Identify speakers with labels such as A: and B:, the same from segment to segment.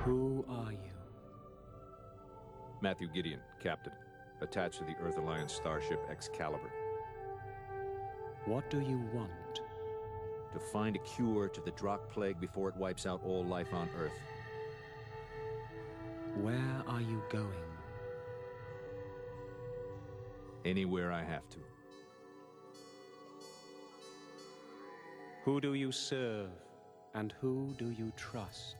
A: Who are you?
B: Matthew Gideon, Captain. Attached to the Earth Alliance starship Excalibur.
A: What do you want?
B: To find a cure to the Drakh Plague before it wipes out all life on Earth.
A: Where are you going?
B: Anywhere I have to.
A: Who do you serve, and who do you trust?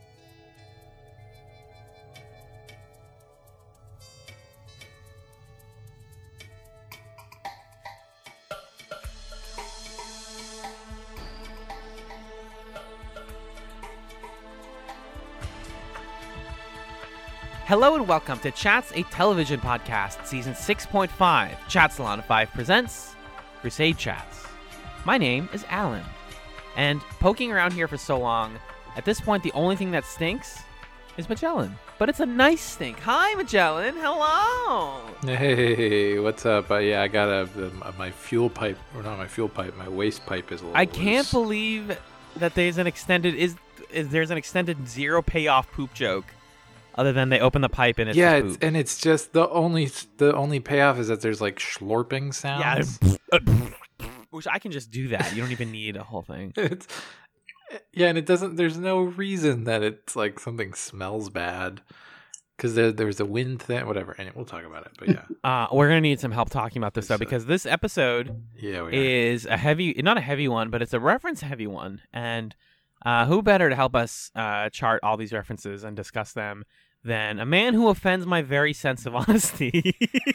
C: Hello and welcome to Chats, a television podcast, season 6.5. Chat Salon 5 presents Crusade Chats. My name is Alan, and poking around here for so long, at this point the only thing that stinks is Magellan. But it's a nice stink. Hi, Magellan. Hello.
D: Hey, what's up? Yeah, I got my fuel pipe, or not my fuel pipe, my waste pipe is a little
C: I can't
D: loose.
C: believe that there's an extended there's an extended zero payoff poop joke. Other than they open the pipe and it's
D: Yeah,
C: poop.
D: and it's just the only payoff is that there's like slurping sounds.
C: Yeah, which I can just do that. You don't even need a whole thing.
D: And it doesn't. There's no reason that it's like something smells bad because there's a wind thing, whatever. And we'll talk about it. But yeah,
C: We're gonna need some help talking about this though, because this episode
D: yeah,
C: is not a heavy one, but it's a reference heavy one. And who better to help us chart all these references and discuss them than a man who offends my very sense of honesty?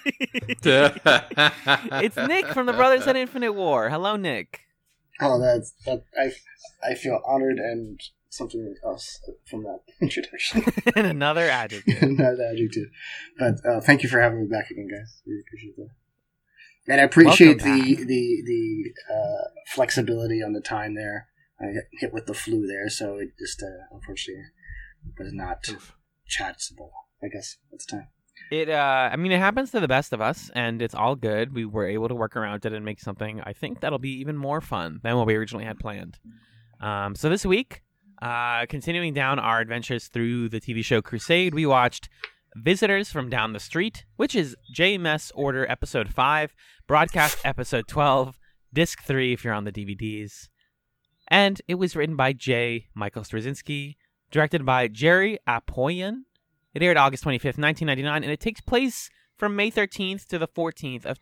C: It's Nick from the Brothers at Infinite War. Hello, Nick.
E: Oh, I feel honored and something else from that introduction.
C: And another adjective.
E: Another adjective. But thank you for having me back again, guys. Really appreciate that. And I appreciate the flexibility on the time there. I got hit with the flu there, so it just unfortunately was not chatable, I guess, at the time.
C: It happens to the best of us, and it's all good. We were able to work around it and make something, I think, that'll be even more fun than what we originally had planned. So this week, continuing down our adventures through the TV show Crusade, we watched Visitors from Down the Street, which is JMS Order Episode 5, Broadcast Episode 12, Disc 3 if you're on the DVDs. And it was written by J. Michael Straczynski, directed by Jerry Apoyan. It aired August 25th, 1999, and it takes place from May 13th to the 14th of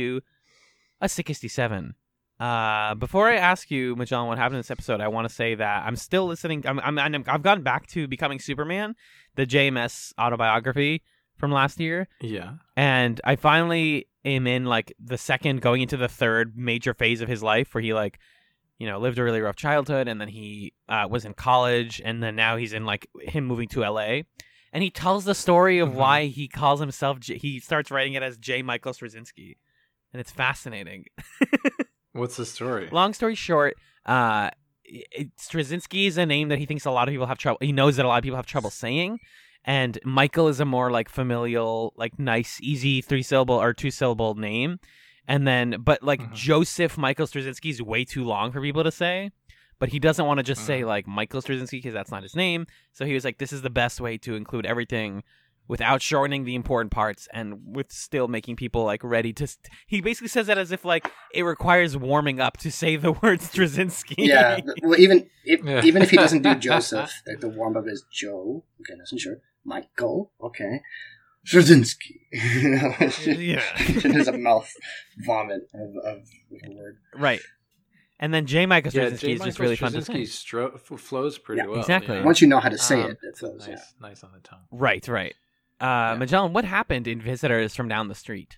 C: 2267. Before I ask you, Magellan, what happened in this episode, I want to say that I'm still listening. I've gone back to Becoming Superman, the JMS autobiography from last year.
D: Yeah.
C: And I finally am in like the second, going into the third major phase of his life where he lived a really rough childhood, and then he was in college, and then now he's in like him moving to LA. And he tells the story of why he calls himself, he starts writing it as J. Michael Straczynski. And it's fascinating.
D: What's the story?
C: Long story short, Straczynski is a name that he thinks a lot of people have trouble. He knows that a lot of people have trouble saying. And Michael is a more like familial, like nice, easy 3-syllable or 2-syllable name. And then, but Joseph Michael Straczynski is way too long for people to say. But he doesn't want to just say like Michael Straczynski because that's not his name. So he was like, this is the best way to include everything without shortening the important parts and with still making people like ready to. He basically says that as if like it requires warming up to say the word Straczynski.
E: Yeah, well, even if he doesn't do Joseph, like the warm up is Joe. Okay, nice and short. Michael. Okay. Straczynski.
C: Yeah.
E: There's a mouth vomit of a word.
C: Right. And then J. Michael Straczynski is just really fun to say.
D: Flows pretty well.
C: Exactly.
D: Yeah.
E: Once you know how to say it
D: It's
E: flows,
D: nice on the tongue.
C: Right. Magellan, what happened in Visitors from Down the Street?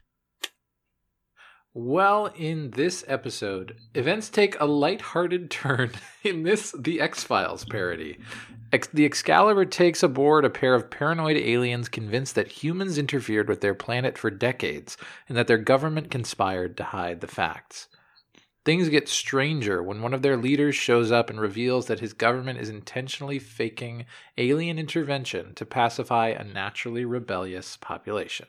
D: Well, in this episode, events take a lighthearted turn in the X-Files parody. The Excalibur takes aboard a pair of paranoid aliens convinced that humans interfered with their planet for decades and that their government conspired to hide the facts. Things get stranger when one of their leaders shows up and reveals that his government is intentionally faking alien intervention to pacify a naturally rebellious population.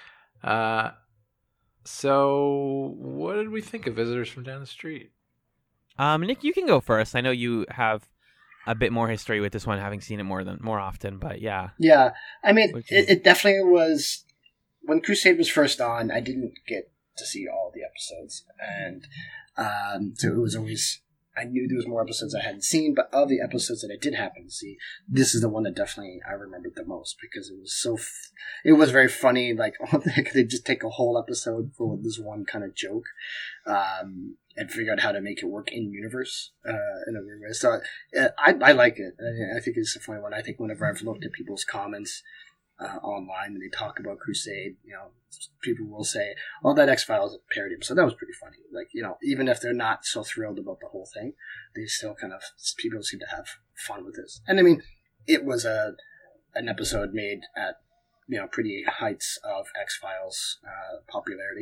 D: So, what did we think of Visitors from Down the Street?
C: Nick, you can go first. I know you have a bit more history with this one, having seen it more often. But yeah,
E: Yeah, I mean,
C: Which
E: it definitely was. When Crusade was first on, I didn't get to see all the episodes, and so it was always. I knew there was more episodes I hadn't seen, but of the episodes that I did happen to see, this is the one that definitely I remembered the most because it was it was very funny. Like, they just take a whole episode for this one kind of joke, and figure out how to make it work in universe in a weird way. So I like it. I think it's a funny one. I think whenever I've looked at people's comments online when they talk about Crusade, people will say, "Oh, that X-Files parody episode, that was pretty funny." Like, even if they're not so thrilled about the whole thing, they still people seem to have fun with this. And I mean, it was an episode made at pretty heights of X-Files popularity.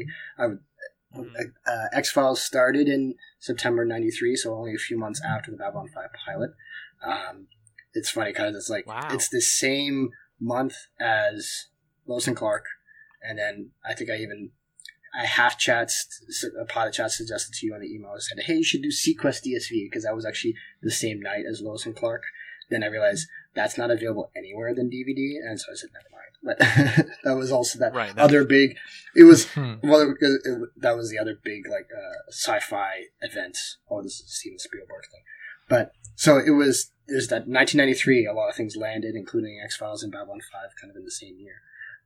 E: X-Files started in September '93, so only a few months after the Babylon 5 pilot. It's funny because it's like It's the same month as Lois and Clark, and then I think I half a pilot chat suggested to you on the email. I said, "Hey, you should do Sequest DSV," because that was actually the same night as Lois and Clark. Then I realized that's not available anywhere than DVD, and so I said, never mind. But that was also that other big. It was that was the other big sci-fi event. Oh, this is a Steven Spielberg thing. But so it was. There's that 1993. A lot of things landed, including X-Files and Babylon 5, kind of in the same year.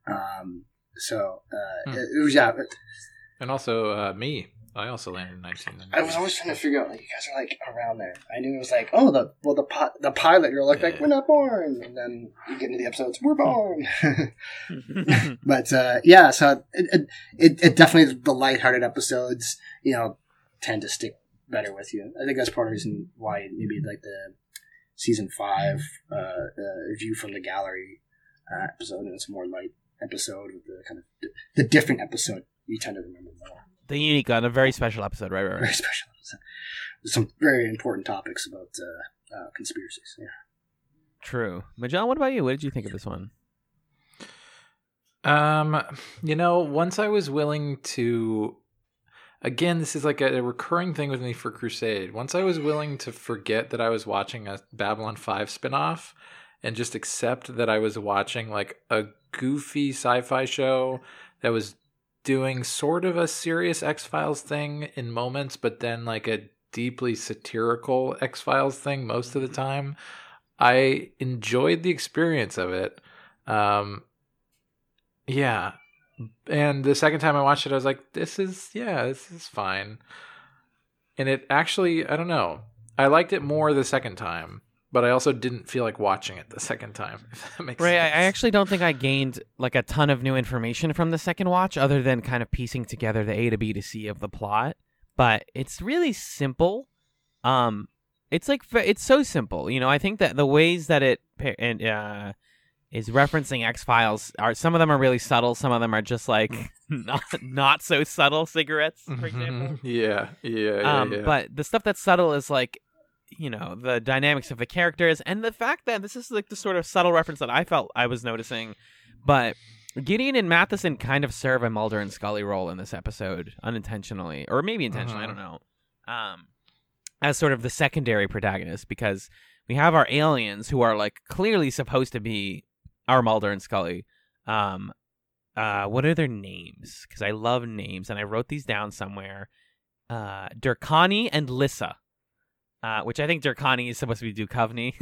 E: It was
D: And also me. I also landed in 1993.
E: I was always trying to figure out, you guys are around there. I knew it was the pilot. You're like we're not born, and then you get into the episodes, we're born. But so it definitely, the lighthearted episodes, tend to stick better with you. I think that's part of the reason why maybe like the season 5 View from the Gallery episode, and it's a more light episode with the kind of the different episode you tend to remember more.
C: The unique one, a very special episode, right?
E: Very special episode. Some very important topics about conspiracies. Yeah.
C: True. Majan, what about you? What did you think of this one?
D: Once I was willing to, again, this is like a recurring thing with me for Crusade. Once I was willing to forget that I was watching a Babylon 5 spinoff and just accept that I was watching like a goofy sci-fi show that was doing sort of a serious X-Files thing in moments, but then like a deeply satirical X-Files thing most of the time, I enjoyed the experience of it. Yeah. And the second time I watched it, I was like, this is fine. And it actually, I don't know. I liked it more the second time, but I also didn't feel like watching it the second time, if that makes sense.
C: I actually don't think I gained like a ton of new information from the second watch, other than kind of piecing together the A to B to C of the plot. But it's really simple. It's so simple. I think that the ways that it is referencing X-Files some of them are really subtle. Some of them are just like not so subtle cigarettes, for example.
D: Yeah.
C: But the stuff that's subtle is like, the dynamics of the characters, and the fact that this is like the sort of subtle reference that I felt I was noticing. But Gideon and Matheson kind of serve a Mulder and Scully role in this episode, unintentionally, or maybe intentionally, I don't know, as sort of the secondary protagonist, because we have our aliens who are like clearly supposed to be our Mulder and Scully. What are their names? Because I love names, and I wrote these down somewhere. Durkani and Lissa. Which I think Durkani is supposed to be Duchovny.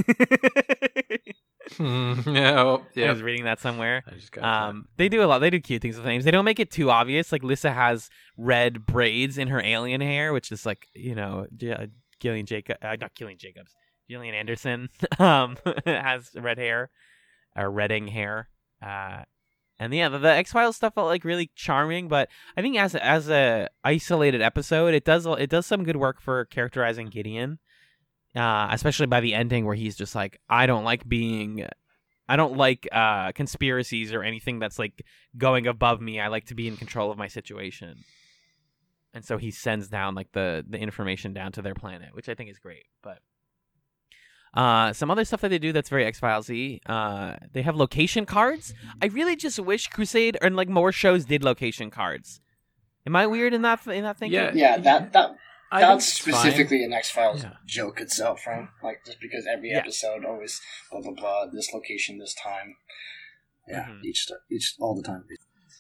D: Yeah.
C: I was reading that somewhere. They do a lot. They do cute things with names. They don't make it too obvious. Like Lissa has red braids in her alien hair, which is like, Gillian Anderson has red hair, or redding hair. And yeah, the X-Files stuff felt like really charming, but I think as a isolated episode, it does some good work for characterizing Gideon, especially by the ending where he's just like, I don't like conspiracies or anything that's like going above me. I like to be in control of my situation. And so he sends down like the information down to their planet, which I think is great. But some other stuff that they do that's very X-Files-y. They have location cards. I really just wish Crusade and like more shows did location cards. Am I weird in that thing?
E: Yeah, that That's
D: fine.
E: specifically an X-Files
D: Yeah.
E: joke itself, right? Like, just because every episode always blah blah blah, this location, this time. Yeah, each all the time.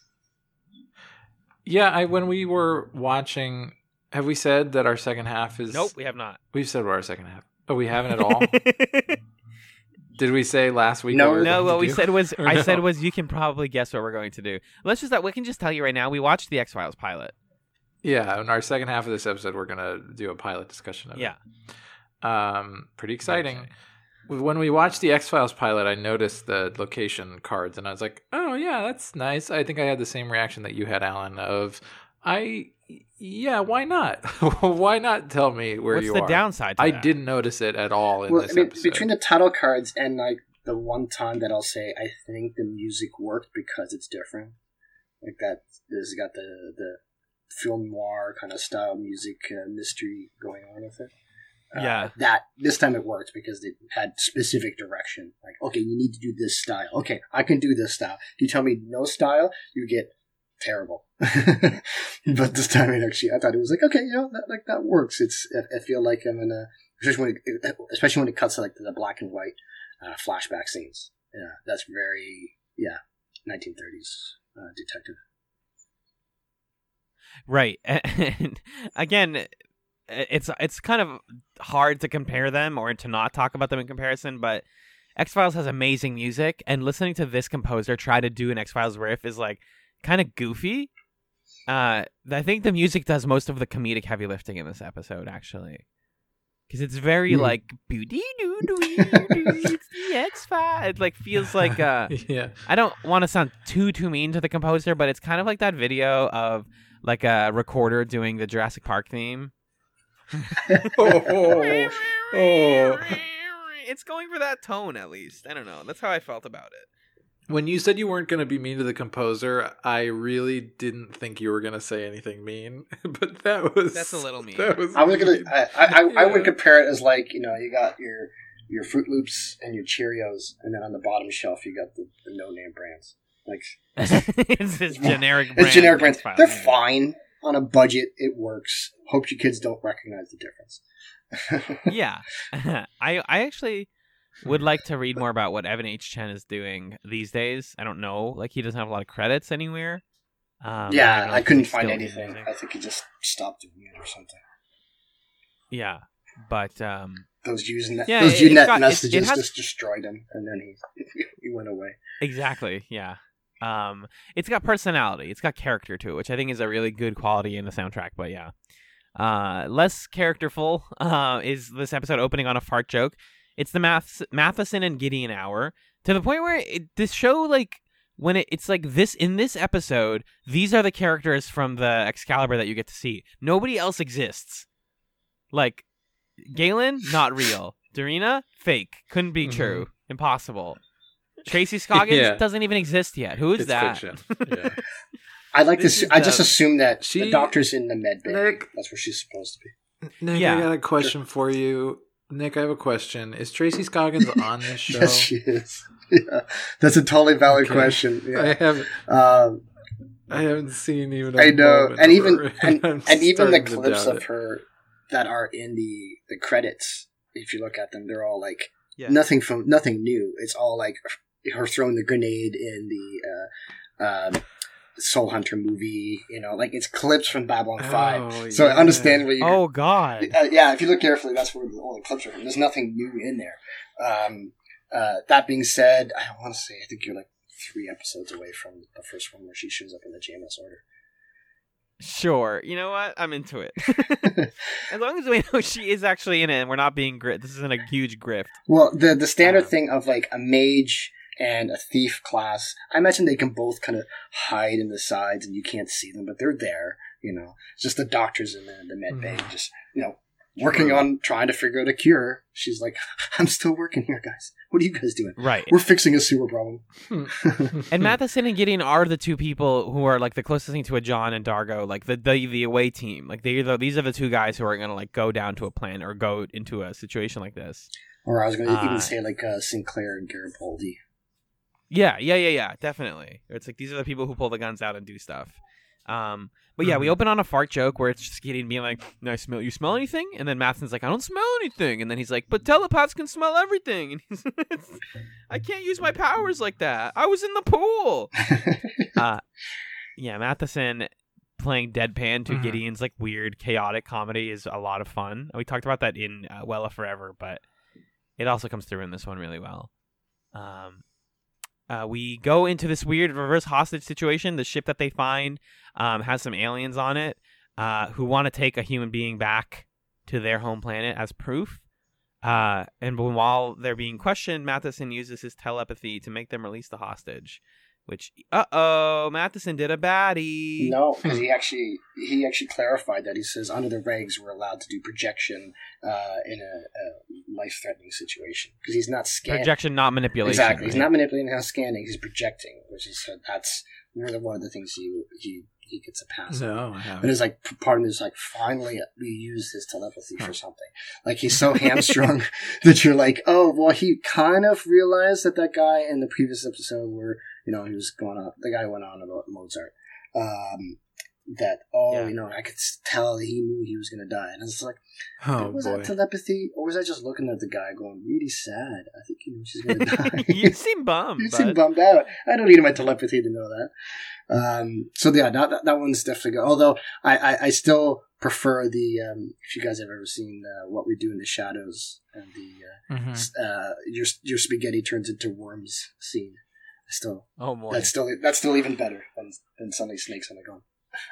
D: Yeah, when we were watching, have we said that our second half is?
C: Nope, we have not.
D: We've said what our second half. Oh, we haven't at all. Did we say last week?
E: No.
D: what we were
C: No,
D: going
C: what
D: to
C: we
D: do?
C: said was,
D: Or
C: I
D: no?
C: said was, you can probably guess what we're going to do. We can just tell you right now, we watched the X-Files pilot.
D: Yeah, in our second half of this episode, we're gonna do a pilot discussion of
C: Yeah.
D: it. Pretty exciting. When we watched the X-Files pilot, I noticed the location cards, and I was like, "Oh yeah, that's nice." I think I had the same reaction that you had, Alan. Why not? Why not tell me where
C: What's
D: you
C: the
D: are?
C: downside to
D: I
C: that?
D: didn't notice it at all in
E: Well,
D: this
E: I mean,
D: episode.
E: between the title cards and like the one time that I'll say I think the music worked because it's different. Like that, this has got the film noir kind of style music mystery going on with it.
C: Yeah.
E: That this time it worked because they had specific direction. Like, okay, you need to do this style. Okay, I can do this style. You tell me no style, you get terrible. But this time I thought it was like, okay, that works. I feel like I'm in a, especially when it cuts to like the black and white flashback scenes. Yeah, that's very 1930s detective.
C: Right. And again, it's kind of hard to compare them or to not talk about them in comparison, but X-Files has amazing music, and listening to this composer try to do an X-Files riff is like kind of goofy. I think the music does most of the comedic heavy lifting in this episode, actually. Because it's very like it's the X-Files. It like feels like
D: yeah.
C: I don't want to sound too mean to the composer, but it's kind of like that video of like a recorder doing the Jurassic Park theme. It's going for that tone, at least. I don't know. That's how I felt about it.
D: When you said you weren't going to be mean to the composer, I really didn't think you were going to say anything mean. But that's
C: a little mean.
E: I was gonna. I would compare it as like, you got your Fruit Loops and your Cheerios, and then on the bottom shelf you got the no name brands. Like
C: it's this generic brand.
E: It's generic brands.
C: X-Files.
E: They're fine on a budget. It works. Hope you kids don't recognize the difference.
C: Yeah. I actually would like to read more about what Evan H. Chen is doing these days. I don't know. Like, he doesn't have a lot of credits anywhere.
E: I couldn't find anything. I think he just stopped doing it or something.
C: Yeah, but
E: those Usenet
C: got-
E: messages
C: it has-
E: just destroyed him, and then he went away.
C: exactly. Yeah. It's got personality. It's got character to it, which I think is a really good quality in the soundtrack. But yeah, less characterful is this episode opening on a fart joke. It's the Matheson and Gideon hour, to the point where this show, like, when it's like this in this episode, these are the characters from the Excalibur that you get to see. Nobody else exists. Like, Galen, not real. Darina, fake. Couldn't be true. Impossible. Tracy Scoggins doesn't even exist yet. Who is
D: It's
C: that?
D: fiction. Yeah.
E: I like
C: This
E: this.
C: is
E: I just assume that
D: She-
E: the doctor's in the med bay.
D: Nick-
E: That's where she's supposed to be.
D: Nick,
C: Yeah.
D: I got a question for you. Nick, I have a question. Is Tracy Scoggins on this show?
E: Yes, she is. Yeah, that's a totally valid
D: Okay.
E: question.
D: I
E: Yeah.
D: haven't.
E: Um,
D: I haven't seen even. A
E: I know,
D: moment
E: and
D: of
E: even
D: her,
E: and
D: I'm
E: even the
D: starting to
E: clips
D: doubt
E: of
D: it.
E: her that are in the credits. If you look at them, they're all like
C: Yeah.
E: nothing new. It's all like her throwing the grenade in the Soul Hunter movie. Like it's clips from Babylon 5.
D: Oh,
E: So
D: yeah.
E: understandably,
C: Oh, God.
E: yeah, if you look carefully, that's where all the clips are from. There's nothing new in there. That being said, I want to say I think you're like 3 episodes away from the first one where she shows up in the JMS order.
C: Sure. You know what? I'm into it. As long as we know she is actually in it and we're not being this isn't a huge grift.
E: Well, the standard thing of like a mage and a thief class, I imagine they can both kind of hide in the sides and you can't see them, but they're there. It's just the doctors in the med bay, just working on trying to figure out a cure. She's like, I'm still working here, guys. What are you guys doing?
C: Right.
E: We're fixing a sewer problem.
C: And Matheson and Gideon are the two people who are like the closest thing to a John and Dargo, like the away team. Like these are the two guys who are gonna like go down to a plan or go into a situation like this.
E: Or I was going to even say like Sinclair and Garibaldi.
C: Yeah, definitely. It's like these are the people who pull the guns out and do stuff. But But yeah, we open on a fart joke where it's just Gideon being like, "No, you smell anything?" And then Matheson's like, "I don't smell anything." And then he's like, "But telepaths can smell everything." And he's I can't use my powers like that. I was in the pool. Yeah, Matheson playing deadpan to Gideon's like weird, chaotic comedy is a lot of fun. We talked about that in Wella Forever, but it also comes through in this one really well. We go into this weird reverse hostage situation. The ship that they find has some aliens on it who want to take a human being back to their home planet as proof. And while they're being questioned, Matheson uses his telepathy to make them release the hostage. Which, Matheson did a baddie.
E: No, because he actually clarified that. He says under the regs we're allowed to do projection in a life-threatening situation because he's not scanning.
C: Projection, not manipulation.
E: Exactly,
C: right?
E: He's not manipulating, not scanning. He's projecting, which is that's one of the things he gets a pass.
D: No, I haven't.
E: And it's like part of it is like finally we use his telepathy for something. Like he's so hamstrung that you're like, oh well, he kind of realized that guy in the previous episode where he was going on. The guy went on about Mozart. I could tell he knew he was going to die, and it's like, was that telepathy, or was I just looking at the guy going really sad? I think he knew she's going to die.
C: You seem bummed.
E: You seem bummed out. I don't need my telepathy to know that. So yeah, that one's definitely good. Although I still prefer the if you guys have ever seen What We Do in the Shadows and the your spaghetti turns into worms scene.
C: Oh boy,
E: that's still even better than Sunday Snakes on the Gun.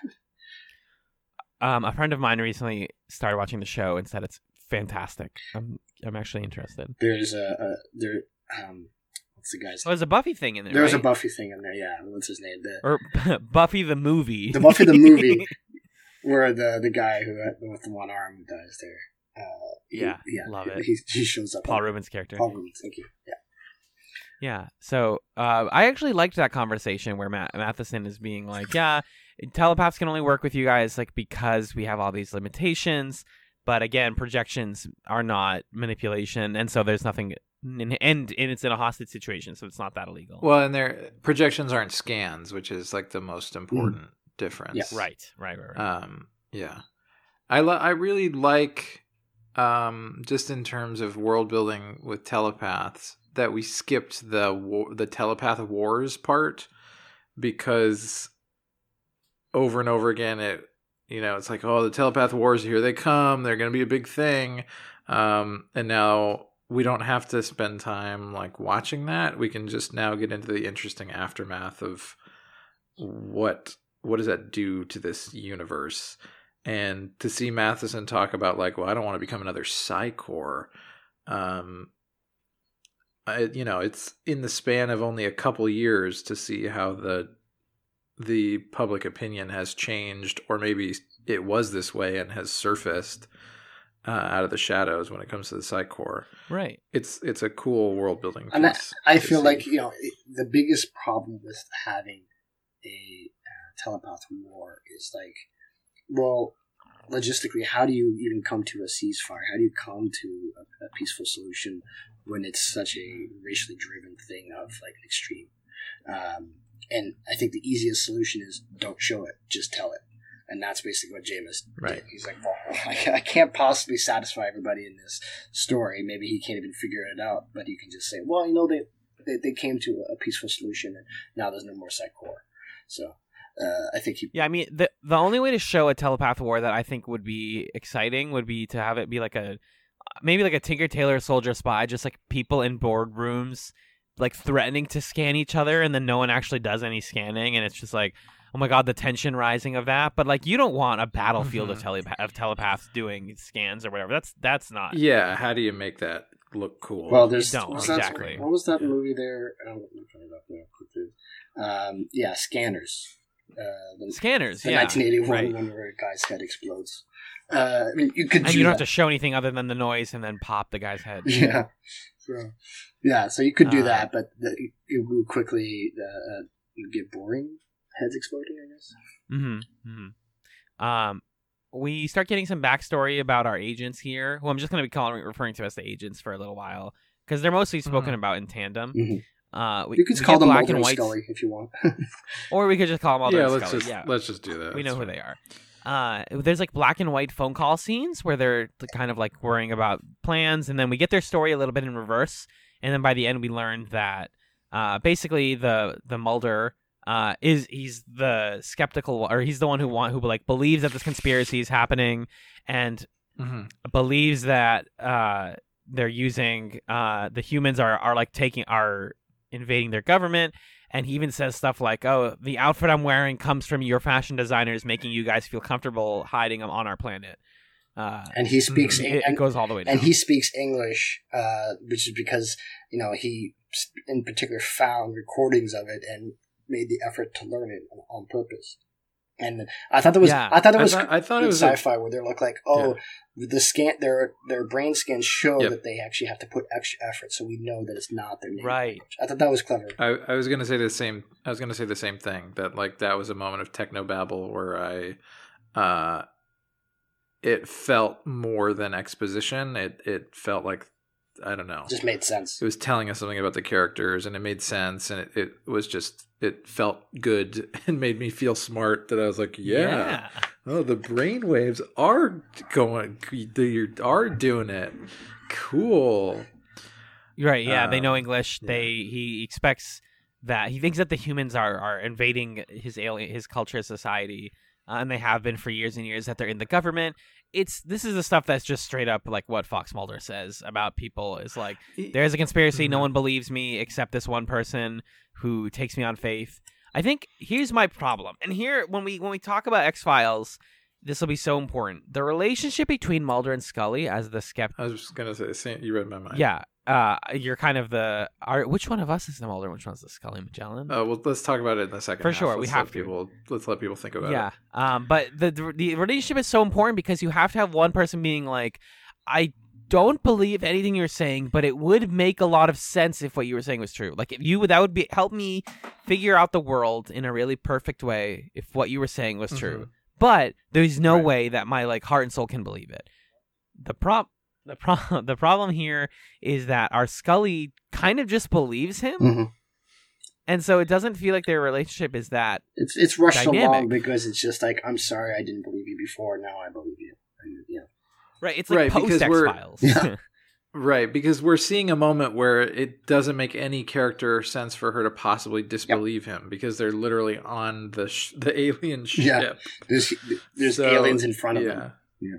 C: A friend of mine recently started watching the show and said it's fantastic. I'm actually interested.
E: There's what's the guy's name?
C: There's a Buffy thing in there.
E: There's
C: right?
E: a Buffy thing in there. Yeah, what's his name?
C: Or Buffy the movie.
E: The Buffy the movie, where the guy with the one arm dies there.
C: Love it.
E: He shows up.
C: Paul Rubens' character.
E: Paul Rubens, thank you. Yeah.
C: Yeah, so I actually liked that conversation where Matheson is being like, yeah, telepaths can only work with you guys like because we have all these limitations, but again, projections are not manipulation, and so there's nothing, and it's in a hostage situation, so it's not that illegal.
D: Well, and their projections aren't scans, which is like the most important difference.
E: Yes.
C: Right.
D: Yeah, I really like just in terms of world building with telepaths, that we skipped the telepath wars part, because over and over again it's like, oh, the telepath wars, here they come, they're going to be a big thing, and now we don't have to spend time like watching that. We can just now get into the interesting aftermath of what does that do to this universe, and to see Matheson talk about like, well, I don't want to become another Psychor. It's in the span of only a couple years to see how the public opinion has changed, or maybe it was this way and has surfaced out of the shadows when it comes to the Psychor.
C: Right.
D: It's a cool world building piece.
E: And I feel like the biggest problem with having a telepath war is like, well, logistically, how do you even come to a ceasefire? How do you come to a peaceful solution when it's such a racially driven thing of like an extreme? And I think the easiest solution is don't show it, just tell it. And that's basically what Jameis did. He's like, well, I can't possibly satisfy everybody in this story. Maybe he can't even figure it out, but he can just say, well, they came to a peaceful solution, and now there's no more Psychor. So I think he...
C: Yeah, I mean, the only way to show a telepath war that I think would be exciting would be to have it be like maybe like a Tinker Tailor Soldier Spy, just like people in boardrooms like threatening to scan each other, and then no one actually does any scanning, and it's just like, oh my god, the tension rising of that. But like, you don't want a battlefield of telepaths doing scans or whatever. That's not.
D: Yeah, how do you make that look cool?
E: Well, there's
C: exactly.
E: What was that movie there? I'm trying to look it up now. Scanners.
C: Scanners.
E: The
C: yeah,
E: 1981
C: right.
E: one where a guy's head explodes. I mean, you could.
C: And you don't have to show anything other than the noise, and then pop the guy's head.
E: Yeah. So you could do that, but it will quickly get boring. Heads exploding, I guess.
C: We start getting some backstory about our agents here, who I'm just going to be referring to as the agents for a little while, because they're mostly spoken about in tandem.
E: You could call them Mulder and Scully if you want.
C: Or we could just call them Mulder and Scully.
D: Let's just do that.
C: We know who they are. There's like black and white phone call scenes where they're kind of like worrying about plans, and then we get their story a little bit in reverse, and then by the end we learn that basically the Mulder he's the skeptical, or he's the one who like believes that this conspiracy is happening, and believes that they're using the humans are invading their government. And he even says stuff like, "Oh, the outfit I'm wearing comes from your fashion designers, making you guys feel comfortable hiding them on our planet."
E: And he speaks.
C: It goes all the way down.
E: And he speaks English, which is because he, in particular, found recordings of it and made the effort to learn it on purpose. And I thought it was. Yeah. I thought it was sci-fi where they look like, the scan, their brain scans show that they actually have to put extra effort, so we know that it's not their native language. I thought that was clever.
D: I was going to say the same. I was going to say the same thing, that like that was a moment of technobabble where it felt more than exposition. It felt like, I don't know,
E: it just made sense.
D: It was telling us something about the characters, and it made sense, and it was just, it felt good and made me feel smart. That I was like, oh, the brainwaves are going, they are doing it. Cool.
C: Right? Yeah, they know English. Yeah. He expects that, he thinks that the humans are invading his culture, society, and they have been for years and years. That they're in the government. This is the stuff that's just straight up like what Fox Mulder says about people. Is like, there's a conspiracy, no one believes me except this one person who takes me on faith. I think here's my problem, and here when we talk about X-Files, this will be so important. The relationship between Mulder and Scully as the skeptic.
D: I was just gonna say, you read my mind.
C: Yeah, you're kind of which one of us is the Mulder? Which one's the Scully? Magellan?
D: Well, let's talk about it in a second.
C: For sure, we have to.
D: Let's let people think about it.
C: Yeah, but the relationship is so important because you have to have one person being like, I don't believe anything you're saying, but it would make a lot of sense if what you were saying was true. Like, that would help me figure out the world in a really perfect way if what you were saying was true. But there's no way that my like heart and soul can believe it. The problem here is that our Scully kind of just believes him, and so it doesn't feel like their relationship is that
E: it's rushed along because it's just like, I'm sorry, I didn't believe you before, now I believe you. And,
C: right, it's like post X-Files.
D: Right, because we're seeing a moment where it doesn't make any character sense for her to possibly disbelieve him, because they're literally on the alien ship.
E: There's aliens in front of them. Yeah.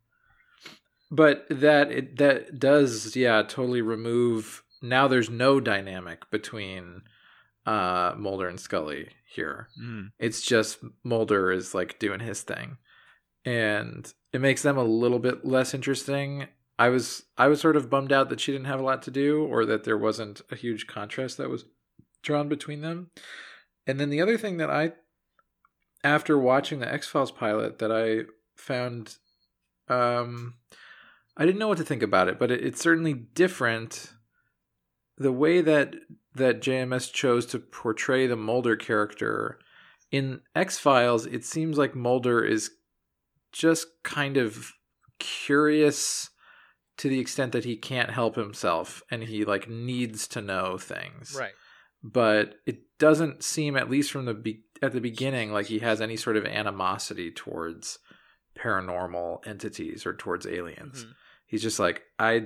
D: But that does totally remove. Now there's no dynamic between Mulder and Scully here. It's just Mulder is like doing his thing, and it makes them a little bit less interesting. I was sort of bummed out that she didn't have a lot to do, or that there wasn't a huge contrast that was drawn between them. And then the other thing that after watching the X-Files pilot, that I found, I didn't know what to think about it, but it's certainly different. The way that JMS chose to portray the Mulder character in X-Files, it seems like Mulder is just kind of curious to the extent that he can't help himself, and he like needs to know things.
C: Right.
D: But it doesn't seem, at least from at the beginning, like he has any sort of animosity towards paranormal entities or towards aliens. He's just like,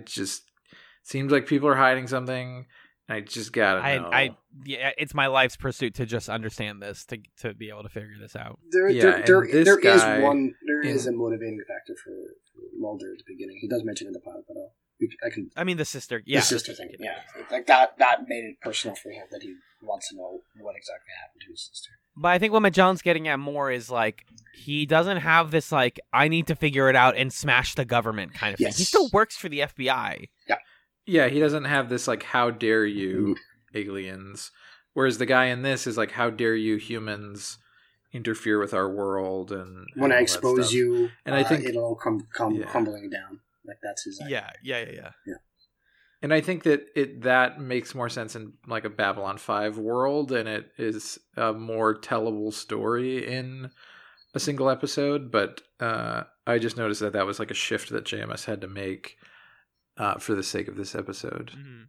D: seems like people are hiding something. I just gotta know.
C: It's my life's pursuit to just understand this, to be able to figure this out.
E: There is a motivating factor for Mulder at the beginning. He does mention in the pilot, but
C: I mean, the sister. Yeah,
E: the sister thing. Yeah, like that made it personal for him, that he wants to know what exactly happened to his sister.
C: But I think what Magellan's getting at more is like, he doesn't have this like, I need to figure it out and smash the government kind of thing. He still works for the FBI.
D: Yeah, he doesn't have this like, how dare you aliens, whereas the guy in this is like, how dare you humans interfere with our world, and
E: when I expose you, and I think it'll come crumbling down. Like, that's his idea.
C: Yeah.
D: And I think that makes more sense in like a Babylon 5 world, and it is a more tellable story in a single episode. But I just noticed that was like a shift that JMS had to make for the sake of this episode.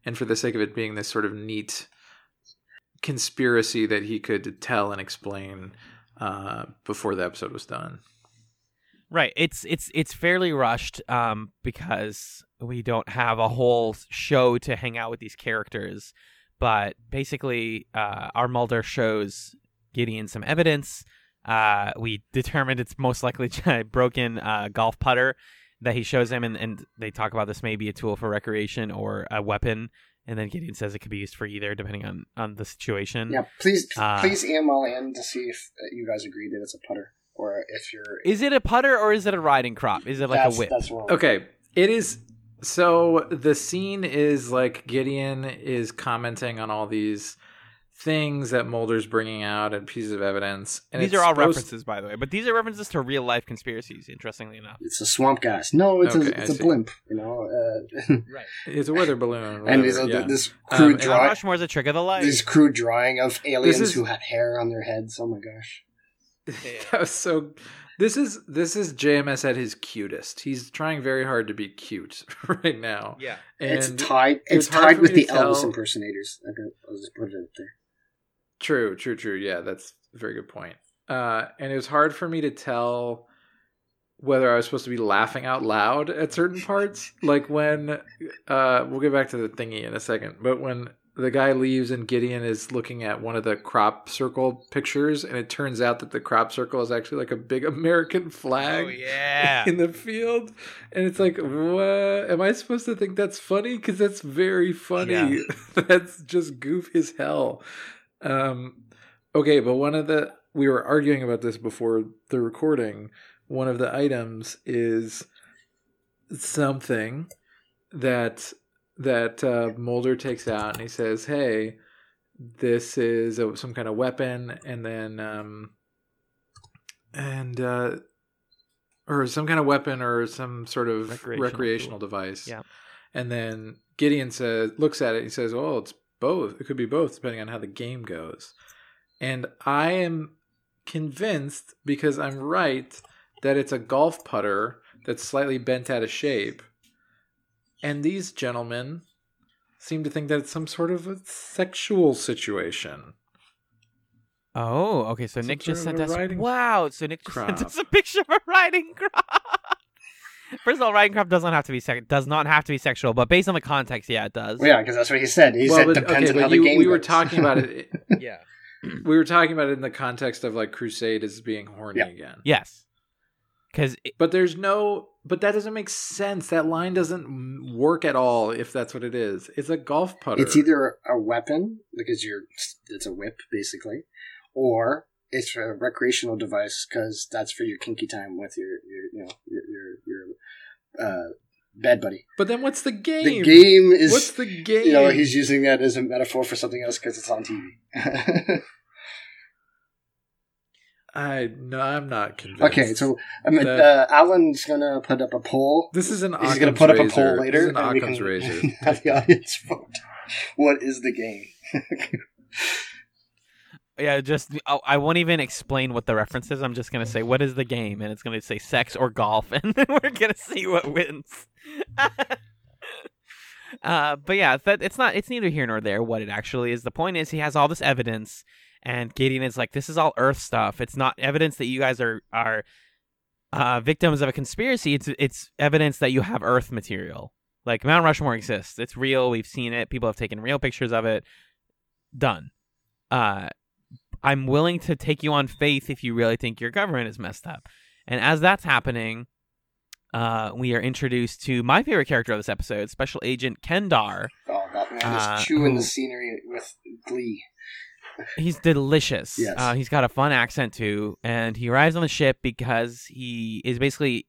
D: and for the sake of it being this sort of neat conspiracy that he could tell and explain before the episode was done.
C: Right. It's fairly rushed because we don't have a whole show to hang out with these characters. But basically, our Mulder shows Gideon some evidence. We determined it's most likely a broken golf putter that he shows him, and they talk about this may be a tool for recreation or a weapon. And then Gideon says it could be used for either, depending on the situation.
E: Yeah, please email in to see if you guys agree that it's a putter. Or if you're...
C: Is it a putter or is it a riding crop? Is it like a whip?
E: That's wrong.
D: Okay, it is... So the scene is like Gideon is commenting on all these things that Mulder's bringing out and pieces of evidence. And
C: these are all references, by the way. But these are references to real-life conspiracies, interestingly enough.
E: It's a swamp gas. No, it's a blimp, you know.
D: Right. It's a weather balloon.
E: And this crude drawing...
C: Mount Rushmore is a trick of the light.
E: This crude drawing of aliens who had hair on their heads. Oh my gosh.
D: That was so... This is JMS at his cutest. He's trying very hard to be cute right now.
C: Yeah.
D: And
E: it's tied with the Elvis impersonators. I'll just put it up there.
D: True. Yeah, that's a very good point. And it was hard for me to tell whether I was supposed to be laughing out loud at certain parts. Like when, we'll get back to the thingy in a second, but when the guy leaves and Gideon is looking at one of the crop circle pictures, and it turns out that the crop circle is actually like a big American flag in the field. And it's like, what? Am I supposed to think that's funny? Because that's very funny. Yeah. That's just goof as hell. Okay, but we were arguing about this before the recording. One of the items is something that Mulder takes out, and he says, hey, this is some kind of weapon, and then or some kind of weapon or some sort of recreational device.
C: Yeah.
D: And then Gideon looks at it, and he says, oh, it's both. It could be both, depending on how the game goes. And I am convinced, because I'm right, that it's a golf putter that's slightly bent out of shape. And these gentlemen seem to think that it's some sort of a sexual situation.
C: Oh, okay. So Nick just sent us... Wow. So Nick just sent us a picture of a riding crop. First of all, riding crop does not have to be sexual, but based on the context, yeah, it does.
E: Well, yeah, because that's what he said. He said depends on how the game
D: we
E: goes.
D: were talking about it.
C: Yeah.
D: We were talking about it in the context of like Crusade is being horny again.
C: Yes.
D: But that doesn't make sense. That line doesn't work at all if that's what it is. It's a golf putter.
E: It's either a weapon, because it's a whip, basically, or it's a recreational device, because that's for your kinky time with your bed buddy.
D: But then what's the game?
E: The game is...
D: What's the game?
E: You know, he's using that as a metaphor for something else because it's on TV.
D: I'm not convinced.
E: Okay, so Alan's going to put up a poll.
D: This is an Occam's
E: He's going to put up
D: razor.
E: a poll later.
D: This is an Occam's razor.
E: Have the audience vote. What is the game?
C: Yeah, I won't even explain what the reference is. I'm just going to say, what is the game? And it's going to say sex or golf, and then we're going to see what wins. But yeah, it's neither here nor there what it actually is. The point is he has all this evidence, and Gideon is like, this is all Earth stuff. It's not evidence that you guys are victims of a conspiracy. It's evidence that you have Earth material. Like, Mount Rushmore exists. It's real. We've seen it. People have taken real pictures of it. Done. I'm willing to take you on faith if you really think your government is messed up. And as that's happening, we are introduced to my favorite character of this episode, Special Agent Kendar.
E: Oh, that man is chewing the scenery with glee.
C: He's delicious.
E: Yes.
C: He's got a fun accent, too. And he arrives on the ship because he is basically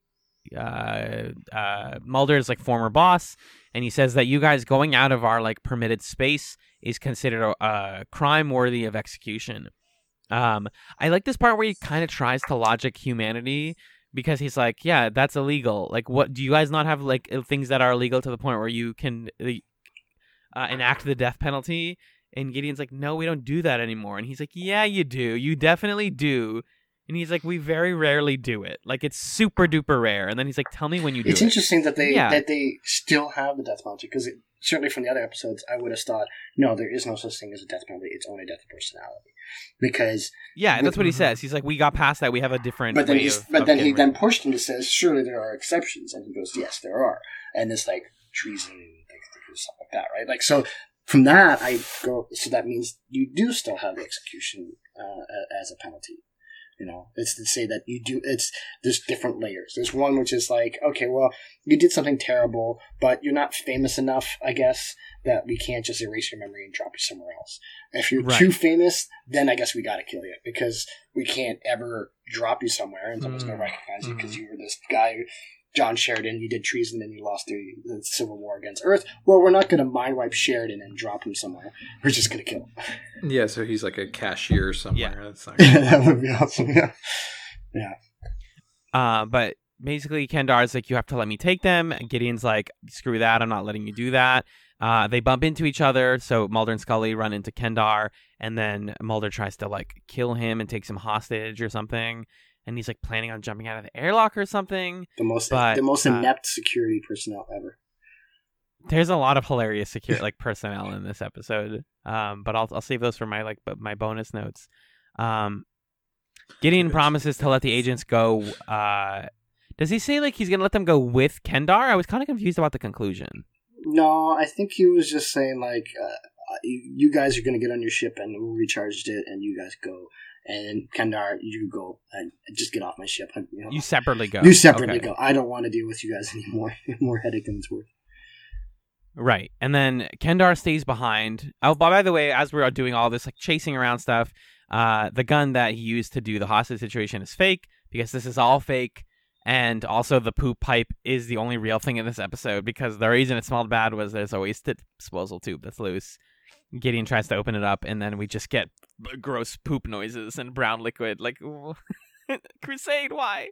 C: Mulder's like former boss. And he says that you guys going out of our like permitted space is considered a crime worthy of execution. I like this part where he kind of tries to logic humanity, because he's like, yeah, that's illegal. Like, what do you guys not have like things that are illegal to the point where you can enact the death penalty? And Gideon's like, no, we don't do that anymore. And he's like, yeah, you do. You definitely do. And he's like, we very rarely do it. Like, it's super duper rare. And then he's like, tell me when you do it.
E: It's interesting that they still have the death penalty, because certainly from the other episodes, I would have thought, no, there is no such thing as a death penalty. It's only death of personality. Because
C: that's what he says. He's like, we got past that. We have a different.
E: But then
C: way
E: he then pushed him to say, surely there are exceptions, and he goes, yes, there are, and it's like treason and stuff like that, right? Like so. From that, I go. So that means you do still have the execution as a penalty. You know, it's to say that you do. There's different layers. There's one which is like, okay, well, you did something terrible, but you're not famous enough, I guess, that we can't just erase your memory and drop you somewhere else. If you're too famous, then I guess we got to kill you because we can't ever drop you somewhere and someone's going to recognize you because you were this guy. John Sheridan, you did treason and you lost the Civil War against Earth. Well, we're not going to mind wipe Sheridan and drop him somewhere. We're just going to kill him.
D: Yeah, so he's like a cashier somewhere.
C: Yeah.
D: That's not
E: That would be awesome, yeah.
C: But basically, Kendar's like, you have to let me take them. Gideon's like, screw that, I'm not letting you do that. They bump into each other, so Mulder and Scully run into Kendar, and then Mulder tries to like kill him and takes him hostage or something. And he's like planning on jumping out of the airlock or something.
E: The most inept security personnel ever.
C: There's a lot of hilarious personnel in this episode. But I'll save those for my bonus notes. Gideon promises to let the agents go. Does he say like he's gonna let them go with Kendar? I was kind of confused about the conclusion.
E: No, I think he was just saying like, you guys are gonna get on your ship and we'll recharge it, and you guys go. And Kendar, you go and just get off my ship.
C: You separately go.
E: You separately go. I don't want to deal with you guys anymore. More headache than it's worth.
C: Right. And then Kendar stays behind. Oh, by the way, as we're doing all this like chasing around stuff, the gun that he used to do the hostage situation is fake because this is all fake. And also the poop pipe is the only real thing in this episode because the reason it smelled bad was there's a wasted disposal tube that's loose. Gideon tries to open it up, and then we just get gross poop noises and brown liquid. Like, Crusade, why?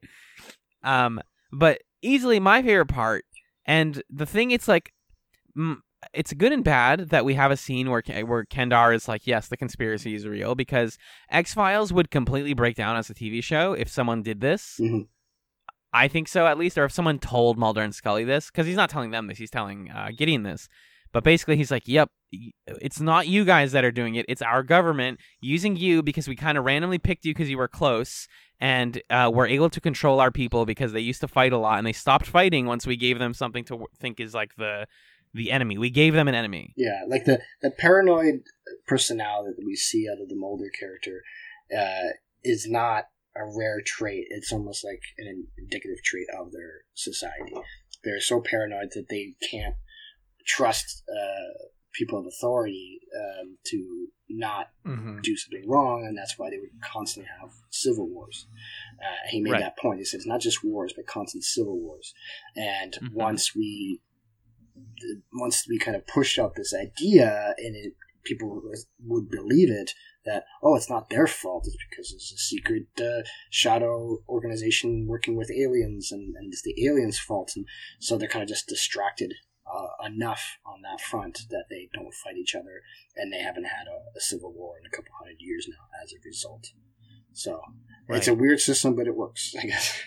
C: But easily my favorite part, and the thing, it's like, it's good and bad that we have a scene where Kendar is like, yes, the conspiracy is real, because X-Files would completely break down as a TV show if someone did this.
E: Mm-hmm.
C: I think so, at least, or if someone told Mulder and Scully this, because he's not telling them this, he's telling Gideon this. But basically, he's like, yep, it's not you guys that are doing it. It's our government using you because we kind of randomly picked you because you were close. And we're able to control our people because they used to fight a lot. And they stopped fighting once we gave them something to think is like the enemy. We gave them an enemy.
E: Yeah, like the paranoid personality that we see out of the Mulder character is not a rare trait. It's almost like an indicative trait of their society. They're so paranoid that they can't trust people of authority to not do something wrong, and that's why they would constantly have civil wars. He made that point. He said it's not just wars, but constant civil wars. And once we kind of pushed out this idea, and people would believe it, that, it's not their fault, it's because it's a secret shadow organization working with aliens, and it's the aliens' fault. And so they're kind of just distracted enough on that front that they don't fight each other, and they haven't had a civil war in a couple hundred years now as a result. So it's a weird system, but it works, I guess.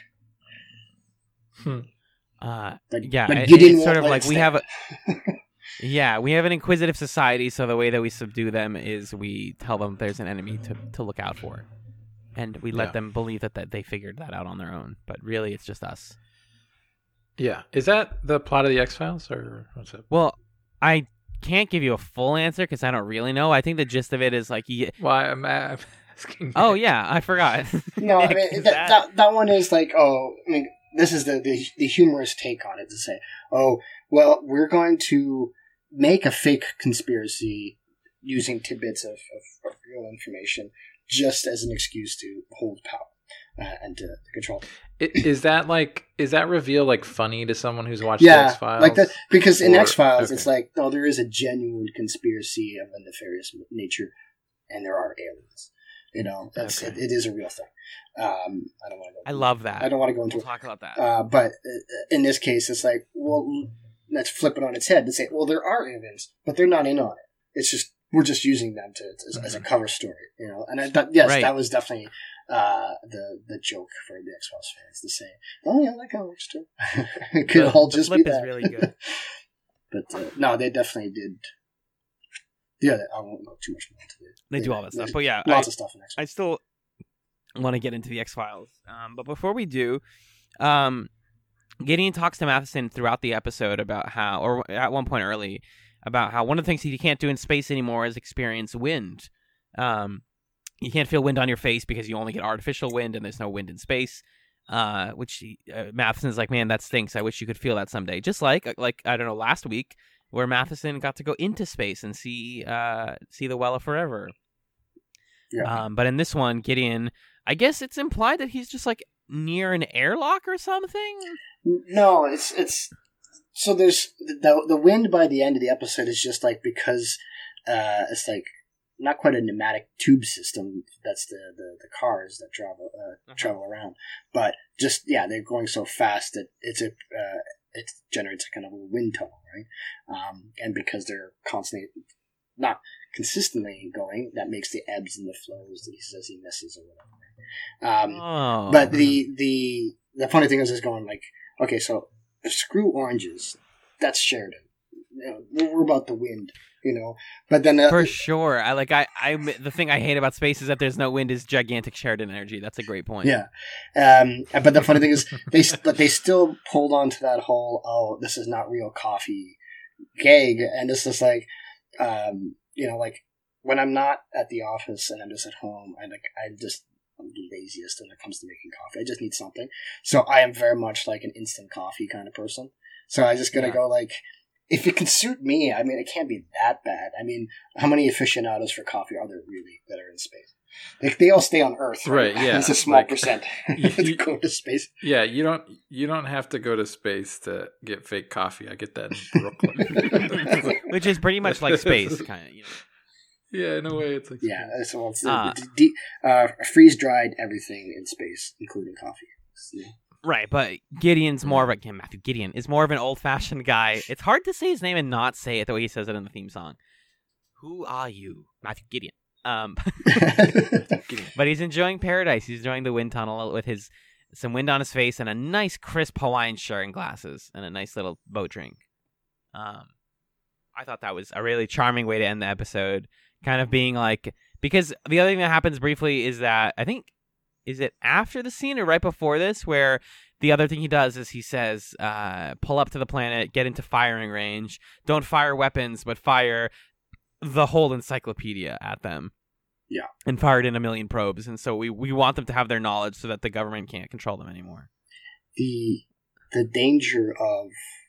C: But
E: it's
C: sort of like we have we have an inquisitive society, so the way that we subdue them is we tell them there's an enemy to look out for, and we let them believe that they figured that out on their own, but really it's just us.
D: Yeah. Is that the plot of the X-Files, or what's it?
C: Well, I can't give you a full answer because I don't really know. I think the gist of it is like...
D: I'm asking.
C: Oh, yeah, I forgot.
E: No, I mean, that one is like, this is the humorous take on it, to say, we're going to make a fake conspiracy using tidbits of real information just as an excuse to hold power. And to control.
D: Is that reveal like funny to someone who's watched the X-Files?
E: Like that, because in X-Files it's like, there is a genuine conspiracy of a nefarious nature, and there are aliens. It is a real thing. I don't want to go.
C: I love that.
E: I don't want to go into
C: talk about that.
E: But in this case, it's like, let's flip it on its head and say, there are aliens, but they're not in on it. It's just we're just using them as a cover story, And I thought, that was definitely. The joke for the X-Files fans to say, that kind of works too. It could all just be that.
C: The flip is really good.
E: But no, they definitely did. Yeah, I won't go too much more into it.
C: They do all that stuff, but yeah,
E: lots of stuff in X.
C: I still want to get into the X-Files, but before we do, Gideon talks to Matheson throughout the episode about how, or at one point early, about how one of the things he can't do in space anymore is experience wind. You can't feel wind on your face because you only get artificial wind, and there's no wind in space. Which Matheson's like, man, that stinks. I wish you could feel that someday. Just like I don't know, last week where Matheson got to go into space and see the Well of Forever.
E: Yeah.
C: But in this one, Gideon, I guess it's implied that he's just like near an airlock or something.
E: No, it's so there's the wind by the end of the episode is just like because it's like not quite a pneumatic tube system. That's the cars that travel around, but just they're going so fast that it generates a kind of a wind tunnel, right? And because they're constantly not consistently going, that makes the ebbs and the flows that he says he misses or whatever. But the funny thing is going like, okay, so screw oranges. That's Sheridan. We're about the wind, But then
C: for sure, I the thing I hate about space is that there's no wind is gigantic Sheridan energy. That's a great point.
E: Yeah, but the funny thing is they still pulled on to that whole this is not real coffee gag, and it's just like like when I'm not at the office and I'm just at home, I'm the laziest when it comes to making coffee. I just need something. So I am very much like an instant coffee kind of person. So I just gotta go like, if it can suit me, I mean, it can't be that bad. I mean, how many aficionados for coffee are there really that are in space? They all stay on Earth, right?
D: Yeah,
E: it's a small percent to go to space.
D: Yeah, you don't have to go to space to get fake coffee. I get that in Brooklyn,
C: which is pretty much like space, kind of.
D: Yeah, in a way, it's like
E: freeze dried everything in space, including coffee.
C: Right, but Gideon's more of Matthew Gideon is more of an old-fashioned guy. It's hard to say his name and not say it the way he says it in the theme song. Who are you? Matthew Gideon. But he's enjoying paradise. He's enjoying the wind tunnel with some wind on his face and a nice crisp Hawaiian shirt and glasses and a nice little boat drink. I thought that was a really charming way to end the episode. Kind of being like, because the other thing that happens briefly is that I think, is it after the scene or right before this, where the other thing he does is he says, pull up to the planet, get into firing range, don't fire weapons, but fire the whole encyclopedia at them.
E: Yeah.
C: And fire it in 1 million probes. And so we want them to have their knowledge so that the government can't control them anymore.
E: The danger of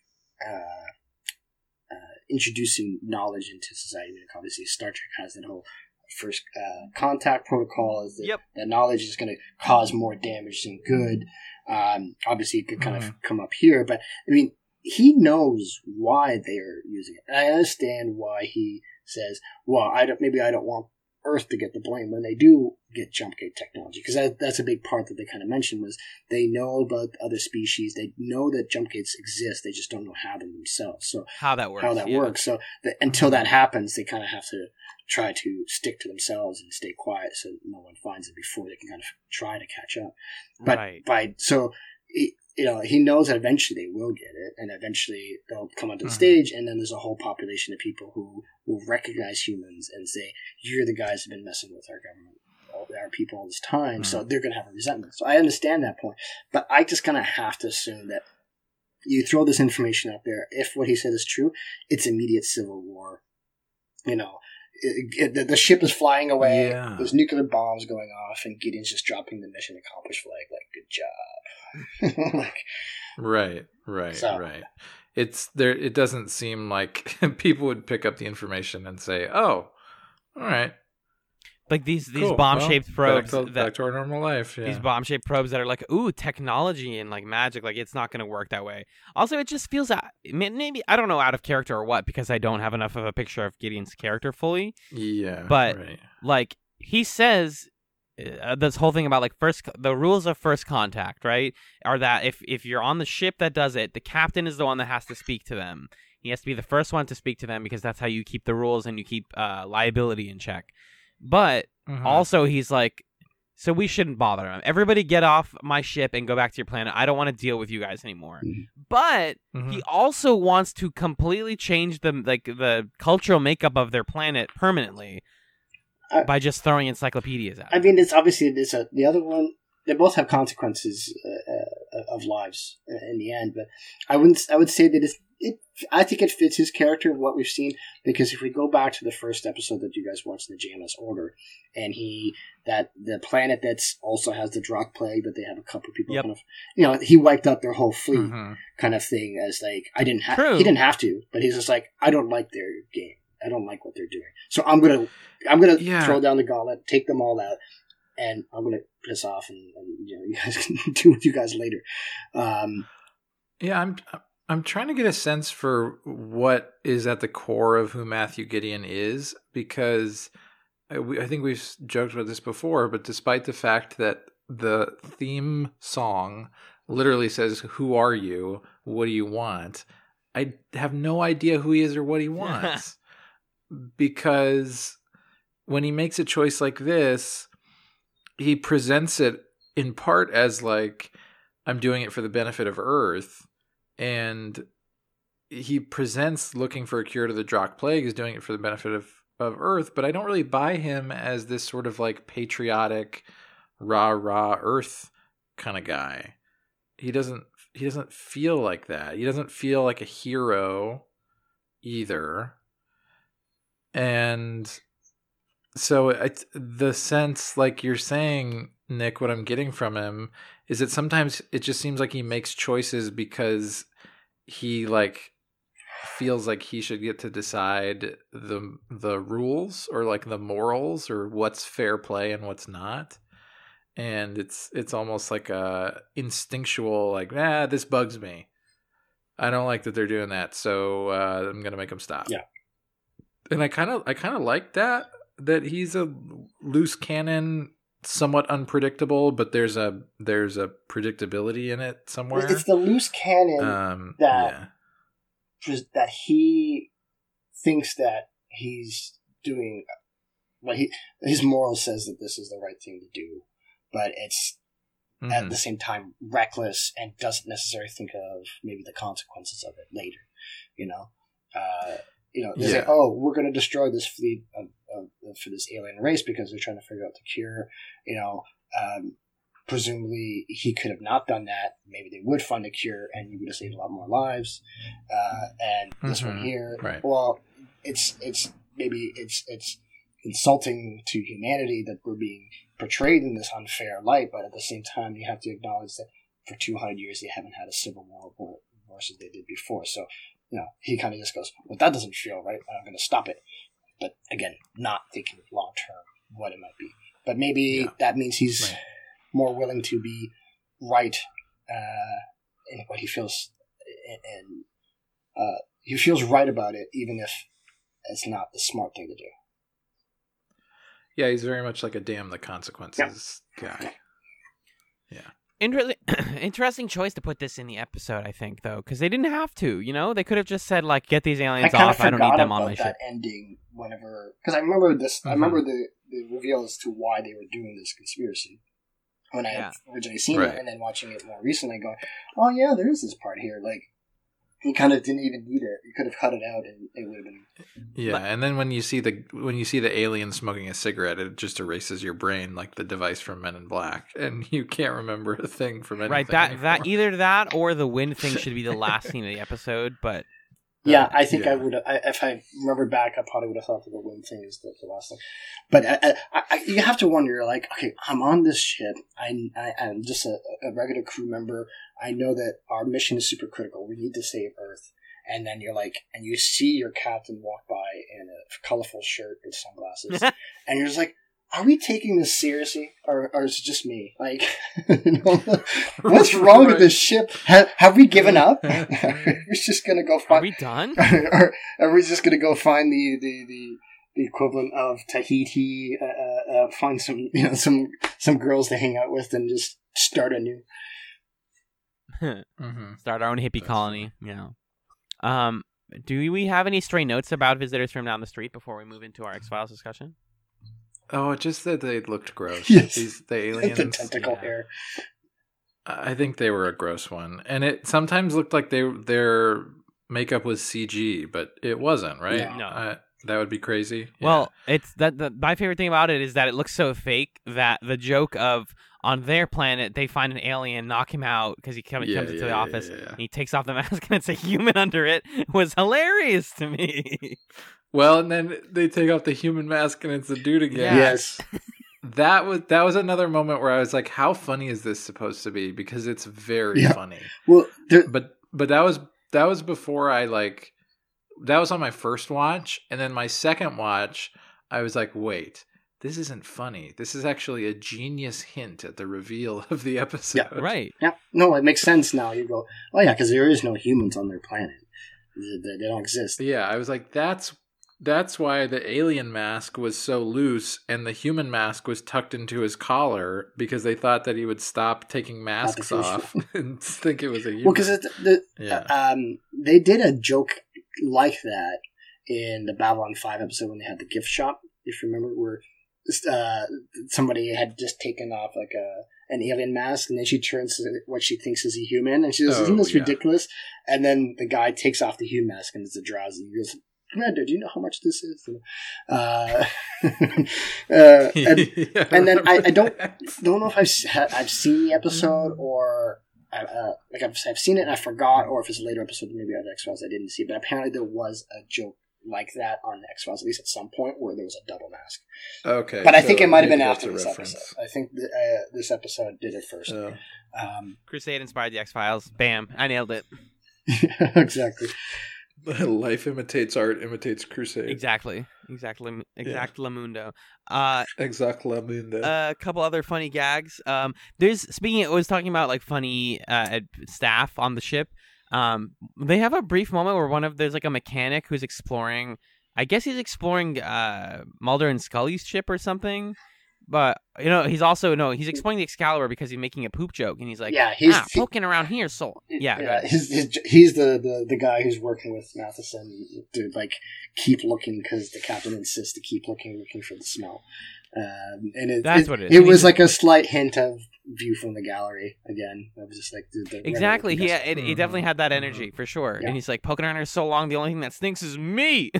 E: introducing knowledge into society, obviously Star Trek has that whole first contact protocol is that, that knowledge is going to cause more damage than good. Obviously, it could kind of come up here, but I mean, he knows why they are using it. And I understand why he says, well, I don't want Earth to get the blame when they do get jump gate technology, because that's a big part that they kind of mentioned was they know about other species, they know that jump gates exist, they just don't know how them themselves. So
C: how that works.
E: So until that happens, they kind of have to try to stick to themselves and stay quiet so no one finds it before they can kind of try to catch up. But he knows that eventually they will get it, and eventually they'll come onto the stage, and then there's a whole population of people who will recognize humans and say, you're the guys who've been messing with our government, our people all this time, so they're going to have a resentment. So I understand that point, but I just kind of have to assume that you throw this information out there, if what he said is true, it's immediate civil war. The ship is flying away, there's nuclear bombs going off, and Gideon's just dropping the mission accomplished flag, like, good job.
D: Right. It's there. It doesn't seem like people would pick up the information and say, "Oh, all right."
C: Like these bomb-shaped probes
D: back to our normal life. Yeah.
C: These bomb-shaped probes that are like, ooh, technology and like magic. Like it's not going to work that way. Also, it just feels maybe I don't know, out of character or what, because I don't have enough of a picture of Gideon's character fully.
D: Yeah,
C: but like he says. This whole thing about like the rules of first contact, right, are that if you're on the ship that does it, the captain is the one that has to speak to them. He has to be the first one to speak to them because that's how you keep the rules and you keep liability in check. But also he's like, So we shouldn't bother him. Everybody get off my ship and go back to your planet. I don't want to deal with you guys anymore. But he also wants to completely change the cultural makeup of their planet permanently by just throwing encyclopedias at them.
E: I mean, it's obviously the other one. They both have consequences of lives in the end, but I would say that I think it fits his character, what we've seen, because if we go back to the first episode that you guys watched in the JMS Order, and the planet that's also has the Drock plague, that they have a couple of people kind of, he wiped out their whole fleet kind of thing, as like, he didn't have to, but he's just like, I don't like their game. I don't like what they're doing. So I'm gonna throw down the gauntlet, take them all out, and I'm gonna piss off, and you guys can do with you guys later.
D: I'm trying to get a sense for what is at the core of who Matthew Gideon is, because I think we've joked about this before, but despite the fact that the theme song literally says, "Who are you? What do you want?" I have no idea who he is or what he wants. Because when he makes a choice like this, he presents it in part as like, I'm doing it for the benefit of Earth. And he presents looking for a cure to the Drock plague as doing it for the benefit of Earth, but I don't really buy him as this sort of like patriotic, rah Earth kind of guy. He doesn't feel like that. He doesn't feel like a hero either. And so the sense, like you're saying, Nick, what I'm getting from him is that sometimes it just seems like he makes choices because he like feels like he should get to decide the rules or like the morals or what's fair play and what's not. And it's almost like a instinctual, like, this bugs me. I don't like that they're doing that, so I'm gonna make them stop.
E: Yeah.
D: And I kind of like that he's a loose cannon, somewhat unpredictable, but there's a predictability in it somewhere.
E: It's the loose cannon that he thinks that he's doing. Well, his moral says that this is the right thing to do, but it's at the same time reckless and doesn't necessarily think of maybe the consequences of it later. They say, "Oh, we're going to destroy this fleet for this alien race because they're trying to figure out the cure." Presumably, he could have not done that. Maybe they would find a cure, and you would have saved a lot more lives. And this one here,
D: right.
E: Well, it's insulting to humanity that we're being portrayed in this unfair light, but at the same time, you have to acknowledge that for 200 years they haven't had a civil war versus they did before. So, he kind of just goes, "Well, that doesn't feel right, and I'm going to stop it." But again, not thinking long term what it might be. But maybe that means he's more willing to be right in what he feels, and he feels right about it, even if it's not the smart thing to do.
D: Yeah, he's very much like a damn the consequences guy. Yeah.
C: Interesting choice to put this in the episode, I think, though, because they didn't have to. They could have just said, like, get these aliens off. I don't need them on my ship.
E: That ending whenever, because I remember this. Mm-hmm. I remember the reveal as to why they were doing this conspiracy when I had originally seen it, and then watching it more recently, going, "Oh yeah, there is this part here." Like, he kind of didn't even need it. You could have cut it out, and it would have been.
D: Yeah, and then when you see the alien smoking a cigarette, it just erases your brain like the device from Men in Black, and you can't remember a thing from anything.
C: Right, that either that or the wind thing should be the last scene of the episode. But
E: I think I would. If I remember back, I probably would have thought that the wind thing is the last thing. But you have to wonder, like, okay, I'm on this ship. I'm just a regular crew member. I know that our mission is super critical. We need to save Earth. And then you're like, and you see your captain walk by in a colorful shirt with sunglasses, and you're just like, are we taking this seriously, or is it just me? Like, what's wrong with this ship? Have we given up? Are we just gonna go find?
C: Are we done?
E: Or are we just gonna go find the equivalent of Tahiti? Find some girls to hang out with and just start anew.
C: Start our own hippie colony. Do we have any stray notes about visitors from down the street before we move into our X-Files discussion?
D: Oh, just that they looked gross.
E: Yes.
D: The aliens.
E: the tentacle
C: yeah.
E: hair.
D: I think they were a gross one, and it sometimes looked like their makeup was CG, but it wasn't, right?
C: No.
D: That would be crazy.
C: Well, it's my favorite thing about it is that it looks so fake that the joke of on their planet they find an alien, knock him out because he comes into the office and he takes off the mask and it's a human under it was hilarious to me.
D: Well, and then they take off the human mask and it's a dude again.
C: Yeah.
E: Yes.
D: That was another moment where I was like, how funny is this supposed to be? Because it's very funny.
E: Well,
D: But that was before that was on my first watch, and then my second watch, I was like, wait, this isn't funny. This is actually a genius hint at the reveal of the episode.
E: Yeah,
C: Right.
E: yeah. No, it makes sense now. You go, oh yeah, because there is no humans on their planet. They don't exist.
D: Yeah, I was like, that's why the alien mask was so loose and the human mask was tucked into his collar, because they thought that he would stop taking masks off and think it was a human.
E: Well, because they did a joke like that in the Babylon 5 episode when they had the gift shop, if you remember, where somebody had just taken off like an alien mask, and then she turns to what she thinks is a human, and she goes, isn't this ridiculous? And then the guy takes off the human mask, and it's a drowsy. He goes, Commander, do you know how much this is? And then I don't know if I've seen the episode, or I've seen it and I forgot, or if it's a later episode maybe of X-Files I didn't see. But apparently there was a joke like that on X-Files, at least at some point, where there was a double mask.
D: Okay,
E: but I think it might have been
D: that's
E: after
D: a
E: this
D: reference.
E: episode. I think this episode did it first.
C: Crusade inspired the X-Files. Bam. I nailed it.
E: Exactly.
D: Life imitates art, imitates Crusade.
C: Exactly. Lamundo.
D: Exactly.
C: A couple other funny gags. I was talking about like funny staff on the ship. They have a brief moment where there's like a mechanic who's exploring. I guess he's exploring Mulder and Scully's ship or something. But he's exploring the Excalibur because he's making a poop joke, and he's like, he's poking around here. So
E: he's the guy who's working with Matheson to like keep looking because the captain insists to keep looking for the smell. And
C: that's what it is.
E: It was like a slight hint of view from the gallery again. I was just like,
C: exactly. He definitely had that energy for sure. Yeah. And he's like poking around here so long. The only thing that stinks is me.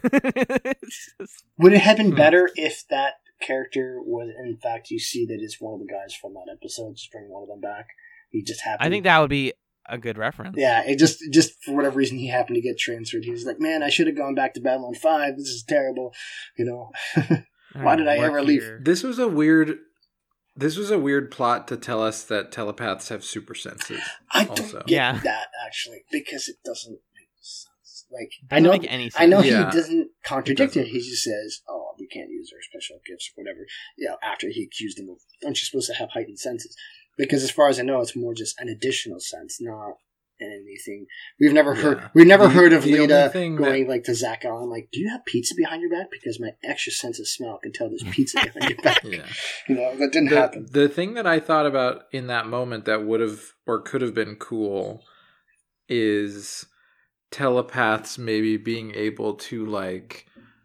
E: Would it have been better if that character was, in fact, you see that it's one of the guys from that episode, just bring one of them back? He just happened.
C: I think that would be a good reference.
E: Yeah, it just for whatever reason he happened to get transferred. He was like, man, I should have gone back to Babylon 5. This is terrible. Why did I ever leave?
D: This was a weird plot to tell us that telepaths have super senses.
E: I don't get that, actually, because it doesn't make sense. Like,
C: I know
E: he doesn't contradict it. He just says, "Oh, we can't use our special gifts or whatever." After he accused him of, "Aren't you supposed to have heightened senses?" Because as far as I know, it's more just an additional sense, not anything. We've never heard of Lita going like to Zach Allen, like, "Do you have pizza behind your back? Because my extra sense of smell can tell there's pizza behind your back." That didn't happen.
D: The thing that I thought about in that moment that would have or could have been cool is telepaths maybe being able to like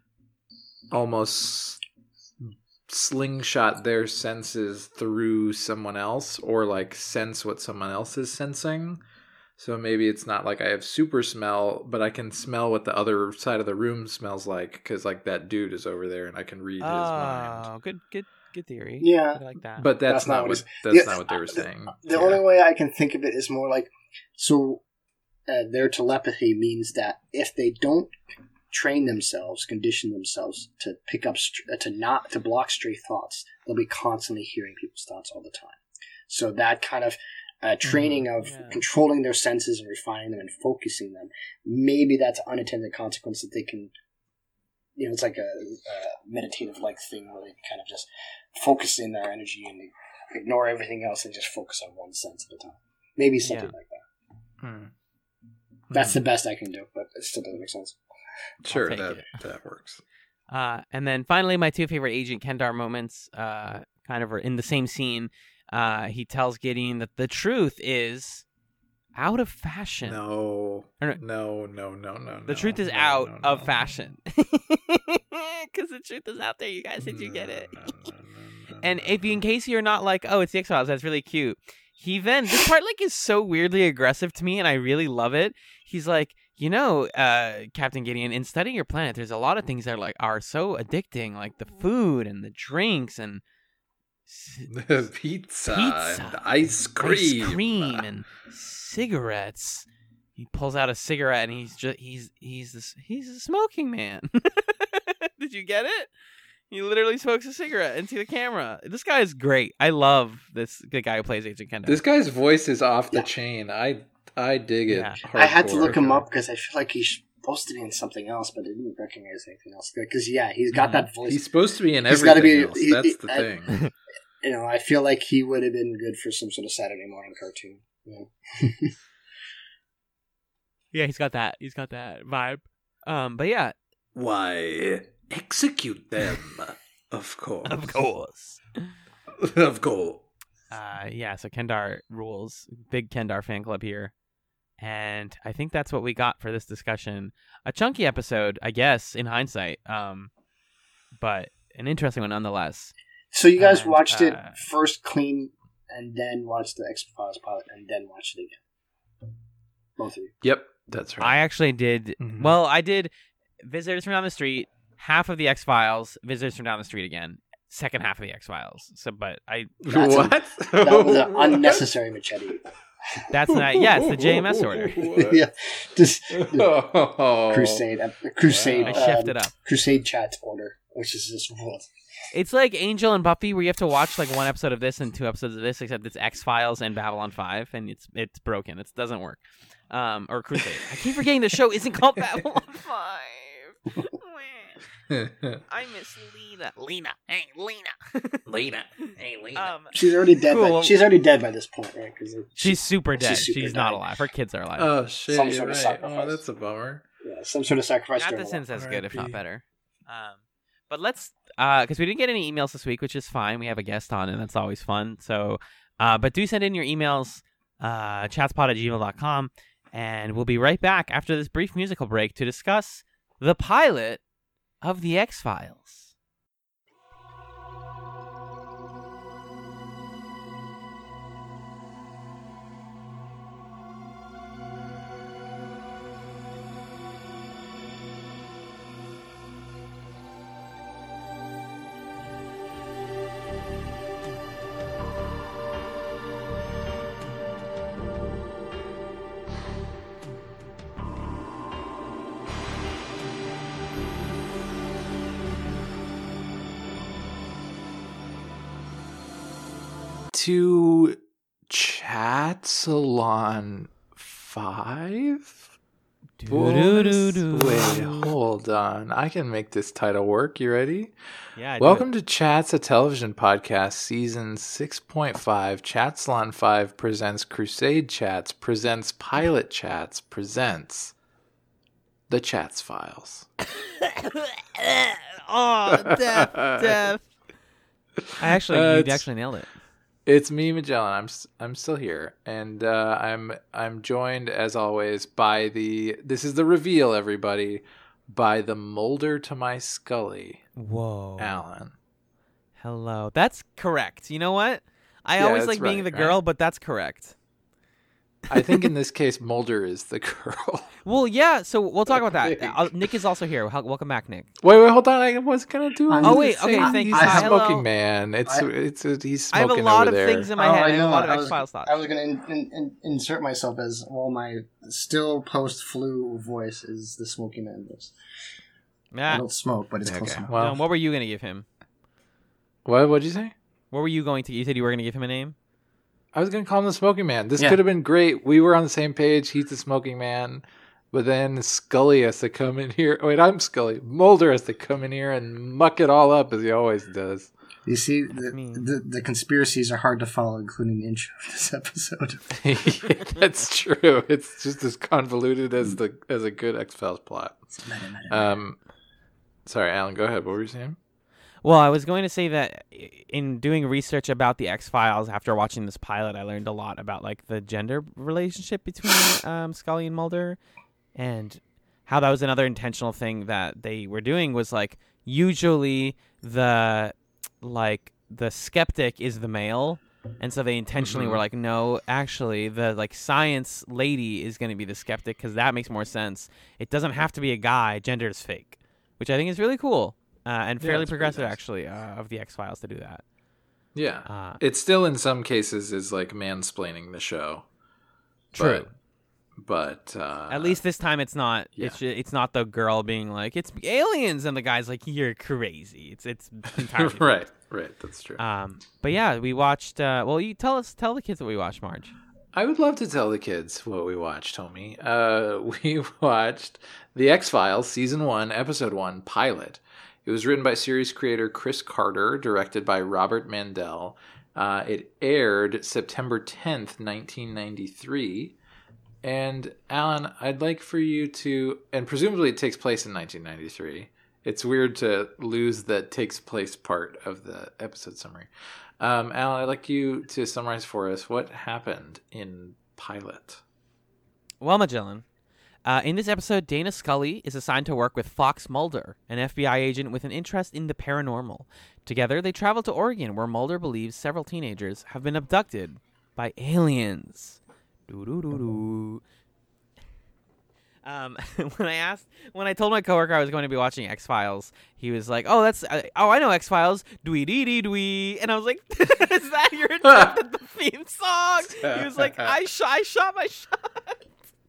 D: almost slingshot their senses through someone else, or like sense what someone else is sensing. So maybe it's not like I have super smell, but I can smell what the other side of the room smells like, because like that dude is over there and I can read his mind.
C: Oh, good theory.
E: Yeah,
C: I like that.
D: But that's not what they were saying.
E: The only way I can think of it is more like, so their telepathy means that if they don't train themselves, condition themselves to pick up, to block stray thoughts, they'll be constantly hearing people's thoughts all the time. So that kind of training of controlling their senses and refining them and focusing them, maybe that's an unintended consequence that they can, it's like a meditative like thing where they kind of just focus in their energy and they ignore everything else and just focus on one sense at a time. Maybe something like that. That's the best I can do, but it still doesn't make sense.
D: Sure, that works.
C: And then finally, my two favorite Agent Kendar moments kind of are in the same scene. He tells Gideon that the truth is out of fashion.
D: No.
C: The truth is out of fashion. Because the truth is out there, you guys. Did you get it? And in case you're not like, oh, it's the X-Files, that's really cute. He then, this part like is so weirdly aggressive to me, and I really love it. He's like, Captain Gideon, in studying your planet, there's a lot of things that are so addicting, like the food and the drinks and
D: the pizza and ice cream
C: and cigarettes. He pulls out a cigarette and he's a smoking man. Did you get it? He literally smokes a cigarette into the camera. This guy is great. I love the guy who plays Agent Kendar.
D: This guy's voice is off the chain. I dig it.
C: Yeah.
E: I had to look him up because I feel like he's supposed to be in something else, but I didn't recognize anything else. Because he's got that voice.
D: He's supposed to be in
E: He's
D: everything
E: gotta be-
D: else. That's the thing.
E: I feel like he would have been good for some sort of Saturday morning cartoon. Yeah.
C: Yeah, he's got that vibe. But yeah.
D: Why, execute them, of course.
C: Of course.
D: Of course.
C: So Kendar rules. Big Kendar fan club here. And I think that's what we got for this discussion. A chunky episode, I guess, in hindsight. But an interesting one nonetheless.
E: So you guys watched it first clean and then watched the X-Files pilot and then watched it again. Both of you.
D: Yep, that's right.
C: I actually did.
D: Mhm.
C: Well, I did Visitors from Down the Street, half of the X-Files, Visitors from Down the Street again, second half of the X-Files. So, but I
D: What?
E: That was an unnecessary machete.
C: that's not. Yeah, it's the JMS order.
E: Yeah, just
D: Oh.
E: Crusade.
C: I shifted up.
E: Crusade chat order, which is just ruled.
C: It's like Angel and Buffy, where you have to watch like one episode of this and 2 episodes of this, except it's X-Files and Babylon 5, and it's broken. It doesn't work. Or Crusade. I keep forgetting the show isn't called Babylon 5. I miss Lena. Lena. Hey, Lena.
D: Lena. Hey, Lena.
E: She's already dead.
C: Cool.
E: She's already dead by this point, right?
C: She's super dead.
E: She's super
C: She's not
E: dead.
C: alive. Her kids are alive.
D: Oh, shit.
E: Some
D: You're
E: sort of
D: right.
E: sacrifice.
D: Oh, that's a bummer.
E: Yeah, some sort of sacrifice.
C: Not
E: during
C: the
E: the
C: sins
E: war.
C: as good, if not
D: R.I.P.
C: better. But let's, because we didn't get any emails this week, which is fine. We have a guest on, and that's always fun. So, but do send in your emails, chatspot@gmail.com, and we'll be right back after this brief musical break to discuss the pilot of The X-Files.
D: To Chat Salon 5?
C: Do-do-do-do.
D: Wait, hold on. I can make this title work. You ready?
C: Yeah.
D: Welcome to Chats, a television podcast, season 6.5. Chat Salon 5 presents Crusade Chats, presents Pilot Chats, presents The Chats Files.
C: Oh, death. You actually nailed it.
D: It's me, Magellan. I'm still here, and I'm joined as always by this is the reveal, everybody, by the Mulder to my Scully,
C: Whoa.
D: Alan.
C: Hello. That's correct. You know what? I
D: Yeah,
C: always
D: that's
C: like being
D: right,
C: the girl,
D: right?
C: but that's correct.
D: I think in this case, Mulder is the girl.
C: Well, yeah, so we'll talk about that. Nick is also here. Welcome back, Nick.
D: Wait, hold on. I was gonna do.
E: Oh,
C: wait, okay, thank you.
D: He's a
C: Hello.
D: smoking man. He's
C: I have
D: smoking
C: a lot
D: over
C: of
D: there.
C: things in my head. I have a lot of
E: I was
C: X-Files thoughts.
E: I was going to insert myself as my still post-flu voice is the smoky man voice. I
C: Yeah.
E: don't smoke, but it's close
D: Okay,
E: enough.
D: well,
C: John, what were you going to give him?
D: what'd you say?
C: What were you going to... You said you were going to give him a name?
D: I was gonna call him the smoking man. This
E: Yeah.
D: could have been great. We were on the same page. He's the smoking man. But then Scully has to come in here. Wait, I'm Scully. Mulder has to come in here and muck it all up as he always does.
E: You see,
C: me.
E: the conspiracies are hard to follow, including the intro of this episode.
D: That's true. It's just as convoluted as a good X-Files plot. Sorry, Alan, go ahead. What were you saying?
C: Well, I was going to say that in doing research about the X-Files after watching this pilot, I learned a lot about like the gender relationship between Scully and Mulder, and how that was another intentional thing that they were doing was like usually the skeptic is the male, and so they intentionally were like, no, actually the like science lady is going to be the skeptic because that makes more sense. It doesn't have to be a guy. Gender is fake, which I think is really cool and fairly progressive actually of the X-Files to do that.
D: Yeah, it still in some cases is like mansplaining the show.
C: True.
D: But
C: at least this time it's not.
D: Yeah.
C: It's not the girl being like, it's aliens, and the guy's like, you're crazy. It's entirely
D: right. That's true.
C: But yeah, we watched. Well, you tell the kids what we watched, Marge.
D: I would love to tell the kids what we watched, homie. We watched The X-Files Season 1, Episode 1, Pilot. It was written by series creator Chris Carter, directed by Robert Mandel. It aired September 10th, 1993. And Alan, I'd like for you to, and presumably it takes place in 1993. It's weird to lose the takes place part of the episode summary. Alan, I'd like you to summarize for us what happened in Pilot.
C: Well, Magellan, in this episode, Dana Scully is assigned to work with Fox Mulder, an FBI agent with an interest in the paranormal. Together, they travel to Oregon, where Mulder believes several teenagers have been abducted by aliens. When I told my coworker I was going to be watching X-Files, he was like, "Oh, I know X-Files, dwee dee dee dwee," and I was like, "Is that your attempt at the theme song?" He was like, "I shot my shot."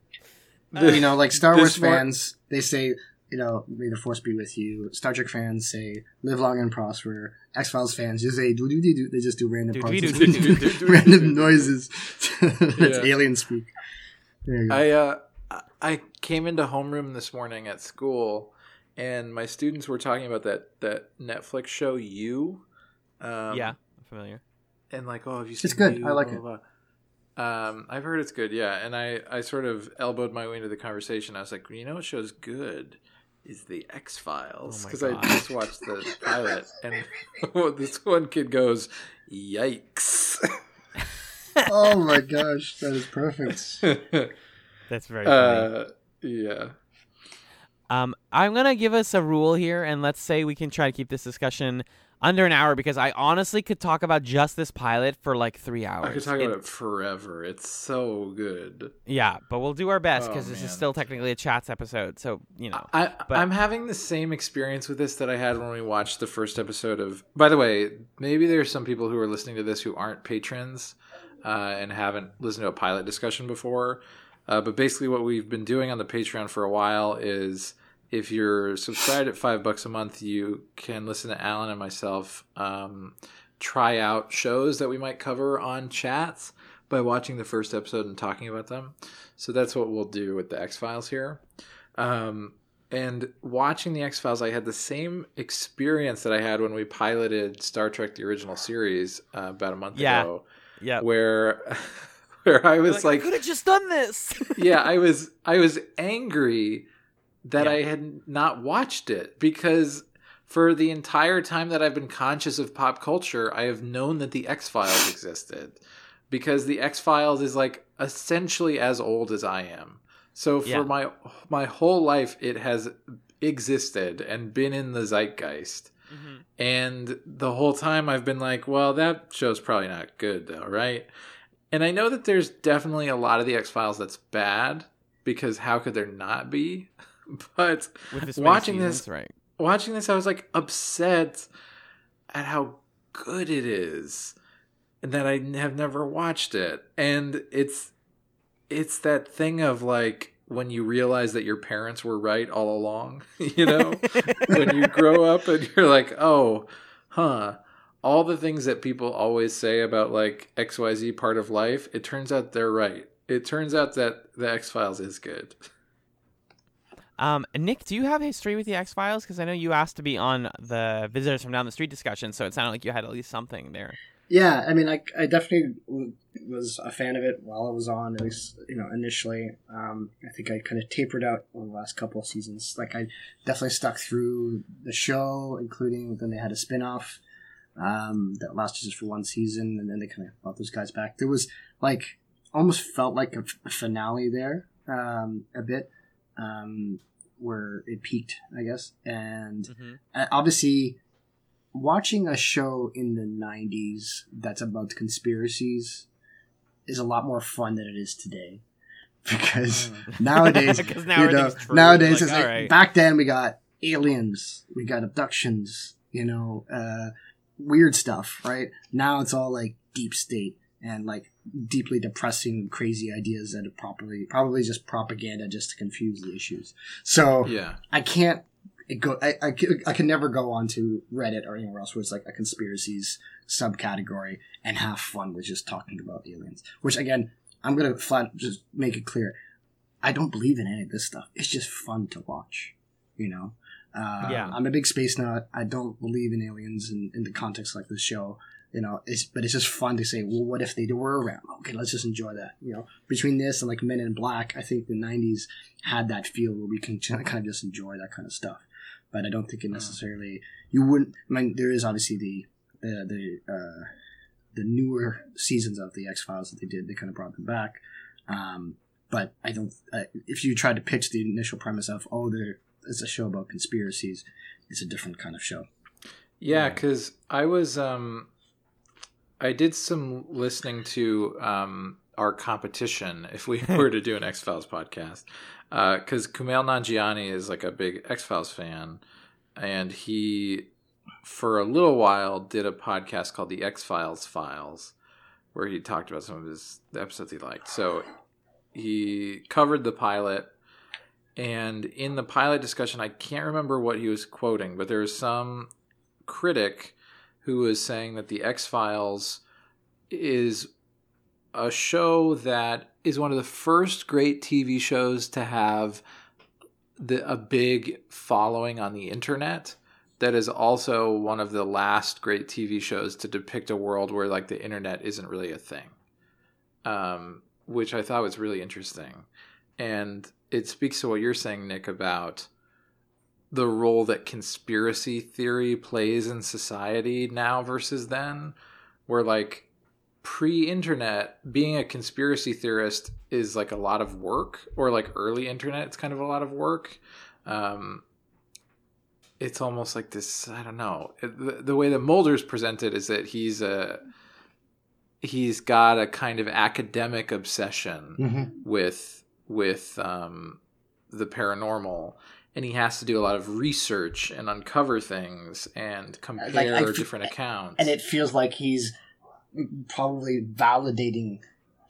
E: Like Star Wars fans, they say, may the Force be with you. Star Trek fans say, live long and prosper. X-Files fans just say, do. They just do random parts, random noises. That's alien speak. There you go.
D: I came into homeroom this morning at school, and my students were talking about that Netflix show, You.
C: Yeah, I'm familiar.
D: And like, oh, have you seen
E: It's good.
D: You?
E: I like
D: blah,
E: it.
D: blah, blah. I've heard it's good, yeah. And I sort of elbowed my way into the conversation. I was like, what show's good is The X-Files. Because I just watched the pilot. And this one kid goes, yikes.
E: Oh my gosh, that is perfect.
C: That's very funny.
D: Yeah.
C: I'm going to give us a rule here, and let's say we can try to keep this discussion under an hour, because I honestly could talk about just this pilot for like 3 hours.
D: I could talk about it forever. It's so good.
C: Yeah, but we'll do our best because this is still technically a chats episode. So,
D: I'm having the same experience with this that I had when we watched the first episode of... By the way, maybe there's some people who are listening to this who aren't patrons and haven't listened to a pilot discussion before. But basically what we've been doing on the Patreon for a while is... If you're subscribed at $5 a month, you can listen to Alan and myself try out shows that we might cover on chats by watching the first episode and talking about them. So that's what we'll do with the X-Files here. And watching the X-Files, I had the same experience that I had when we piloted Star Trek: The Original Series about a month ago.
C: Yeah.
D: Where I was like,
C: I could have just done this.
D: Yeah, I was angry that I had not watched it, because for the entire time that I've been conscious of pop culture, I have known that the X-Files existed, because the X-Files is like essentially as old as I am. So for my whole life, it has existed and been in the zeitgeist. Mm-hmm. And the whole time I've been like, well, that show's probably not good though, right? And I know that there's definitely a lot of the X-Files that's bad, because how could there not be? But watching this, I was like upset at how good it is, and that I have never watched it. And it's that thing of like when you realize that your parents were right all along, when you grow up and you're like, oh, all the things that people always say about like XYZ part of life, it turns out they're right. It turns out that the X-Files is good.
C: Nick, do you have history with the X-Files? Because I know you asked to be on the Visitors from Down the Street discussion, so it sounded like you had at least something there.
E: Yeah, I mean, I definitely was a fan of it while it was on, at least, initially. I think I kind of tapered out over the last couple of seasons. Like, I definitely stuck through the show, including then they had a spin-off that lasted just for one season, and then they kind of brought those guys back. There was, almost felt like a finale there, a bit. where it peaked, I guess. And
C: Mm-hmm.
E: obviously, watching a show in the 90s that's about conspiracies is a lot more fun than it is today. Because nowadays,
C: 'Cause now everything's true.
E: nowadays
C: Like,
E: it's like,
C: all right.
E: back then we got aliens, we got abductions, weird stuff, right? Now it's all like deep state and like deeply depressing, crazy ideas that are probably just propaganda just to confuse the issues. So
D: Yeah.
E: I can't go. I can never go onto Reddit or anywhere else where it's like a conspiracies subcategory and have fun with just talking about aliens. Which again, I'm gonna just make it clear. I don't believe in any of this stuff. It's just fun to watch.
C: Yeah.
E: I'm a big space nut. I don't believe in aliens in the context like this show. But it's just fun to say, well, what if they were around? Okay, let's just enjoy that. Between this and like Men in Black, I think the 90s had that feel where we can kind of just enjoy that kind of stuff. But I don't think it necessarily, you wouldn't, I mean, there is obviously the newer seasons of the X-Files that they did, they kind of brought them back. But I don't, if you try to pitch the initial premise of, it's a show about conspiracies, it's a different kind of show.
D: Yeah, because I did some listening to our competition if we were to do an X-Files podcast, because Kumail Nanjiani is like a big X-Files fan, and he, for a little while, did a podcast called the X-Files Files, where he talked about some of the episodes he liked. So he covered the pilot, and in the pilot discussion, I can't remember what he was quoting, but there was some critic who was saying that the X-Files is a show that is one of the first great TV shows to have a big following on the internet. That is also one of the last great TV shows to depict a world where like the internet isn't really a thing, which I thought was really interesting. And it speaks to what you're saying, Nick, about the role that conspiracy theory plays in society now versus then, where like pre-internet, being a conspiracy theorist is like a lot of work, or like early internet, it's kind of a lot of work. It's almost like this, I don't know. The way that Mulder's presented is that he's got a kind of academic obsession with the paranormal. And he has to do a lot of research and uncover things and compare different accounts.
E: And it feels like he's probably validating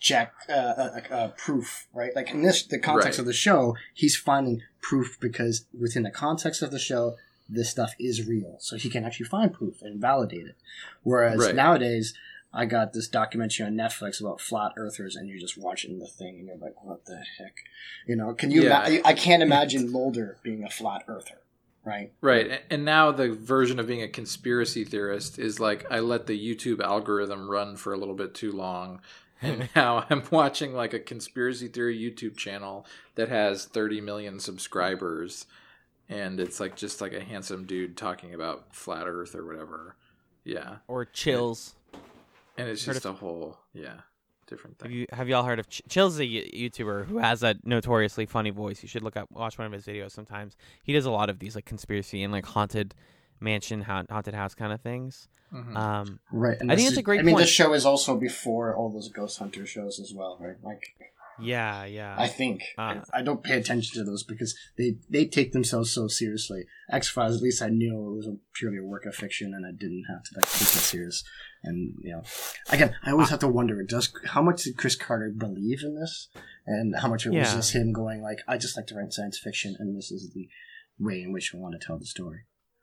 E: proof, right? Like in the context of the show, he's finding proof because within the context of the show, this stuff is real. So he can actually find proof and validate it. Whereas nowadays, I got this documentary on Netflix about flat earthers, and you're just watching the thing, and you're like, "What the heck?" Can you? I can't imagine Mulder being a flat earther, right?
D: Right, and now the version of being a conspiracy theorist is like, I let the YouTube algorithm run for a little bit too long, and now I'm watching like a conspiracy theory YouTube channel that has 30 million subscribers, and it's like just like a handsome dude talking about flat Earth or whatever. Yeah,
C: Or Chills.
D: And it's just a whole, different thing.
C: Have y'all heard of Chills? Is a YouTuber who has a notoriously funny voice. You should watch one of his videos sometimes. He does a lot of these like conspiracy and like haunted mansion, haunted house kind of things.
E: Right. And
C: I think it's a great point.
E: This show is also before all those Ghost Hunter shows as well, right? Like,
C: yeah.
E: I think I don't pay attention to those because they take themselves so seriously. X-Files, at least I knew it was purely a work of fiction, and I didn't have to like take it serious. And again, I always have to wonder: how much did Chris Carter believe in this, and how much it was just him going like, "I just like to write science fiction, and this is the way in which I want to tell the story."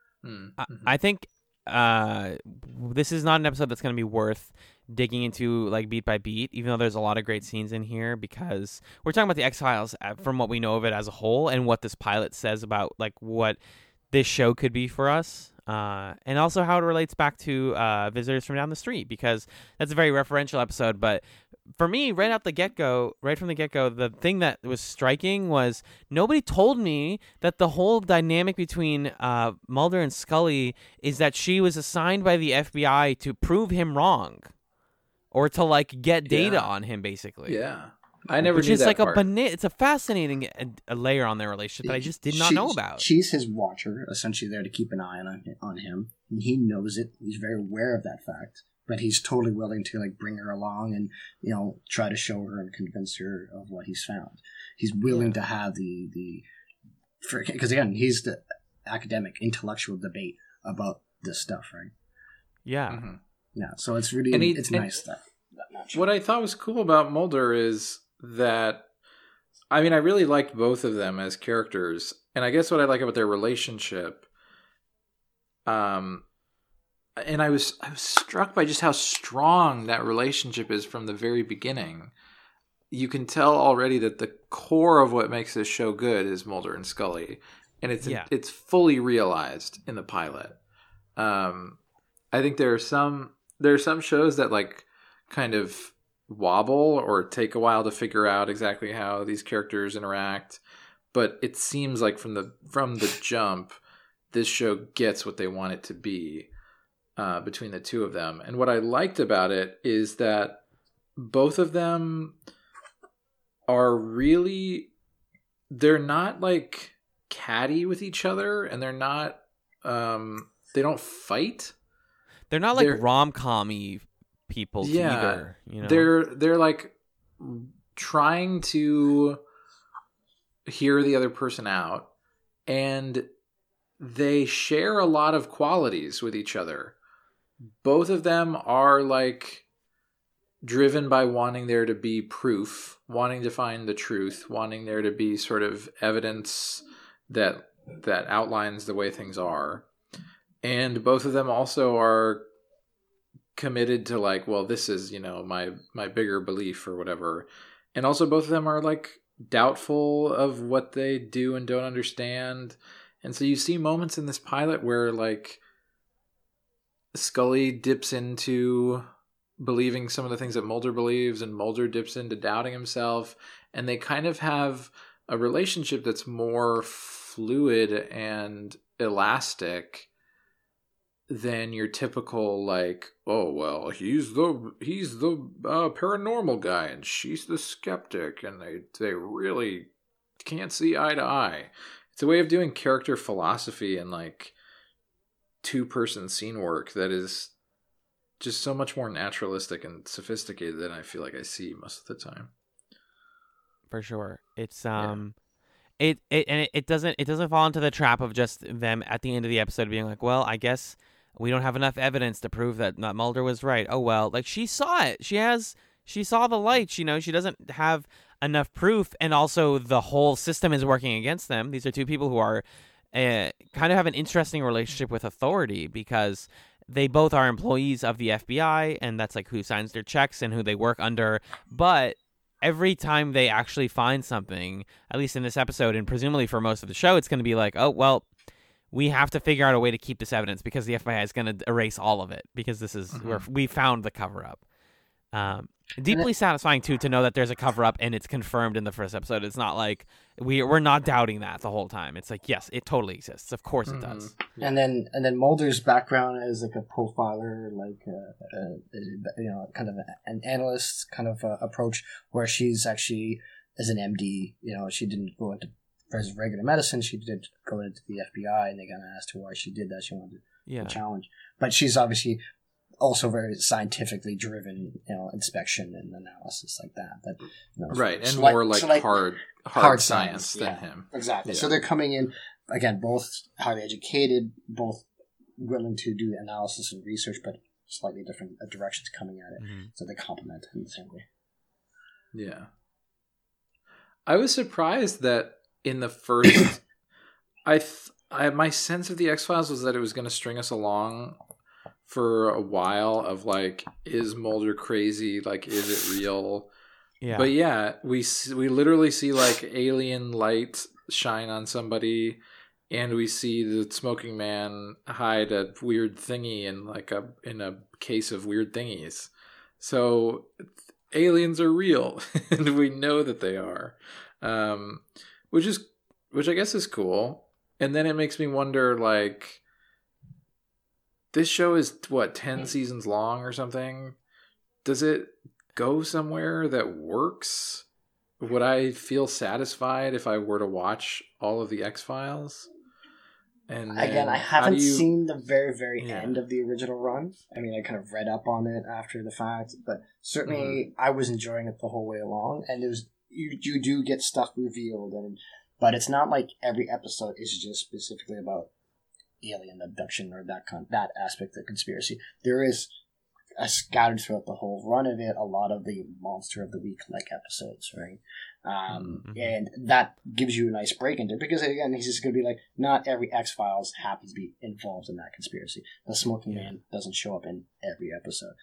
C: I think this is not an episode that's going to be worth digging into like beat by beat, even though there's a lot of great scenes in here, because we're talking about the X-Files from what we know of it as a whole and what this pilot says about like what this show could be for us, and also how it relates back to Visitors from Down the Street, because that's a very referential episode. But for me, right from the get-go, the thing that was striking was nobody told me that the whole dynamic between Mulder and Scully is that she was assigned by the FBI to prove him wrong, or to like get data on him, basically.
D: Yeah. I never
C: which
D: knew
C: is
D: that
C: like
D: part.
C: it's a fascinating a layer on their relationship that I just did not know about.
E: She's his watcher, essentially there to keep an eye on him. And he knows it. He's very aware of that fact. But he's totally willing to like bring her along and, you know, try to show her and convince her of what he's found. He's willing to have because again, he's the academic, intellectual debate about this stuff, right?
C: Yeah.
D: Mhm.
E: Yeah. So it's really, it's nice that match.
D: What I thought was cool about Mulder is that, I mean, I really liked both of them as characters. And I guess what I like about their relationship, and I was struck by just how strong that relationship is from the very beginning. You can tell already that the core of what makes this show good is Mulder and Scully, and it's fully realized in the pilot. I think there are some shows that like kind of wobble or take a while to figure out exactly how these characters interact, but it seems like from the jump, this show gets what they want it to be. Between the two of them. And what I liked about it is that both of them are really, they're not like catty with each other, and they're not, they don't fight.
C: They're not like rom-com-y people either. You know?
D: They're like trying to hear the other person out, and they share a lot of qualities with each other. Both of them are like driven by wanting there to be proof, wanting to find the truth, wanting there to be sort of evidence that outlines the way things are. And both of them also are committed to like, well, this is, you know, my bigger belief or whatever. And also both of them are like doubtful of what they do and don't understand. And so you see moments in this pilot where like Scully dips into believing some of the things that Mulder believes, and Mulder dips into doubting himself, and they kind of have a relationship that's more fluid and elastic than your typical like, oh well, he's the paranormal guy and she's the skeptic, and they really can't see eye to eye. It's a way of doing character philosophy and like two-person scene work that is just so much more naturalistic and sophisticated than I feel like I see most of the time.
C: For sure. It's it doesn't fall into the trap of just them at the end of the episode being like, well, I guess we don't have enough evidence to prove that Mulder was right. Oh well, like she saw it. She saw the lights, you know, she doesn't have enough proof, and also the whole system is working against them. These are two people who are kind of have an interesting relationship with authority because they both are employees of the FBI, and that's like who signs their checks and who they work under. But every time they actually find something, at least in this episode, and presumably for most of the show, it's going to be like, oh, well, we have to figure out a way to keep this evidence because the FBI is going to erase all of it because this is where we found the cover-up. Deeply satisfying too to know that there's a cover up and it's confirmed in the first episode. It's not like we're not doubting that the whole time. It's like, yes, it totally exists. Of course it does.
E: Yeah. And then Mulder's background as like a profiler, like you know, kind of an analyst kind of approach, where she's actually as an MD. You know, she didn't go into regular medicine. She did go into the FBI, and they kind of asked her why she did that. She wanted to challenge, but she's obviously also very scientifically driven, you know, inspection and analysis like that. But you know,
D: right, and more like hard science than him.
E: Exactly. Yeah. So they're coming in again, both highly educated, both willing to do analysis and research, but slightly different directions coming at it. Mm-hmm. So they complement in the same way.
D: Yeah, I was surprised that in the first, my sense of the X-Files was that it was going to string us along for a while of like, is Mulder crazy? Like, is it real? Yeah. But yeah, we literally see like alien light shine on somebody, and we see the smoking man hide a weird thingy in a case of weird thingies. So aliens are real, and we know that they are, which I guess is cool. And then it makes me wonder, like, this show is, 10 seasons long or something? Does it go somewhere that works would I feel satisfied if I were to watch all of the X-Files? And
E: again, I
D: then how
E: haven't
D: do you-
E: seen the very
D: Yeah.
E: end of the original run. I mean, I kind of read up on it after the fact, but certainly I was enjoying it the whole way along. And there's you do get stuff revealed, but it's not like every episode is just specifically about alien abduction or that aspect of conspiracy. There is scattered throughout the whole run of it a lot of the Monster of the Week like episodes, right? And that gives you a nice break into it, because again, he's just going to be like, not every X-Files happens to be involved in that conspiracy. The Smoking Man doesn't show up in every episode.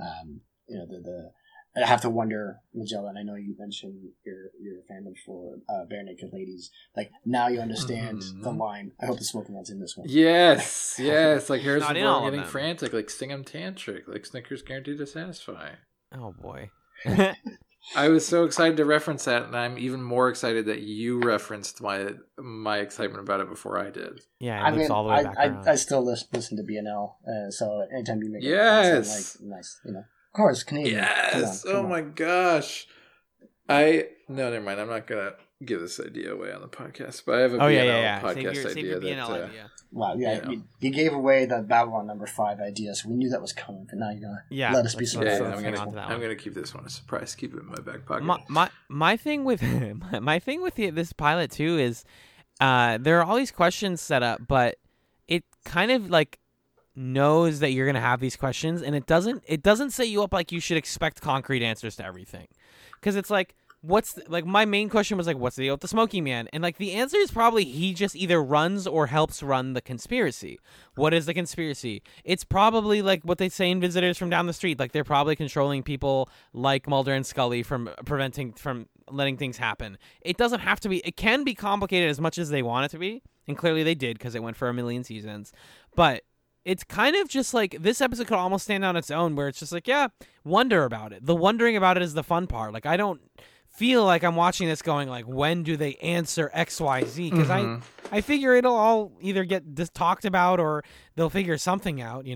E: I have to wonder, Magellan, I know you mentioned your fandom for Bare Naked Ladies. Like, now you understand the line, I hope the Smoking Man's in this one.
D: Yes. Like Harrison
C: Not in all
D: Ford
C: of
D: getting
C: them.
D: frantic, like Sting 'em Tantric, like Snickers guaranteed to satisfy.
C: Oh boy.
D: I was so excited to reference that, and I'm even more excited that you referenced my excitement about it before I did.
C: Yeah,
E: I
C: it loops
E: mean,
C: all the way back around.
E: I still listen to BNL, so anytime you make
D: Yes!
E: it, like, nice, of course, Canadian.
D: Yes!
E: Come on.
D: Oh my gosh. No, never mind. I'm not going to give this idea away on the podcast, but I have a BNL podcast
C: Save your
D: idea.
C: BNL idea.
E: Wow, yeah,
D: Yeah.
E: you gave away the Babylon number 5 idea, so we knew that was coming, but now you're going to let us be
C: let's-
E: surprised.
C: let's
D: I'm
C: hang
D: gonna,
C: on to that
D: I'm
C: one.
D: gonna keep this one a surprise. Keep it in my back pocket.
C: My thing with this pilot too is there are all these questions set up, but it kind of like knows that you're gonna have these questions, and it doesn't set you up like you should expect concrete answers to everything, because it's like, my main question was like, what's the deal with the Smoking Man? And like the answer is probably he just either runs or helps run the conspiracy. What is the conspiracy? It's probably like what they say in Visitors from Down the Street. Like they're probably controlling people like Mulder and Scully from letting things happen. It doesn't have to be. It can be complicated as much as they want it to be, and clearly they did, because it went for 1 million seasons. But it's kind of just like, this episode could almost stand on its own, where it's just like, yeah, wonder about it. The wondering about it is the fun part. Like, I don't feel like I'm watching this going like, when do they answer XYZ? Because I figure it'll all either get talked about or they'll figure something out,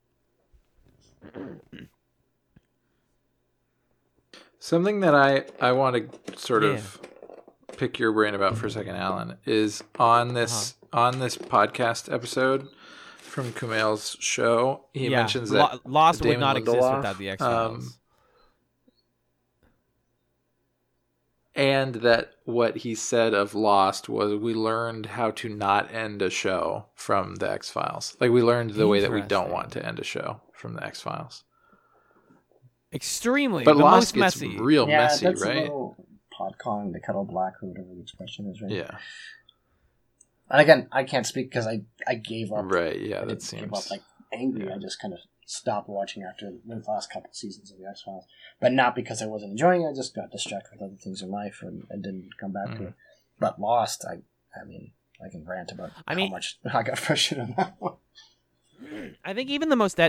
D: Something that I want to sort of pick your brain about for a second, Alan, is on this podcast episode from Kumail's show. He mentions that
C: Lost would
D: Damon
C: not exist
D: Lindelof,
C: without the X-Files.
D: and that what he said of Lost was, we learned how to not end a show from the X-Files. Like, we learned the way that we don't want to end a show from the X-Files.
C: Extremely,
D: But
C: the
D: Lost
C: most
D: gets
C: messy.
D: real messy,
E: that's
D: right?
E: a little PodCon, the kettle black, or whatever the expression is, right?
D: Yeah.
E: And again, I can't speak because I gave up.
D: Right, yeah,
E: I
D: that
E: didn't give up
D: seems...
E: like angry.
D: yeah.
E: I just kind of stopped watching after the last couple seasons of the X-Files. But not because I wasn't enjoying it, I just got distracted with other things in life and didn't come back to it. But Lost, I mean, I can rant about how much I got frustrated on that one.
C: I think even the most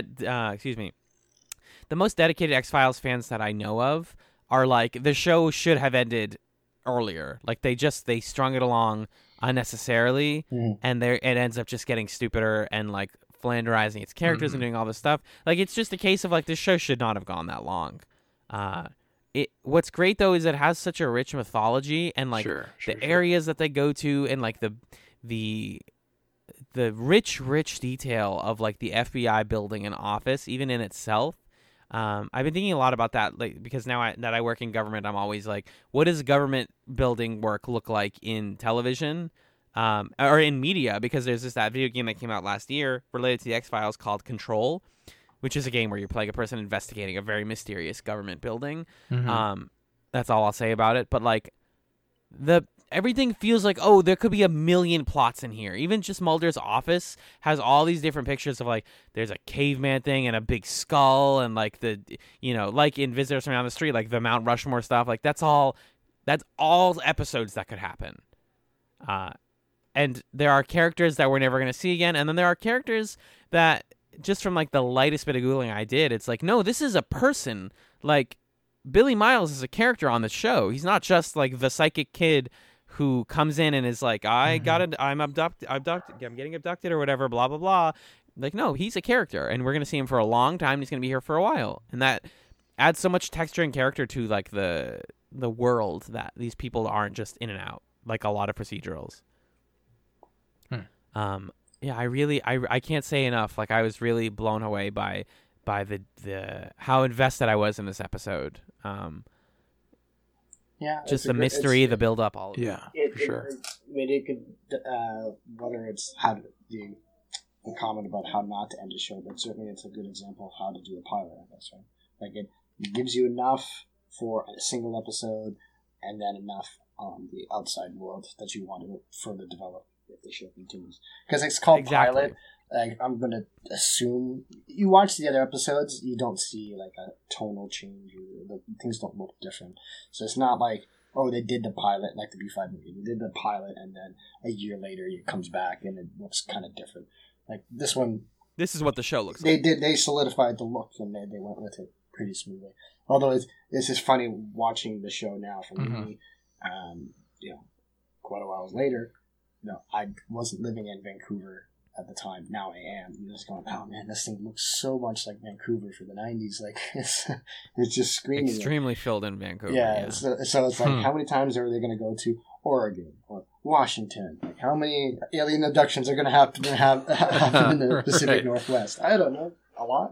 C: the most dedicated X-Files fans that I know of are like, the show should have ended earlier. Like they strung it along unnecessarily, and it ends up just getting stupider and like flanderizing its characters and doing all this stuff. Like, it's just a case of like, this show should not have gone that long. What's great though is it has such a rich mythology, and like the areas that they go to, and like the rich detail of like the FBI building and office, even in itself. I've been thinking a lot about that, like, because now that I work in government, I'm always like, what does government building work look like in television, or in media? Because there's that video game that came out last year related to the X-Files called Control, which is a game where you're playing a person investigating a very mysterious government building. That's all I'll say about it. But like, everything feels like, oh, there could be 1 million plots in here. Even just Mulder's office has all these different pictures of like, there's a caveman thing and a big skull, and like like in Visitors from Down the Street, like the Mount Rushmore stuff. Like that's all episodes that could happen. And there are characters that we're never going to see again. And then there are characters that, just from like the lightest bit of Googling I did, it's like, no, this is a person. Like, Billy Miles is a character on the show. He's not just like the psychic kid who comes in and is like, I'm getting abducted or whatever, blah, blah, blah. Like, no, he's a character, and we're going to see him for a long time. And he's going to be here for a while. And that adds so much texture and character to like the the world that these people aren't just in and out like a lot of procedurals. Yeah, I can't say enough. Like, I was really blown away by the how invested I was in this episode.
E: Yeah,
C: just the mystery, the build up, all of it.
D: Yeah, for sure.
E: I mean, it could whether it's how to the comment about how not to end a show, but certainly it's a good example of how to do a pilot, I guess, right? Like, it gives you enough for a single episode, and then enough on the outside world that you want to further develop if the show continues. Because it's called pilot. Like, I'm going to assume you watch the other episodes, you don't see like a tonal change, or things don't look different. So it's not like, oh, they did the pilot like the B5 movie. They did the pilot, and then a year later it comes back and it looks kind of different. Like this one,
C: this is what the show looks
E: like. They solidified the look, and they went with it pretty smoothly. Although it's just funny watching the show now for me. Quite a while later. No, I wasn't living in Vancouver at the time. Now I am. You're just going, oh man, this thing looks so much like Vancouver for the 90s. Like, it's just screaming.
C: Extremely filled in Vancouver.
E: Yeah. So it's like, how many times are they going to go to Oregon or Washington? Like, how many alien abductions are going to happen in the Pacific Northwest? I don't know. A lot.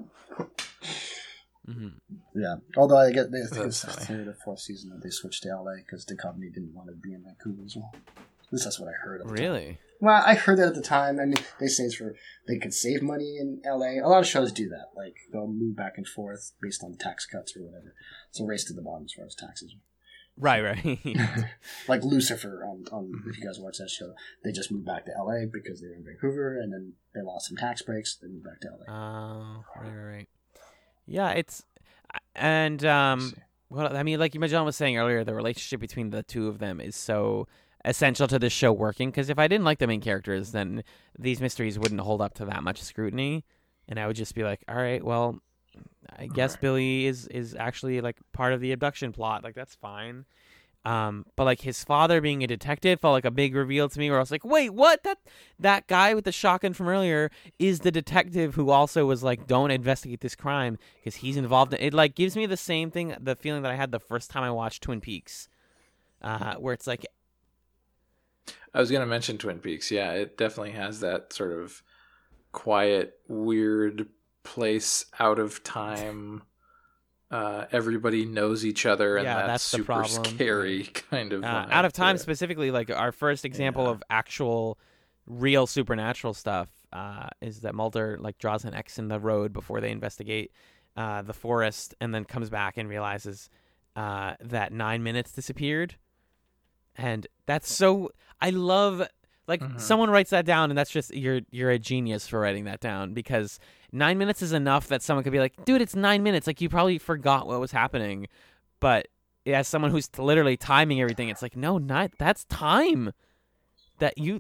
E: Yeah. Although I get it's the fourth season that they switched to LA because Duchovny didn't want to be in Vancouver as well. At least that's what I heard.
C: Really?
E: Well, I heard that at the time. I mean, they say it's they could save money in LA. A lot of shows do that. Like, they'll move back and forth based on tax cuts or whatever. It's a race to the bottom as far as taxes.
C: Right.
E: Like Lucifer on if you guys watch that show, they just moved back to LA because they were in Vancouver, and then they lost some tax breaks. They moved back to LA.
C: Oh, right. Yeah, it's and well, I mean, like John was saying earlier, the relationship between the two of them is so essential to this show working, because if I didn't like the main characters, then these mysteries wouldn't hold up to that much scrutiny, and I would just be like, all right, well, I guess Billy is actually like part of the abduction plot, like that's fine. But like his father being a detective felt like a big reveal to me, where I was like, wait, what? That guy with the shotgun from earlier is the detective who also was like, don't investigate this crime because he's involved in it. Like gives me the same thing, the feeling that I had the first time I watched Twin Peaks, where it's like,
D: I was going to mention Twin Peaks. Yeah, it definitely has that sort of quiet, weird place out of time. Everybody knows each other, and that's super scary kind of
C: out of time. Specifically, like our first example of actual real supernatural stuff is that Mulder like draws an X in the road before they investigate the forest, and then comes back and realizes that 9 minutes disappeared. And that's so, I love, like, someone writes that down, and that's just, you're a genius for writing that down, because 9 minutes is enough that someone could be like, dude, it's 9 minutes. Like, you probably forgot what was happening. But as someone who's literally timing everything, it's like, no, that's time. That you...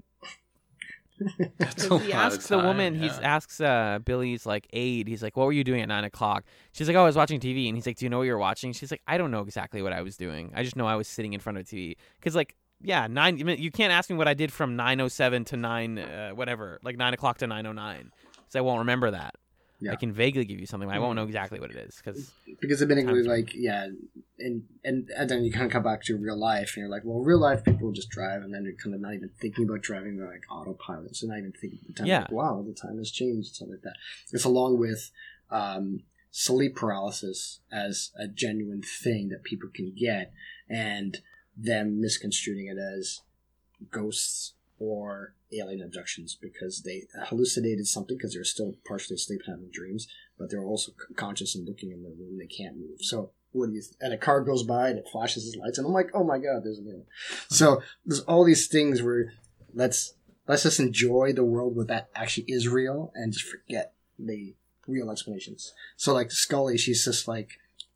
C: He asks the woman, he asks Billy's like aide, he's like, what were you doing at 9 o'clock? She's like, oh, I was watching TV. And he's like, do you know what you're watching? She's like, I don't know exactly what I was doing. I just know I was sitting in front of TV. Because like, yeah, you can't ask me what I did from 9:07 to 9 o'clock to 9:09. So I won't remember that. Yeah. I can vaguely give you something, but I won't know exactly what it is.
E: Because admittedly, like, yeah, and then you kind of come back to real life, and you're like, well, real life people just drive, and then you're kind of not even thinking about driving, they're like autopilot, so not even thinking of the time. Yeah. Like, wow, the time has changed, something like that. It's along with sleep paralysis as a genuine thing that people can get, and them misconstruing it as ghosts or alien abductions because they hallucinated something because they're still partially asleep having dreams, but they're also conscious and looking in the room. They can't move. So what do you? And a car goes by and it flashes its lights, and I'm like, oh my god, there's an alien. So there's all these things where let's just enjoy the world where that actually is real and just forget the real explanations. So like Scully, she's just like,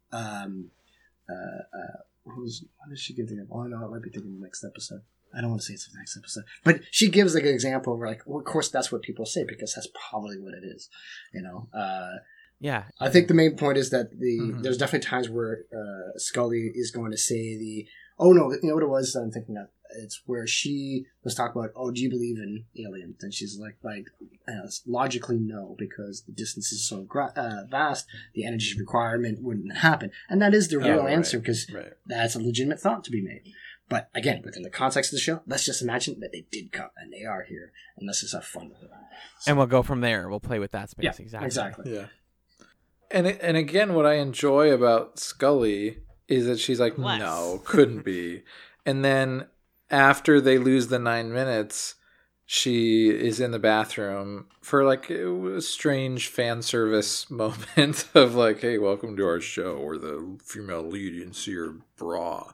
E: what is she giving? Oh no, I might be thinking the next episode. I don't want to say it's the next episode, but she gives like an example where like, well, of course that's what people say because that's probably what it is, you know.
C: Yeah,
E: I think the main point is that there's definitely times where Scully is going to say oh no, you know what it was that I'm thinking of. it's where she was talking about, oh, do you believe in aliens? And she's like logically no, because the distance is so vast, the energy requirement wouldn't happen. And that is the real answer, because that's a legitimate thought to be made. But again, within the context of the show, let's just imagine that they did come and they are here, and let's just have fun with it.
C: And we'll go from there. We'll play with that space.
E: Yeah,
C: exactly.
D: Yeah. And again, what I enjoy about Scully is that she's like, no, couldn't be. And then after they lose the 9 minutes, she is in the bathroom for like a strange fan service moment of like, hey, welcome to our show, where the female lead, you can see her bra.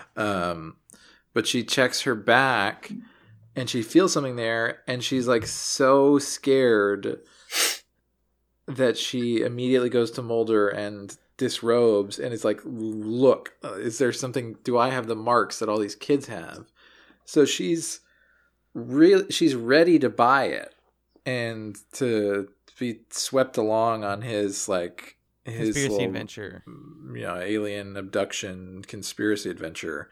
D: But she checks her back and she feels something there, and she's like so scared that she immediately goes to Mulder and disrobes and is like, look, is there something, do I have the marks that all these kids have? So she's ready to buy it and to be swept along on his like his
C: conspiracy
D: little,
C: adventure,
D: alien abduction conspiracy adventure.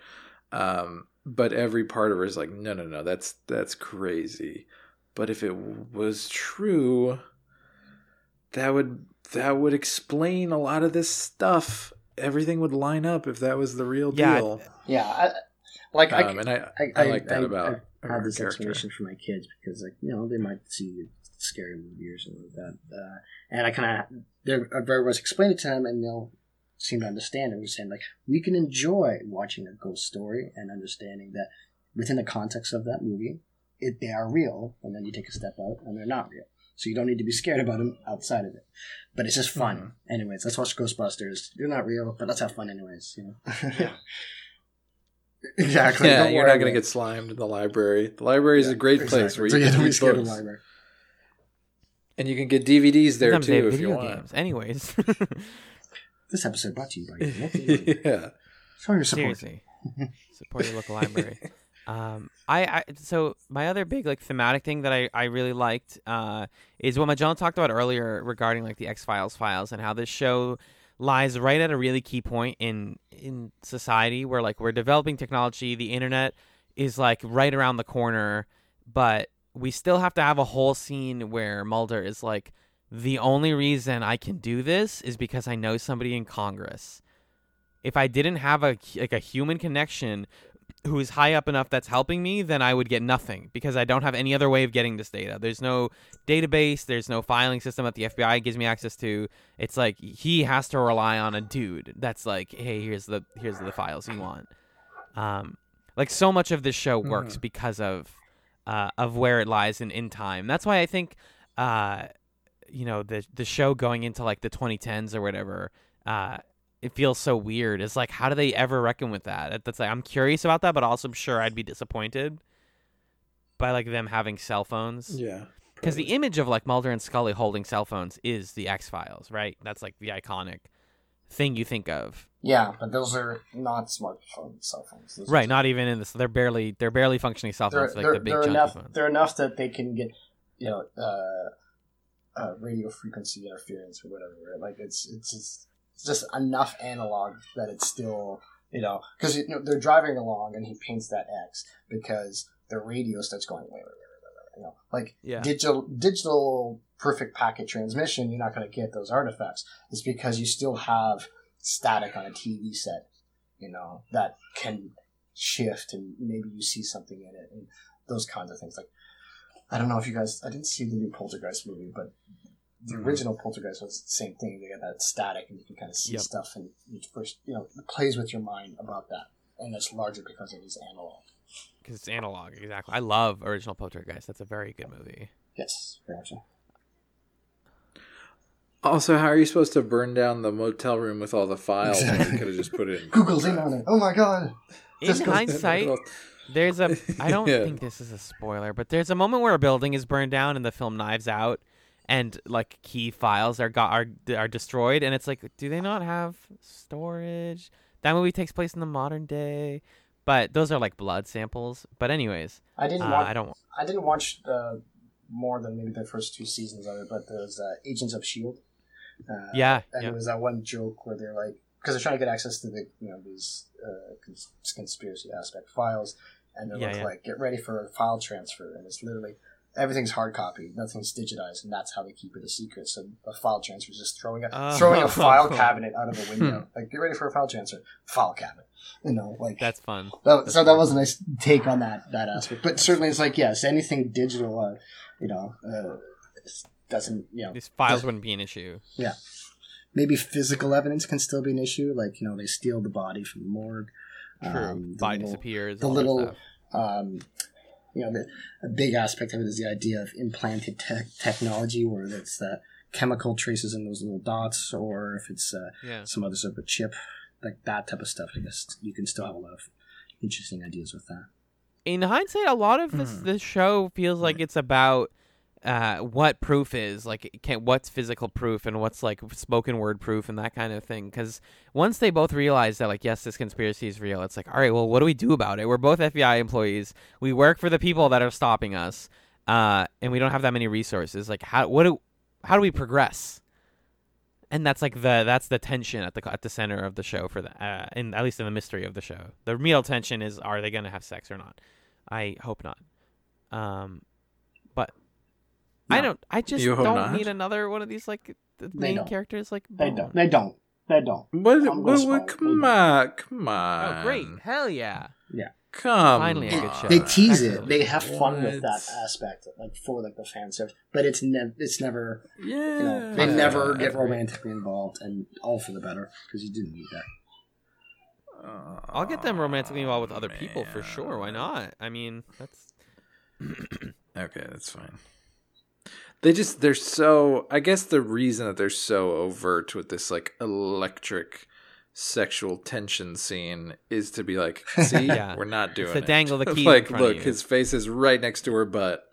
D: But every part of her is like, no, that's crazy. But if it was true, that would explain a lot of this stuff. Everything would line up if that was the real deal.
E: Yeah. I like that
D: about
E: I have this explanation for my kids, because like, they might see a scary movie or something like that, and I kind of very much explain it to them, and they'll seem to understand it. We're saying like, we can enjoy watching a ghost story and understanding that within the context of that movie, they are real, and then you take a step out and they're not real. So you don't need to be scared about them outside of it. But it's just fun. Mm-hmm. Anyways, let's watch Ghostbusters. They're not real, but let's have fun anyways. Yeah. Exactly.
D: Yeah, you're not going to get slimed in the library. The library is a great place where you can be scared of the library. And you can get DVDs there too if you want.
C: Games. Anyways.
E: This episode brought to you by
D: Yeah.
E: Show your support.
C: Seriously. Support your local library. So my other big like thematic thing that I really liked is what Magellan talked about earlier regarding like the X-Files files, and how this show lies right at a really key point in society where like we're developing technology, the internet is like right around the corner, but we still have to have a whole scene where Mulder is like, the only reason I can do this is because I know somebody in Congress. If I didn't have a human connection who is high up enough that's helping me, then I would get nothing, because I don't have any other way of getting this data. There's no database, there's no filing system that the FBI gives me access to. It's like he has to rely on a dude that's like, hey, here's the files you want. Like so much of this show works because of where it lies in time. That's why I think the show going into like the 2010s or whatever, it feels so weird. It's like, how do they ever reckon with that? That's like, I'm curious about that, but also I'm sure I'd be disappointed by like them having cell phones.
D: Yeah.
C: Because the image of like Mulder and Scully holding cell phones is the X-Files, right? That's like the iconic thing you think of.
E: Yeah, but those are not smartphone cell phones. Those
C: right, not even in this. They're barely functioning cell phones, like the big chunky phones.
E: They're enough that they can get, radio frequency interference or whatever. Right? Like it's just enough analog that it's still, because they're driving along and he paints that X because the radio starts going digital perfect packet transmission. You're not going to get those artifacts. It's because you still have static on a TV set, that can shift and maybe you see something in it and those kinds of things. Like, I don't know if you guys, I didn't see the new Poltergeist movie, but the original Poltergeist was the same thing. They got that static, and you can kind of see stuff, and it plays with your mind about that, and it's larger because it is analog.
C: Because it's analog, exactly. I love original Poltergeist. That's a very good movie.
E: Yes, very much so.
D: Also, how are you supposed to burn down the motel room with all the files? You could have just put it in.
E: Google's in on it. Oh my god!
C: In hindsight, there's a. I don't think this is a spoiler, but there's a moment where a building is burned down in the film Knives Out, and like key files are destroyed, and it's like, do they not have storage? That movie takes place in the modern day, but those are like blood samples. But anyways,
E: I didn't watch more than maybe the first 2 seasons of it, but there's Agents of S.H.I.E.L.D. It was that one joke where they're like, because they're trying to get access to the these conspiracy aspect files, and they're
C: Yeah, yeah.
E: like, get ready for a file transfer, and it's literally everything's hard copy, nothing's digitized, and that's how they keep it a secret. So a file transfer is just throwing a file cabinet out of a window. Like, get ready for a file transfer, file cabinet. Like
C: That's fun.
E: That was a nice take on that aspect. But certainly, it's like, yes, anything digital, doesn't,
C: These files wouldn't be an issue.
E: Yeah. Maybe physical evidence can still be an issue. Like, they steal the body from the morgue.
C: True. Body disappears.
E: The
C: all that
E: little,
C: stuff.
E: a big aspect of it is the idea of implanted technology, where it's the chemical traces in those little dots, or if it's some other sort of a chip, like that type of stuff. I guess you can still have a lot of interesting ideas with that.
C: In hindsight, a lot of this show feels like it's about what proof is, like what's physical proof and what's like spoken word proof and that kind of thing. Because once they both realize that, like, yes, this conspiracy is real, it's like, all right, well, what do we do about it? We're both FBI employees. We work for the people that are stopping us, and we don't have that many resources. Like, how do we progress? And that's like the tension at the center of the show for and at least in the mystery of the show. The real tension is, are they going to have sex or not? I hope not. But no. I just don't need another one of these, like, the main characters. Like,
E: They don't.
D: What, come on.
C: Oh, great. Hell yeah.
E: Yeah.
D: Come
C: Finally a good show.
E: They tease it.
C: Excellent.
E: They have fun with that aspect, like, for like the fan service. But it's never.
D: Yeah.
E: They never get romantically involved, and all for the better, because you didn't need that.
C: I'll get them romantically involved with other people for sure. Why not? I mean, that's
D: Okay, that's fine. They're so, I guess the reason that they're so overt with this, like, electric sexual tension scene is to be like, see, we're not doing
C: to
D: it.
C: dangle the key.
D: Like,
C: in front
D: look,
C: of you.
D: his face is right next to her butt.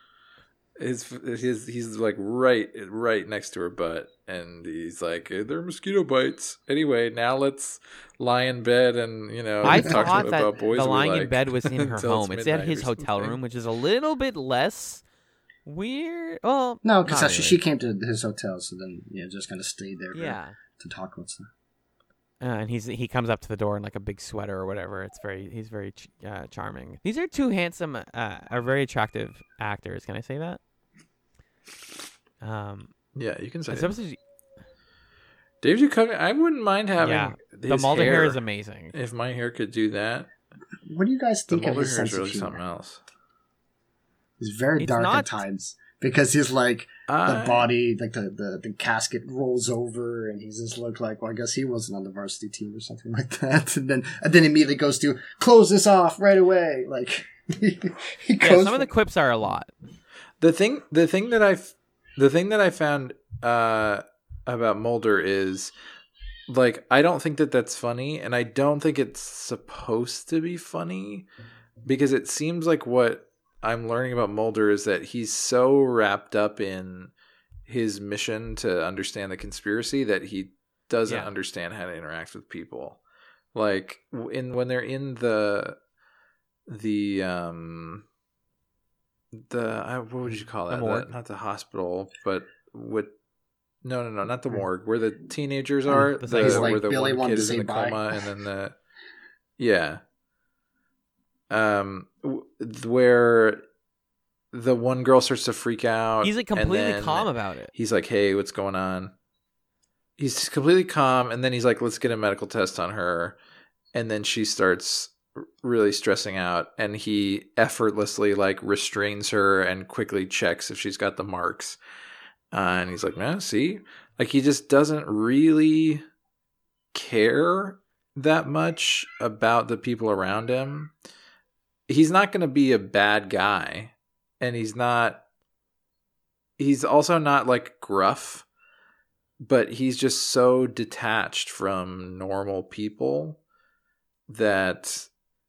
D: He's like right next to her butt, and he's like, there are mosquito bites. Anyway, now let's lie in bed and
C: I
D: talk
C: thought that
D: about boys
C: the
D: we
C: lying in
D: like
C: bed was in her
D: until it's
C: home. It's at
D: midnight
C: his
D: or
C: hotel
D: something.
C: room, which is a little bit less weird. Well,
E: No, because
C: not
E: she
C: really.
E: came to his hotel, so then just kind of stayed there to talk about stuff.
C: And he comes up to the door in like a big sweater or whatever. He's very charming. These are two handsome, are very attractive actors. Can I say that?
D: Yeah, you can say
C: so
D: it. David Duchovny, I wouldn't mind having
C: the Mulder hair is amazing.
D: If my hair could do that.
E: What do you guys
D: The
E: think of
D: Mulder
E: his
D: hair
E: sense
D: is
E: of
D: really
E: humor?
D: something else.
E: He's very dark at times, because he's like, the body, like the casket rolls over, and he's just look like, well, I guess he wasn't on the varsity team or something like that, and then immediately goes to close this off right away. Like, he goes.
C: Some of the quips are a lot.
D: The thing that I found about Mulder is, like, I don't think that that's funny, and I don't think it's supposed to be funny, because it seems like what I'm learning about Mulder is that he's so wrapped up in his mission to understand the conspiracy that he doesn't understand how to interact with people. Like, when they're in the what would you call that? Not the hospital, but what? No, not the morgue. Where the teenagers are, where the
E: Billy
D: one kid is in the
E: bye.
D: coma, and then where the one girl starts to freak out.
C: He's like completely calm about it.
D: He's like, "Hey, what's going on?" He's completely calm, and then he's like, "Let's get a medical test on her," and then she starts really stressing out, and he effortlessly like restrains her and quickly checks if she's got the marks, and he's like, "Man, see," like he just doesn't really care that much about the people around him. He's not going to be a bad guy, and he's also not like gruff, but he's just so detached from normal people that,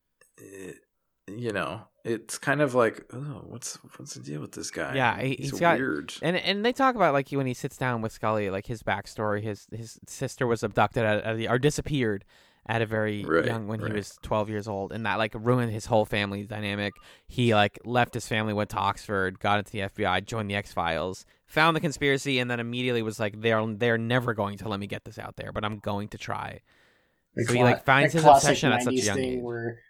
D: it's kind of like, oh, what's the deal with this guy?
C: Yeah, he's got
D: weird.
C: And they talk about, like, when he sits down with Scully, like his backstory. His sister was abducted or disappeared at a very young when he was 12 years old, and that like ruined his whole family dynamic. He like left his family, went to Oxford, got into the FBI, joined the X-Files, found the conspiracy, and then immediately was like, they're never going to let me get this out there, but I'm going to try. So he like finds his obsession at such a young age.
E: Where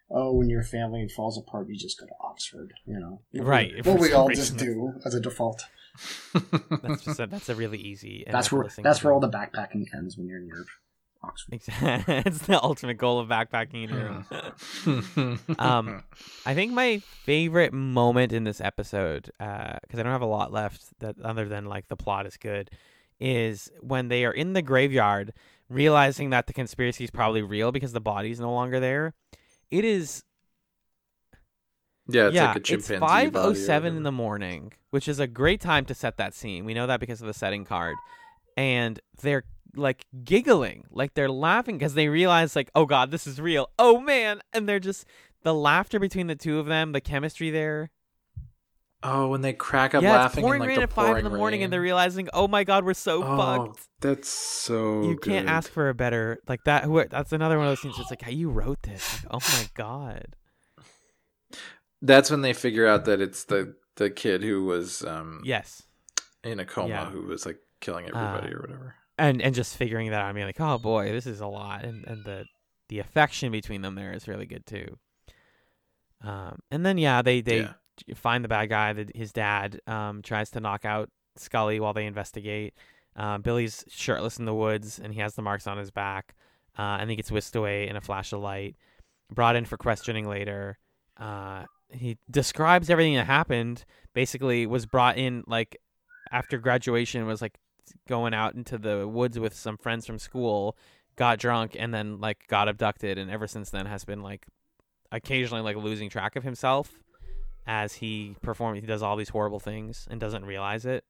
E: when your family falls apart, you just go to Oxford, you know.
C: Right.
E: What we all just do as a default.
C: That's a really easy.
E: That's where all the backpacking ends when you're in Europe. Oxford.
C: It's the ultimate goal of backpacking in Europe. I think my favorite moment in this episode, because I don't have a lot left that other than like the plot is good, is when they are in the graveyard, realizing that the conspiracy is probably real because the body's no longer there. It is.
D: Yeah, it's like a chimpanzee.
C: It's 5:07 in the morning, which is a great time to set that scene. We know that because of the setting card, and they're like giggling, like they're laughing because they realize like, oh god, this is real. Oh man, and they're just the laughter between the two of them, the chemistry there.
D: Oh, when they crack up laughing,
C: pouring
D: in like
C: rain
D: the
C: at 5 in the morning, and they're realizing, oh my god, we're so fucked.
D: That's so.
C: You can't ask for a better like that. That's another one of those things. It's like how you wrote this. Like, oh my god.
D: That's when they figure out that it's the kid who was
C: yes
D: in a coma who was like killing everybody or whatever.
C: And just figuring that out, I mean, like, oh boy, this is a lot, and the affection between them there is really good too. And then they find the bad guy. His dad tries to knock out Scully while they investigate. Billy's shirtless in the woods, and he has the marks on his back, and he gets whisked away in a flash of light. Brought in for questioning later. He describes everything that happened. Basically, was brought in like after graduation, was like going out into the woods with some friends from school, got drunk, and then like got abducted, and ever since then has been like occasionally like losing track of himself as he does all these horrible things and doesn't realize it.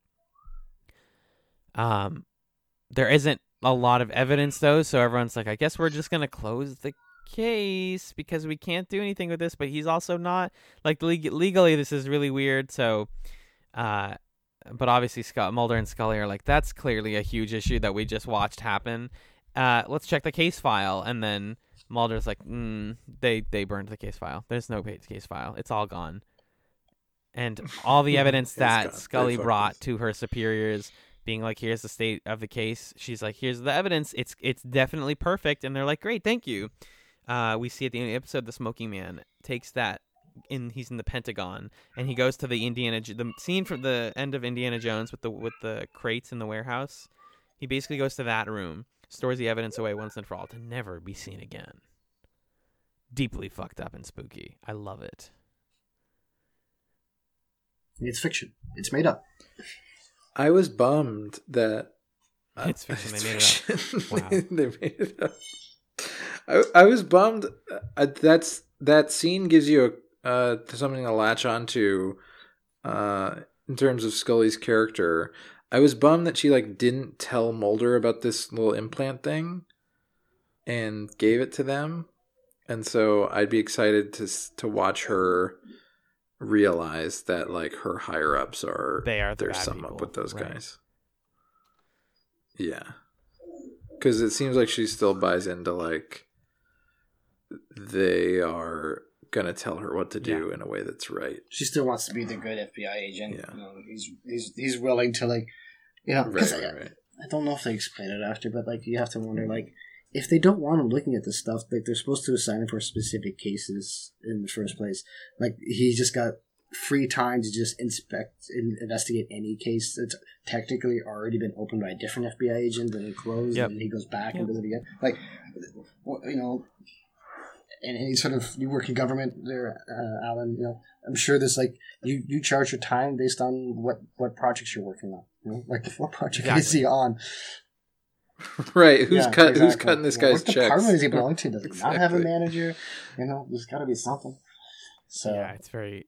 C: There isn't a lot of evidence though, so everyone's like, I guess we're just gonna close the case because we can't do anything with this, but he's also not like legally this is really weird. So but obviously Mulder and Scully are like, that's clearly a huge issue that we just watched happen. Let's check the case file. And then Mulder's like, they burned the case file. There's no case file. It's all gone. And all the evidence that Scully brought to her superiors, being like, here's the state of the case. She's like, here's the evidence. It's definitely perfect. And they're like, great, thank you. We see at the end of the episode, the smoking man takes that he's in the Pentagon, and he goes to the scene from the end of Indiana Jones with the crates in the warehouse. He basically goes to that room, stores the evidence away once and for all to never be seen again. Deeply fucked up and spooky. I love it.
E: It's fiction. It's made up.
D: I was bummed that
C: it's fiction. They made it up. Wow.
D: They made it up. I was bummed. That scene gives you something to latch onto in terms of Scully's character. I was bummed that she like didn't tell Mulder about this little implant thing and gave it to them, and so I'd be excited to watch her realize that like her higher ups there's something up with those guys. Yeah, because it seems like she still buys into like they are gonna tell her what to do in a way that's right.
E: She still wants to be the good FBI agent.
D: Yeah.
E: You know, he's willing to like, you know,
D: right.
E: I don't know if they explain it after, but like you have to wonder like if they don't want him looking at this stuff, like they're supposed to assign him for specific cases in the first place. Like he just got free time to just inspect and investigate any case that's technically already been opened by a different FBI agent and then closed, and he goes back and does it again. Like, you know. And any sort of you work in government there, Alan, you know, I'm sure there's like you charge your time based on what projects you're working on. You know? Like what project is he on?
D: Right. Who's cutting this guy's checks? What
E: department is he belong to? Does he not have a manager? You know, there's got to be something. So
C: yeah, it's very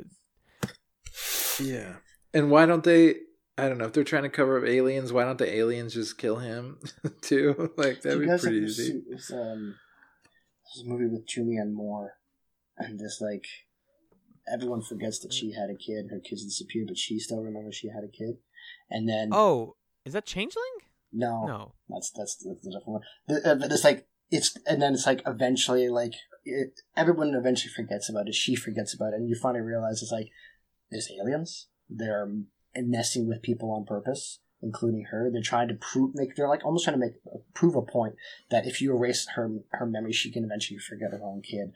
D: yeah. And why don't they? I don't know if they're trying to cover up aliens. Why don't the aliens just kill him too? Like that'd be pretty easy.
E: This movie with Julianne Moore, and just like everyone forgets that she had a kid. Her kids disappeared, but she still remembers she had a kid. And then
C: is that Changeling?
E: No, that's the different one. But it's like and then it's like eventually like everyone eventually forgets about it. She forgets about it, and you finally realize it's like there's aliens. They're messing with people on purpose, including her. They're trying to almost trying to prove a point that if you erase her memory, she can eventually forget her own kid.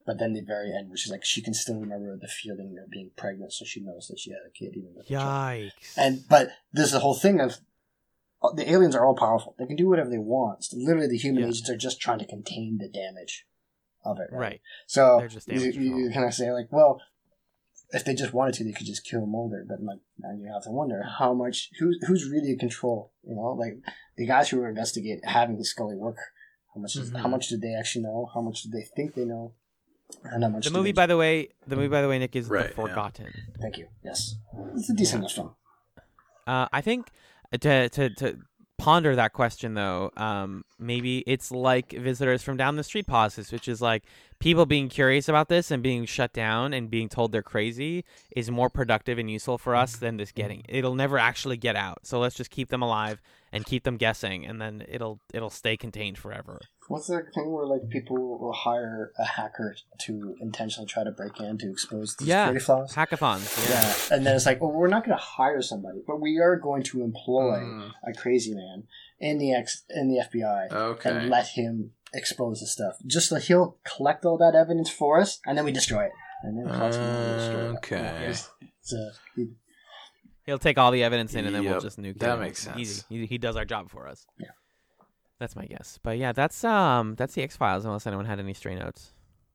E: But then the very end, which is like she can still remember the feeling of being pregnant, so she knows that she had a kid, even with the child.
C: Yikes.
E: But there's the whole thing of the aliens are all powerful. They can do whatever they want. Literally, the human agents are just trying to contain the damage of it. Right. So
C: They're just
E: you kind of say like, well, if they just wanted to, they could just kill Mulder. But like now you have to wonder how much who's really in control. You know, like the guys who were having Scully work. How much did they actually know? How much did they think they know? And how much
C: the movie, by the way, Nick, is
D: Right,
C: The Forgotten.
E: Thank you. Yes, it's a decent enough film.
C: I think to ponder that question though, maybe it's like Visitors from Down the Street pauses, which is like people being curious about this and being shut down and being told they're crazy is more productive and useful for us than this getting. It'll never actually get out, so let's just keep them alive and keep them guessing, and then it'll stay contained forever.
E: What's that thing where like people will hire a hacker to intentionally try to break in to expose the security flaws?
C: Hackathons.
E: Yeah, and then it's like, well, we're not going to hire somebody, but we are going to employ a crazy man in the FBI and let him expose the stuff. Just so he'll collect all that evidence for us, and then we destroy it. And then destroy it.
D: Okay.
C: He'll take all the evidence in, and then we'll just nuke it.
D: That makes sense.
C: Easy. He does our job for us.
E: Yeah.
C: That's my guess. But yeah, that's the X-Files, unless anyone had any stray notes.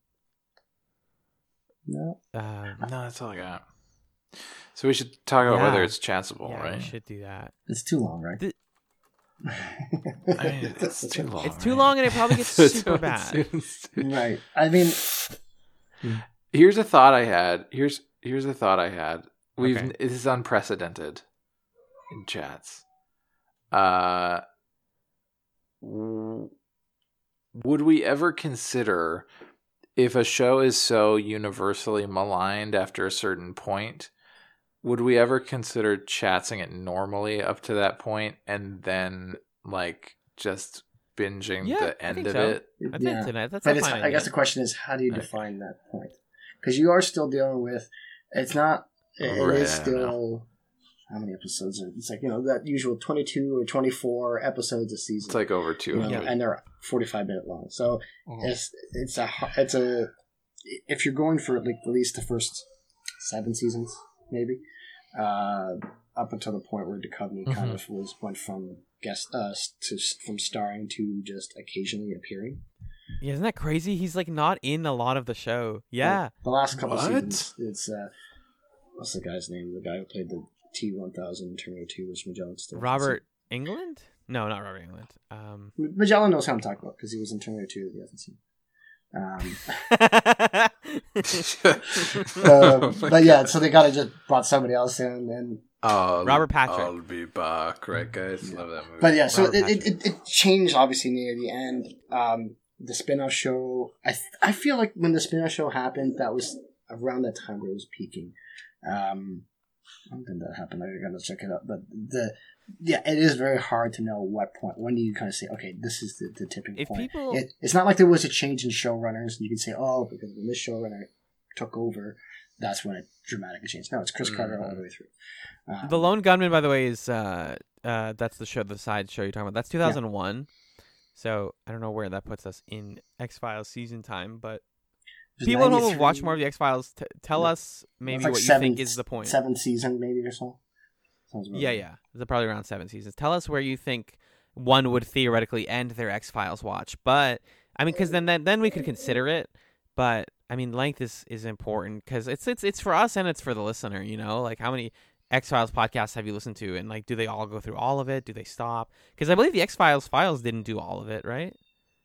E: No.
D: No, that's all I got. So we should talk about whether it's chatsable, right?
C: We should do that.
E: It's too long, right?
D: I mean, it's too long.
C: It's too long, and it probably gets super bad.
E: Right. I mean,
D: here's a thought I had. Here's a thought I had. This is unprecedented in chats. Would we ever consider, if a show is so universally maligned after a certain point, would we ever consider chatsing it normally up to that point and then like just binging the end of it?
C: I think that's
E: but
C: a fine idea.
E: I guess the question is, how do you define that point? Because you are still dealing with, it's not, it is still, how many episodes are, it's like, that usual 22 or 24 episodes a season.
D: It's like over 200.
E: And they're 45-minute long. So it's a, if you're going for like at least the first 7 seasons, maybe, up until the point where Duchovny kind of went from from starring to just occasionally appearing.
C: Yeah, isn't that crazy? He's like not in a lot of the show. Yeah.
E: The last couple of seasons, it's what's the guy's name? The guy who played the T-1000 in Terminator 2 was Magellan still.
C: Robert Englund? No, not Robert Englund.
E: Magellan knows how I'm talking about because he was in Terminator 2 if you haven't seen. But yeah, so they gotta just brought somebody else in and
C: Robert Patrick.
D: I'll be back, right, guys? Love that movie.
E: But yeah, so it changed obviously near the end. The spin-off show, I feel like when the spin-off show happened, that was around that time where it was peaking. When did that happen? I gotta check it out. But it is very hard to know what point. When do you kind of say, okay, this is the tipping point? It's not like there was a change in showrunners. You can say, oh, because when this showrunner took over, that's when it dramatically changed. No, it's Chris Carter all the way through.
C: The Lone Gunman, by the way, is that's the show, the side show you're talking about. That's 2001. Yeah. So I don't know where that puts us in X-Files season time, but people who will watch more of the X-Files, tell us maybe what you think is the point.
E: 7th season, maybe, or so.
C: Yeah. It's probably around 7 seasons. Tell us where you think one would theoretically end their X-Files watch. But I mean, because then we could consider it. But I mean, length is important because it's for us and it's for the listener. Like how many X-Files podcasts have you listened to, and like do they all go through all of it? Do they stop? Because I believe the X-Files files didn't do all of it, right?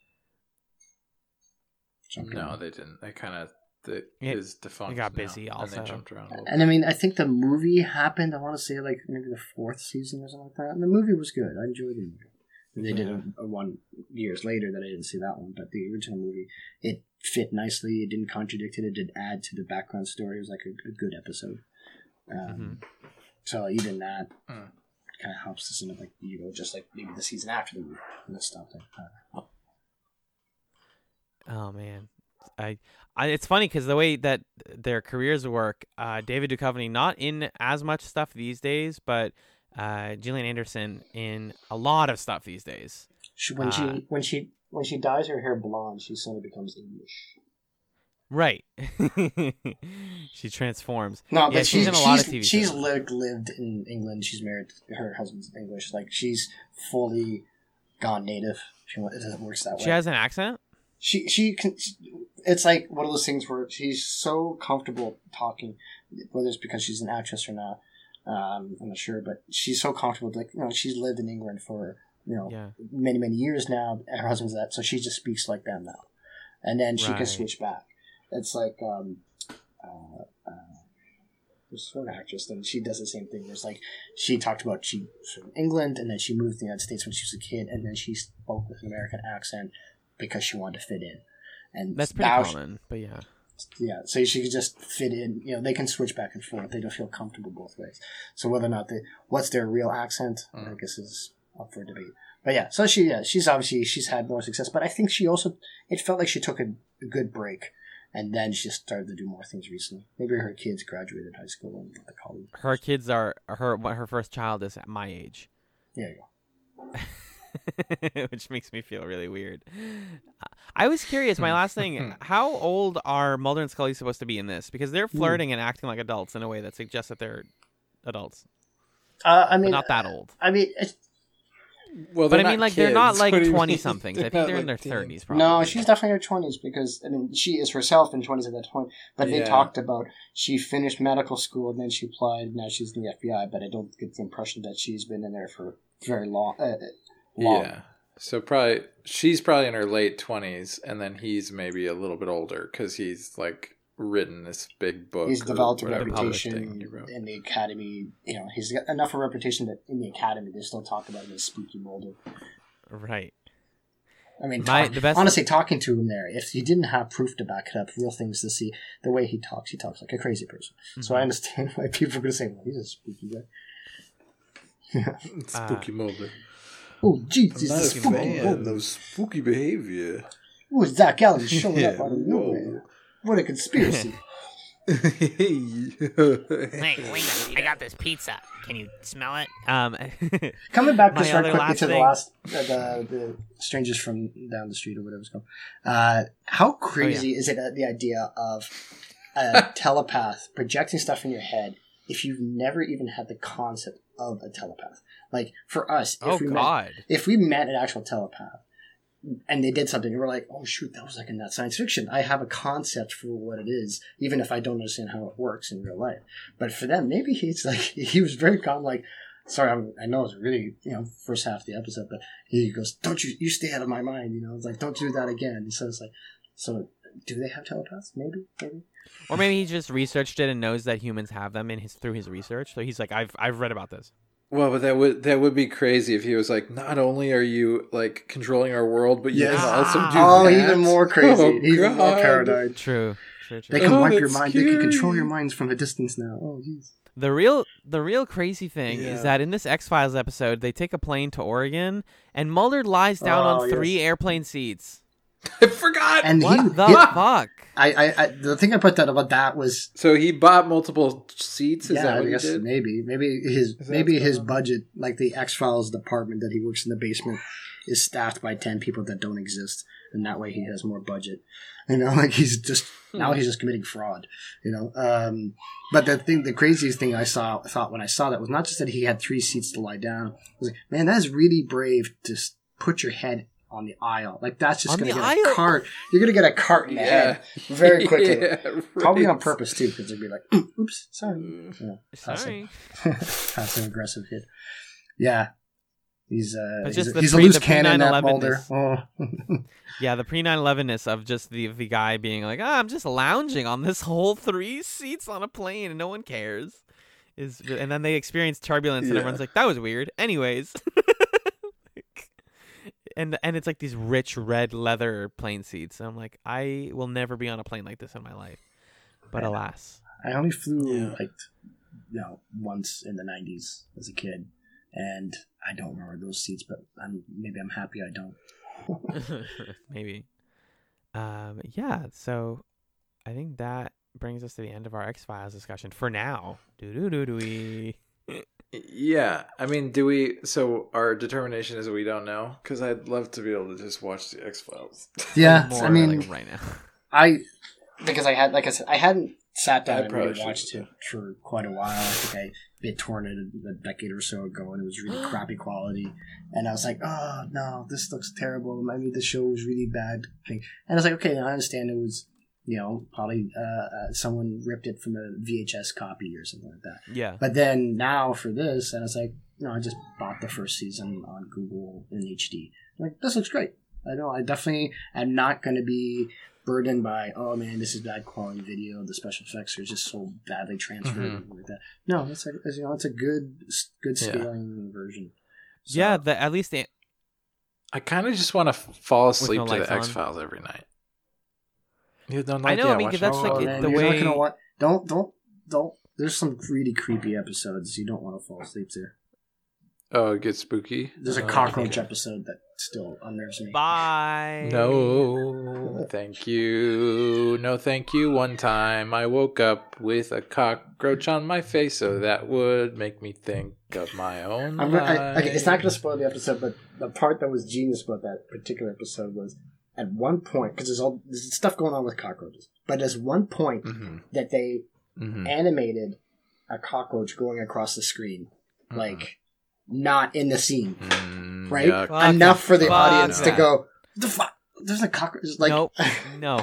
D: No, they didn't. They kind of is defunct.
C: They got busy also.
D: And they jumped around.
E: And I mean, I think the movie happened. I want to say like maybe the 4th season or something like that. And the movie was good. I enjoyed the movie. They did a one years later that I didn't see that one, but the original movie, it fit nicely. It didn't contradict it. It did add to the background story. It was like a good episode. So even that kind of helps us in it, like just like maybe the season after the movie and this stuff.
C: Oh man, it's funny because the way that their careers work, David Duchovny not in as much stuff these days, but Gillian Anderson in a lot of stuff these days.
E: When she dyes her hair blonde, she suddenly becomes English.
C: Right. She transforms.
E: No,
C: Yeah,
E: but
C: she's in a lot of TV
E: she's
C: shows.
E: lived in England. She's married. Her husband's English. Like she's fully gone native. It works that way.
C: She has an accent?
E: She can. It's like one of those things where she's so comfortable talking, whether it's because she's an actress or not. I'm not sure, but she's so comfortable. Like she's lived in England for
C: Yeah.
E: many years now. And her husband's that, so she just speaks like them now, and then she can
C: Right.
E: switch back. It's like this sort of actress, and she does the same thing. There's like she talked about she's from England, and then she moved to the United States when she was a kid, and then she spoke with an American accent because she wanted to fit in. And
C: That's pretty
E: now
C: common, but yeah.
E: yeah, so she could just fit in. They can switch back and forth. They don't feel comfortable both ways. So whether or not what's their real accent, I guess is up for debate. But yeah, so she's obviously she's had more success. But I think she also it felt like she took a good break, and then she just started to do more things recently. Maybe her kids graduated high school and went to college.
C: Her kids are her first child is at my age.
E: There you go.
C: Which makes me feel really weird. I was curious, my last thing, how old are Mulder and Scully supposed to be in this? Because they're flirting and acting like adults in a way that suggests that they're adults.
E: I mean,
C: But not that old.
E: I mean,
D: Well,
C: But I
D: they're
C: mean,
D: not
C: like, they're not
D: kids.
C: like
D: What do you
C: 20-somethings.
D: mean?
C: I think they're
D: not
C: in their
D: like
C: 30s,
D: teens.
C: probably.
E: no, she's definitely in her 20s because I mean she is herself in 20s at that point. But they
D: Yeah.
E: talked about she finished medical school and then she applied. Now she's in the FBI, but I don't get the impression that she's been in there for very long.
D: Yeah. So she's probably in her late 20s, and then he's maybe a little bit older because he's like written this big book.
E: He's
D: or
E: developed a
D: whatever
C: published
E: reputation
D: thing he wrote.
E: in the academy. He's got enough of a reputation that in the academy they still talk about him as Spooky Mulder.
C: Right.
E: I mean,
C: The best-
E: honestly, talking to him there, if he didn't have proof to back it up, real things to see, the way he talks like a crazy person. So I understand why people are going to say, well, he's a spooky guy.
D: Spooky Mulder.
E: Oh, Jesus,
D: Not
E: this
D: a
E: spooky
D: fan
E: Mulder.
D: of spooky behavior.
E: Who is Zach Gallen showing up out of
D: Whoa.
E: nowhere? What a conspiracy.
F: Wait, I got this pizza. Can you smell it?
E: Coming back
C: My
E: just right
C: other
E: quickly
C: last
E: to the
C: thing-
E: last, the strangers from down the street or whatever it's called. How crazy is it the idea of a telepath projecting stuff in your head if you've never even had the concept of a telepath? Like for us,
C: Oh, God.
E: if we met an actual telepath and they did something, and we're like, oh shoot, that was like in that science fiction. I have a concept for what it is, even if I don't understand how it works in real life. But for them, maybe he's like, he was very calm, like, sorry, I know it's really, first half of the episode, but he goes, don't you stay out of my mind, it's like, don't do that again. And so it's like, so do they have telepaths? Maybe.
C: Or maybe he just researched it and knows that humans have them through his research. So he's like, I've read about this.
D: Well, but that would be crazy if he was like, not only are you like controlling our world, but you
E: Yes.
D: can also do
E: Oh,
D: that.
E: even more crazy.
D: Oh,
E: even more
D: God.
E: paranoid.
C: True.
E: They can
D: Oh,
E: wipe your
D: that's
E: mind. They can control
D: scary.
E: your minds from a distance now. Oh, jeez.
C: The real crazy thing
D: Yeah.
C: is that in this X-Files episode, they take a plane to Oregon, and Mulder lies down on 3 airplane seats.
D: I forgot.
E: And
C: What the fuck?
E: I the thing I put that about that was
D: So he bought multiple seats. Is that
E: I
D: what he
E: guess
D: did?
E: maybe
D: that
E: his
D: what's going on?
E: budget, like the X-Files department that he works in the basement, is staffed by 10 people that don't exist, and that way he has more budget. Like he's just now he's just committing fraud. But the craziest thing I thought when I saw that was not just that he had 3 seats to lie down. I was like, man, that is really brave to put your head on the aisle. Like that's just
C: On
E: going to
C: the
E: get a
C: aisle?
E: cart. You're going to get a cart in the head very quickly.
D: Yeah,
E: Probably on
D: right.
E: purpose too, because they'd be like, "Oops, sorry." Yeah,
C: Sorry.
E: passive aggressive hit. Yeah, he's
C: But just the
E: he's
C: pre-
E: a loose
C: the
E: cannon, that
C: pre-9/11-ness.
E: Mulder. Oh.
C: Yeah, the pre-9/11ness of just the guy being like, I'm just lounging on this whole 3 seats on a plane and no one cares. And then they experience turbulence and
D: Yeah.
C: everyone's like, that was weird. Anyways. And it's like these rich red leather plane seats. And I'm like, I will never be on a plane like this in my life. But alas.
E: I only flew
D: Yeah.
E: once in the 90s as a kid, and I don't remember those seats. But maybe I'm happy I don't.
C: Maybe. Yeah, so I think that brings us to the end of our X-Files discussion for now. Do-do-do-do-we.
D: Yeah, I mean, so our determination is that we don't know? Because I'd love to be able to just watch the X-Files.
E: Yeah,
C: More
E: I mean,
C: like right now.
E: because I had, like I said, I hadn't sat down
D: I
E: and
D: probably
E: really watched
D: should.
E: it for quite a while. I think I bit torn it a decade or so ago, and it was really crappy quality. And I was like, oh no, this looks terrible. I mean, the show was really bad. And I was like, okay, I understand it was, probably someone ripped it from a VHS copy or something like that.
C: Yeah.
E: But then now for this, and I was like, I just bought the first season on Google in HD. I'm like, this looks great. I know, I definitely am not going to be burdened by, oh man, this is bad quality video. The special effects are just so badly transferred and like that. No, it's a good scaling version. So,
C: Yeah, at least
D: I kind of just want to fall asleep
C: no
D: to the
C: lights on.
D: X-Files every night. You don't
C: I know, I mean,
D: watch
C: that's
D: it.
C: like
E: man,
C: the
E: you're
C: way.
E: not gonna don't. There's some really creepy episodes. You don't want to fall asleep to.
D: Oh, it gets spooky.
E: There's a cockroach episode that still unnerves me.
C: Bye.
D: No, thank you. No, thank you. One time I woke up with a cockroach on my face, so that would make me think of my own life.
E: Okay, it's not going to spoil the episode, but the part that was genius about that particular episode was at one point, because there's stuff going on with cockroaches, but there's one point that they animated a cockroach going across the screen, like not in the scene, right?
D: Yuck.
E: Enough for the
C: Fuck
E: audience to
C: that.
E: go, the fuck? There's a cockroach. Like,
C: Nope. No.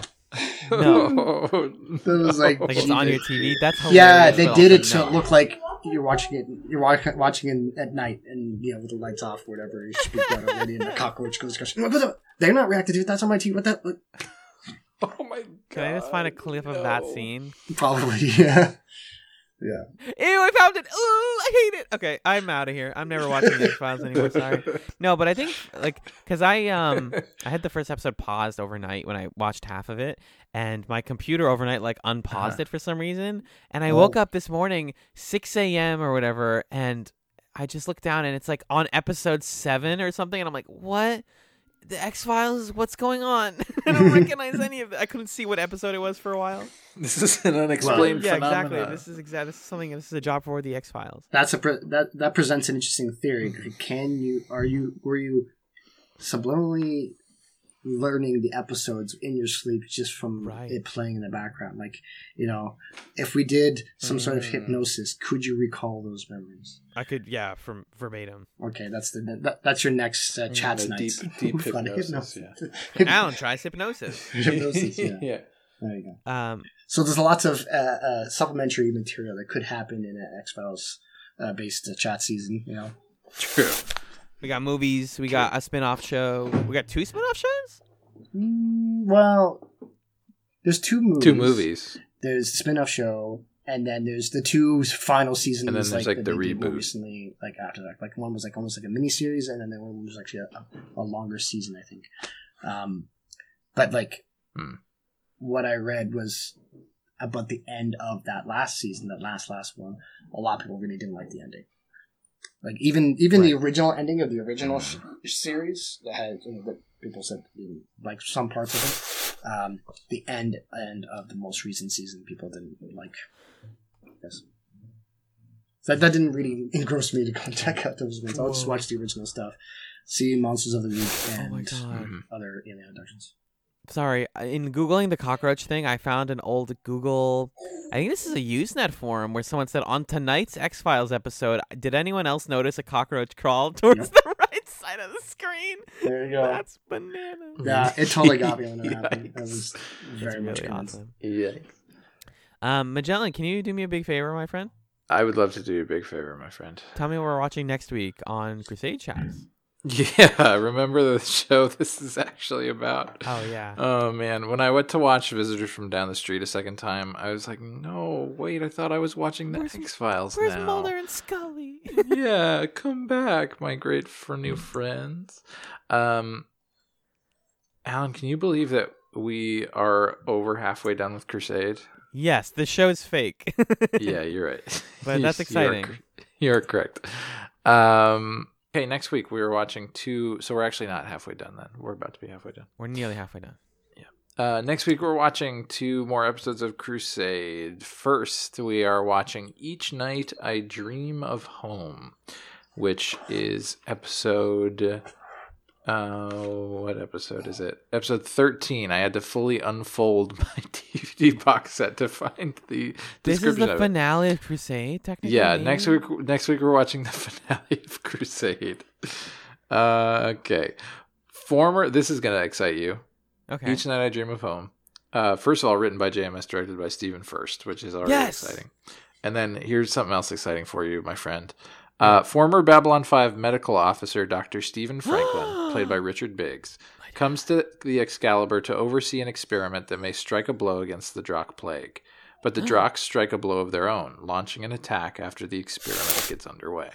E: It was like
C: Like it's on your TV. That's hilarious.
E: yeah, they
C: but
E: did
C: also
E: it so
C: no.
E: it looked like you're watching it. You're watching it at night, and with the lights off, or whatever. You speak out already, and the cockroach goes. They're not reacting to it. That's on my TV. What that? What?
D: Oh my god!
C: Can I just find a clip of that scene?
E: Probably, yeah. Yeah.
C: Ew, I found it. Ooh, I hate it. Okay, I'm out of here. I'm never watching the X-Files anymore. Sorry. No, but I think because I had the first episode paused overnight when I watched half of it, and my computer overnight unpaused it for some reason, and I woke up this morning 6 a.m. or whatever, and I just looked down and it's on episode 7 or something, and I'm like, what? The X-Files? What's going on? I don't recognize any of it. I couldn't see what episode it was for a while.
D: This is an unexplained
C: Yeah,
D: phenomenon.
C: exactly. This is a job for the X-Files.
E: That presents an interesting theory. Were you subliminally learning the episodes in your sleep just from it playing in the background? If we did some sort of hypnosis, could you recall those memories?
C: I could, from verbatim.
E: Okay, that's your next chat's night.
D: Deep hypnosis.
C: Alan tries hypnosis.
E: Hypnosis, yeah.
D: Yeah.
E: There you go.
C: Um,
E: So there's lots of supplementary material that could happen in an X-Files based chat season.
D: True.
C: we got movies. We got a spin-off show. We got 2 spin-off shows?
E: Well, there's 2 movies.
D: 2 movies.
E: There's the spin-off show, and then there's the 2 final seasons.
D: And then there's
E: that
D: the
E: they did more
D: reboot.
E: recently, after that. One was almost like a mini series, and then the one was actually a longer season, I think. But what I read was about the end of that last season, that last one. A lot of people really didn't like the ending. Even the original ending of the original series that had that people said they didn't like some parts of it. The end of the most recent season, people didn't like. Yes. So that didn't really engross me to go check out those ones. I'll just watch the original stuff, see Monsters of the Week and other alien abductions.
C: Sorry, in Googling the cockroach thing, I found an old Google... I think this is a Usenet forum where someone said, on tonight's X-Files episode, did anyone else notice a cockroach crawl towards the right side of the screen?
E: There you go.
C: That's bananas.
E: Yeah, it totally got me when it happened. That was very much
C: really
E: convinced.
C: awesome.
D: Yeah.
C: Magellan, can you do me a big favor, my friend?
D: I would love to do you a big favor, my friend.
C: Tell me what we're watching next week on Crusade Chats.
D: Yeah, remember the show this is actually about?
C: Oh, yeah.
D: Oh, man. When I went to watch Visitors from Down the Street a second time, I was like, no, wait, I thought I was watching the X-Files now.
C: Where's Mulder and Scully?
D: Yeah, come back, my great for new friends. Alan, can you believe that we are over halfway done with Crusade?
C: Yes, the show is fake.
D: Yeah, you're right.
C: But that's exciting.
D: You're correct. Okay, next week we were watching 2, so we're actually not halfway done then. We're about to be halfway done.
C: We're nearly halfway done.
D: Yeah. Next week we're watching 2 more episodes of Crusade. First, we are watching Each Night I Dream of Home, which is episode What episode is it? Episode 13. I had to fully unfold my DVD box set to find the
C: This is
D: description
C: the
D: of it.
C: finale of Crusade, technically.
D: Yeah,
C: maybe?
D: next week we're watching the finale of Crusade. Okay. This is going to excite you.
C: Okay.
D: Each Night I Dream of Home. First of all, written by JMS, directed by Stephen Furst, which is already
C: Yes!
D: exciting. And then here's something else exciting for you, my friend. Former Babylon 5 medical officer Dr. Stephen Franklin, played by Richard Biggs, comes to the Excalibur to oversee an experiment that may strike a blow against the Drock Plague. But the Drocks strike a blow of their own, launching an attack after the experiment gets underway.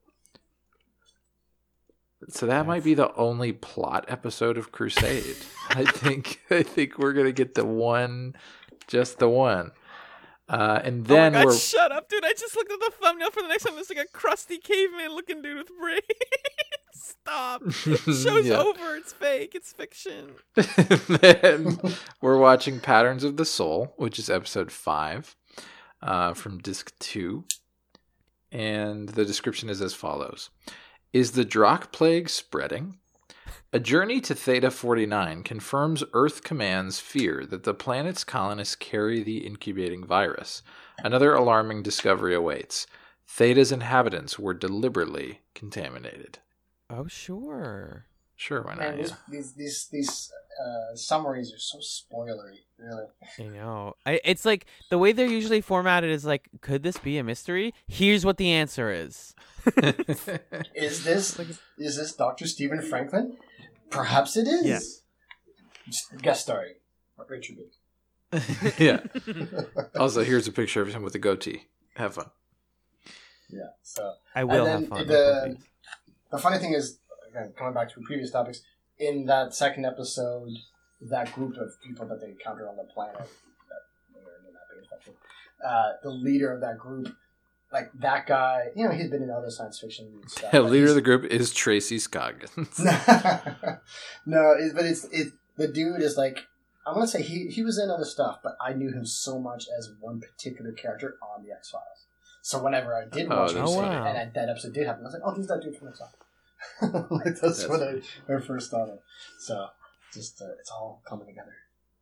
D: So that might be the only plot episode of Crusade. I think we're gonna get just the one. And then
C: oh my God,
D: we're
C: shut up, dude! I just looked at the thumbnail for the next one. It's like a crusty caveman-looking dude with braids. Stop! Show's
D: Yeah.
C: over. It's fake. It's fiction.
D: then we're watching Patterns of the Soul, which is episode 5 from disc 2. And the description is as follows. Is the Drock Plague spreading? A journey to Theta 49 confirms Earth Command's fear that the planet's colonists carry the incubating virus. Another alarming discovery awaits. Theta's inhabitants were deliberately contaminated.
C: Oh, sure.
D: Sure, why not?
E: Man,
D: Yeah.
E: these summaries are so spoilery, really.
C: I know. It's like the way they're usually formatted is like, could this be a mystery? Here's what the answer is.
E: Is this Dr. Stephen Franklin? Perhaps it is.
C: Yes.
E: Just guest starring Richard Biggs.
D: Yeah. Also, here's a picture of him with a goatee. Have fun.
E: Yeah. So
C: I will
E: and
C: have fun.
E: then the funny thing is, again, coming back to previous topics, in that second episode, that group of people that they encounter on the planet, that may or may not be affected, the leader of that group, like that guy, he's been in other science fiction stuff.
D: The
E: but
D: leader of
E: he's-
D: the group is Tracy Scoggins.
E: No, the dude is like, I'm gonna say he was in other stuff, but I knew him so much as one particular character on the X Files. So whenever I did watch
D: that's
E: Crusade,
C: funny.
E: and that episode did happen, I was like, oh, he's that dude from X Files. That's what I first thought of. So just it's all coming together.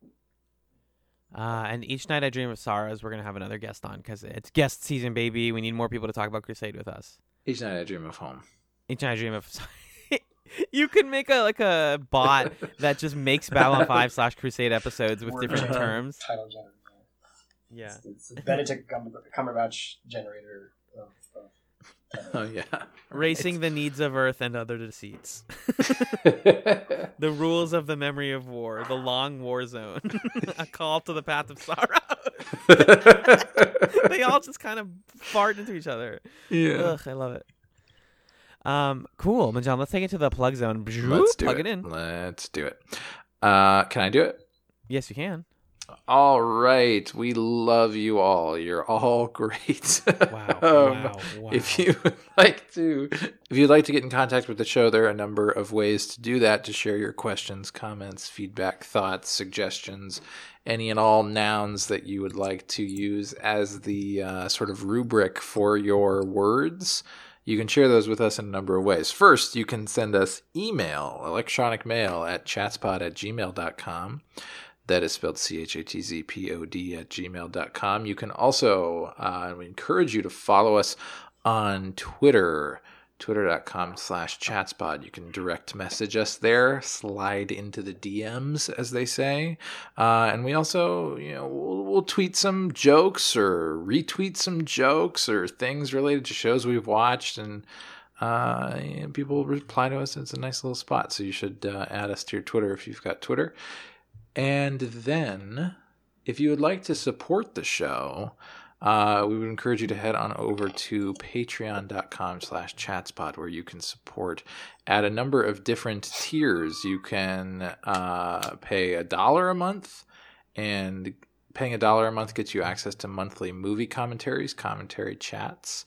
C: And each night I dream of Sarah's, we're gonna have another guest on because it's guest season, baby. We need more people to talk about Crusade with us.
D: Each night I dream of home.
C: Each night I dream of. You could make a bot that just makes Babylon 5 / Crusade episodes with
E: Word
C: different
E: generator,
C: terms.
E: Title generator.
C: Yeah.
E: It's a Benedict Cumberbatch generator.
D: Oh, yeah.
C: Racing the needs of Earth and other deceits. The rules of the memory of war. The long war zone. A call to the path of sorrow. They all just kind of fart into each other.
D: Yeah.
C: Ugh, I love it. Cool, Majan. Let's take it to the plug zone.
D: Let's do
C: Plug
D: it.
C: it in.
D: Let's do it. Can I do it?
C: Yes, you can.
D: All right. We love you all. You're all great.
C: Wow. Wow.
D: If you'd like to get in contact with the show, there are a number of ways to do that, to share your questions, comments, feedback, thoughts, suggestions, any and all nouns that you would like to use as the sort of rubric for your words. You can share those with us in a number of ways. First, you can send us electronic mail at chatspod@gmail.com. That is spelled CHATZPOD @gmail.com. You can also, we encourage you to follow us on Twitter, twitter.com/chatspod. You can direct message us there, slide into the DMs, as they say. And we also, we'll tweet some jokes or retweet some jokes or things related to shows we've watched. And people reply to us. It's a nice little spot. So you should add us to your Twitter if you've got Twitter. And then, if you would like to support the show, we would encourage you to head on over to patreon.com/chatspod, where you can support at a number of different tiers. You can pay $1 a month, and paying $1 a month gets you access to monthly movie commentaries, commentary chats.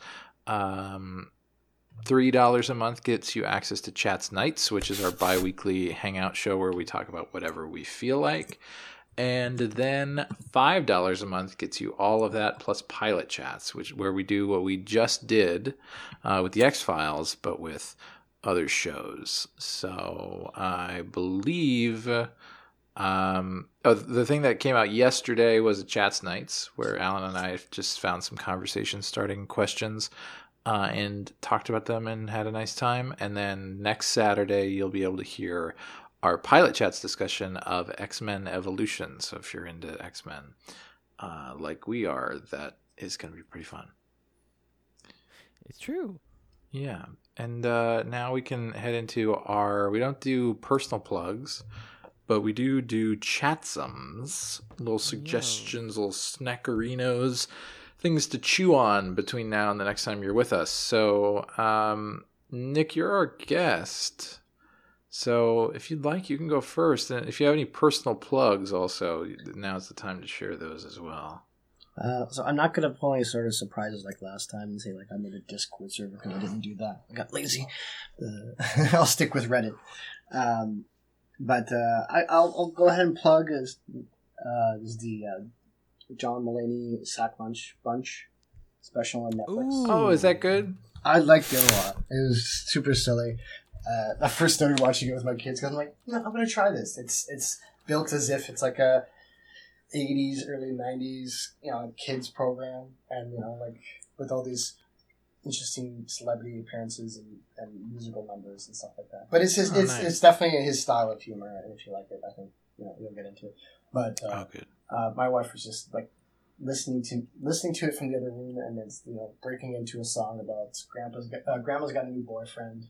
D: $3 a month gets you access to Chats Nights, which is our bi-weekly hangout show where we talk about whatever we feel like. And then $5 a month gets you all of that plus pilot chats, where we do what we just did with the X-Files, but with other shows. So I believe the thing that came out yesterday was the Chats Nights, where Alan and I just found some conversation starting questions and talked about them and had a nice time. And then next Saturday, you'll be able to hear our Pilot Chats discussion of X-Men Evolution. So if you're into X-Men like we are, that is going to be pretty fun.
C: It's true.
D: Yeah. And now we can head into we don't do personal plugs, but we do chatsums, little suggestions, little snackerinos, things to chew on between now and the next time you're with us. So, Nick, you're our guest. So if you'd like, you can go first. And if you have any personal plugs also, now's the time to share those as well.
E: So I'm not going to pull any sort of surprises like last time and say like I made a Discord server because I didn't do that. I got lazy. I'll stick with Reddit. But I'll go ahead and plug is the John Mulaney Sack Lunch Bunch special on Netflix.
C: Ooh.
D: Oh, is that good?
E: I liked it a lot. It was super silly. I first started watching it with my kids because I'm like, no, I'm going to try this. It's built as if it's like a 80s, early 90s, kids program, and like with all these interesting celebrity appearances and musical numbers and stuff like that. But it's
D: nice.
E: It's definitely his style of humor, and if you like it, I think you'll get into it. But
D: good.
E: My wife was just like listening to it from the other room, and it's breaking into a song about grandma's got a new boyfriend.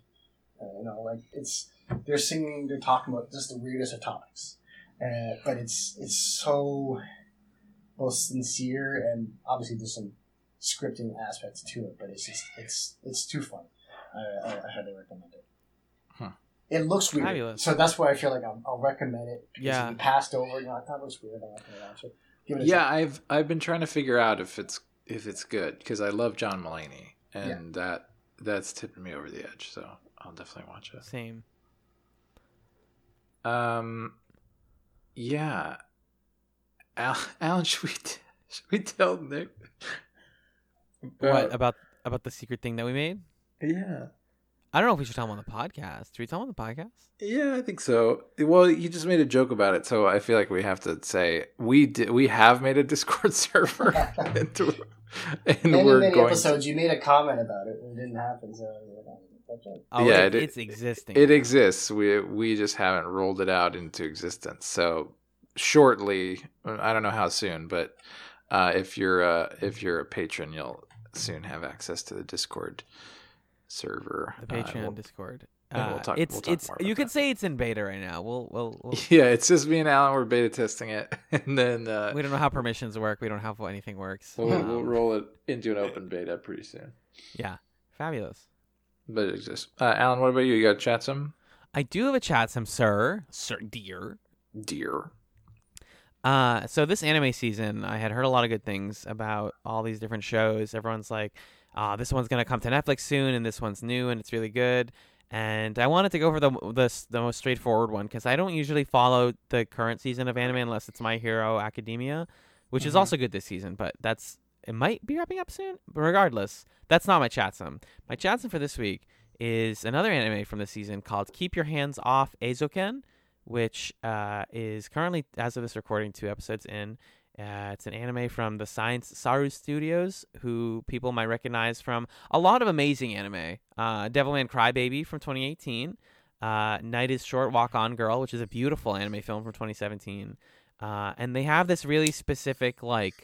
E: They're talking about just the weirdest of topics. But it's so both sincere and obviously there's some scripting aspects to it, but it's too fun. I highly recommend it.
D: Huh.
E: It looks weird,
C: Fabulous.
E: so that's why I feel like I'll recommend it.
C: Yeah.
E: If you passed over, that looks weird. I'm not gonna watch it. Give it a
D: Yeah,
E: shot.
D: I've been trying to figure out if it's good because I love John Mulaney and that's tipping me over the edge. So I'll definitely watch it.
C: Same.
D: Yeah. Alan, should we tell Nick
C: What about the secret thing that we made?
D: Yeah.
C: I don't know if we should tell him on the podcast. Should we tell him on the podcast?
D: Yeah, I think so. Well, you just made a joke about it, so I feel like we have to say we have made a Discord server, and we're
E: many
D: going.
E: episodes, you made a comment about it, and it didn't happen. So that's right.
C: Oh,
D: Yeah,
C: it's existing.
D: It exists. We just haven't rolled it out into existence. So shortly, I don't know how soon, but if you're a patron, you'll soon have access to the Discord server.
C: The Patreon Discord.
D: we'll talk
C: It's
D: more about
C: you could
D: that.
C: say it's in beta right now. We'll
D: Yeah, it's just me and Alan. We're beta testing it, and then
C: we don't know how permissions work. We don't know how anything works.
D: we'll roll it into an open beta pretty soon.
C: Yeah, fabulous.
D: But it exists. Alan, what about you? You got to chat some?
C: I do have a chatsome, sir dear.
D: Dear.
C: So this anime season, I had heard a lot of good things about all these different shows. Everyone's like, this one's going to come to Netflix soon, and this one's new, and it's really good. And I wanted to go for the most straightforward one, because I don't usually follow the current season of anime unless it's My Hero Academia, which is also good this season, but it might be wrapping up soon. But regardless, that's not my chatsome. My chatsome for this week is another anime from this season called Keep Your Hands Off Eizouken, which is currently, as of this recording, 2 episodes in. It's an anime from the Science Saru Studios, who people might recognize from a lot of amazing anime. Devilman Crybaby from 2018. Night is Short, Walk On Girl, which is a beautiful anime film from 2017. And they have this really specific,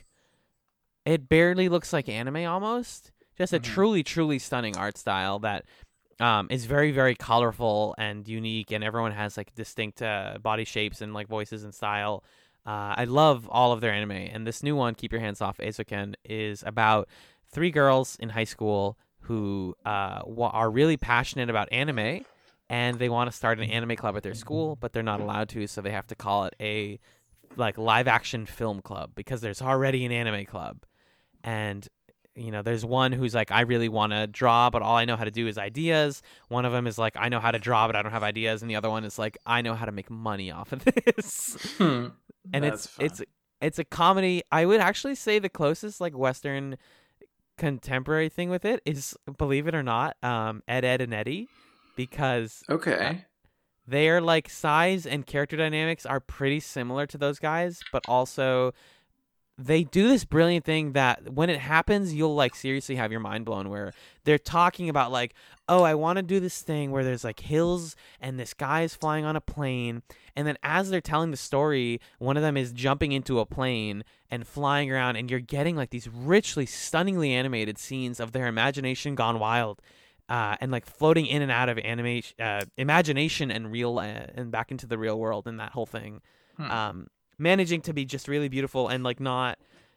C: it barely looks like anime almost. Just a truly, truly stunning art style that is very, very colorful and unique, and everyone has distinct body shapes and voices and style. I love all of their anime, and this new one, Keep Your Hands Off Eizouken, is about 3 girls in high school who are really passionate about anime, and they want to start an anime club at their school, but they're not allowed to, so they have to call it a live action film club because there's already an anime club. And there's one who's like, I really want to draw, but all I know how to do is ideas. One of them is like, I know how to draw, but I don't have ideas. And the other one is like, I know how to make money off of this. And it's a comedy. I would actually say the closest Western contemporary thing with it is, believe it or not, Ed, Edd and Eddy. because
D: Okay.
C: their like size and character dynamics are pretty similar to those guys, but also they do this brilliant thing that when it happens, you'll like seriously have your mind blown, where they're talking about like, oh, I want to do this thing where there's like hills and this guy is flying on a plane. And then as they're telling the story, one of them is jumping into a plane and flying around, and you're getting like these richly, stunningly animated scenes of their imagination gone wild. And like floating in and out of imagination and real and back into the real world and that whole thing. Managing to be just really beautiful and like not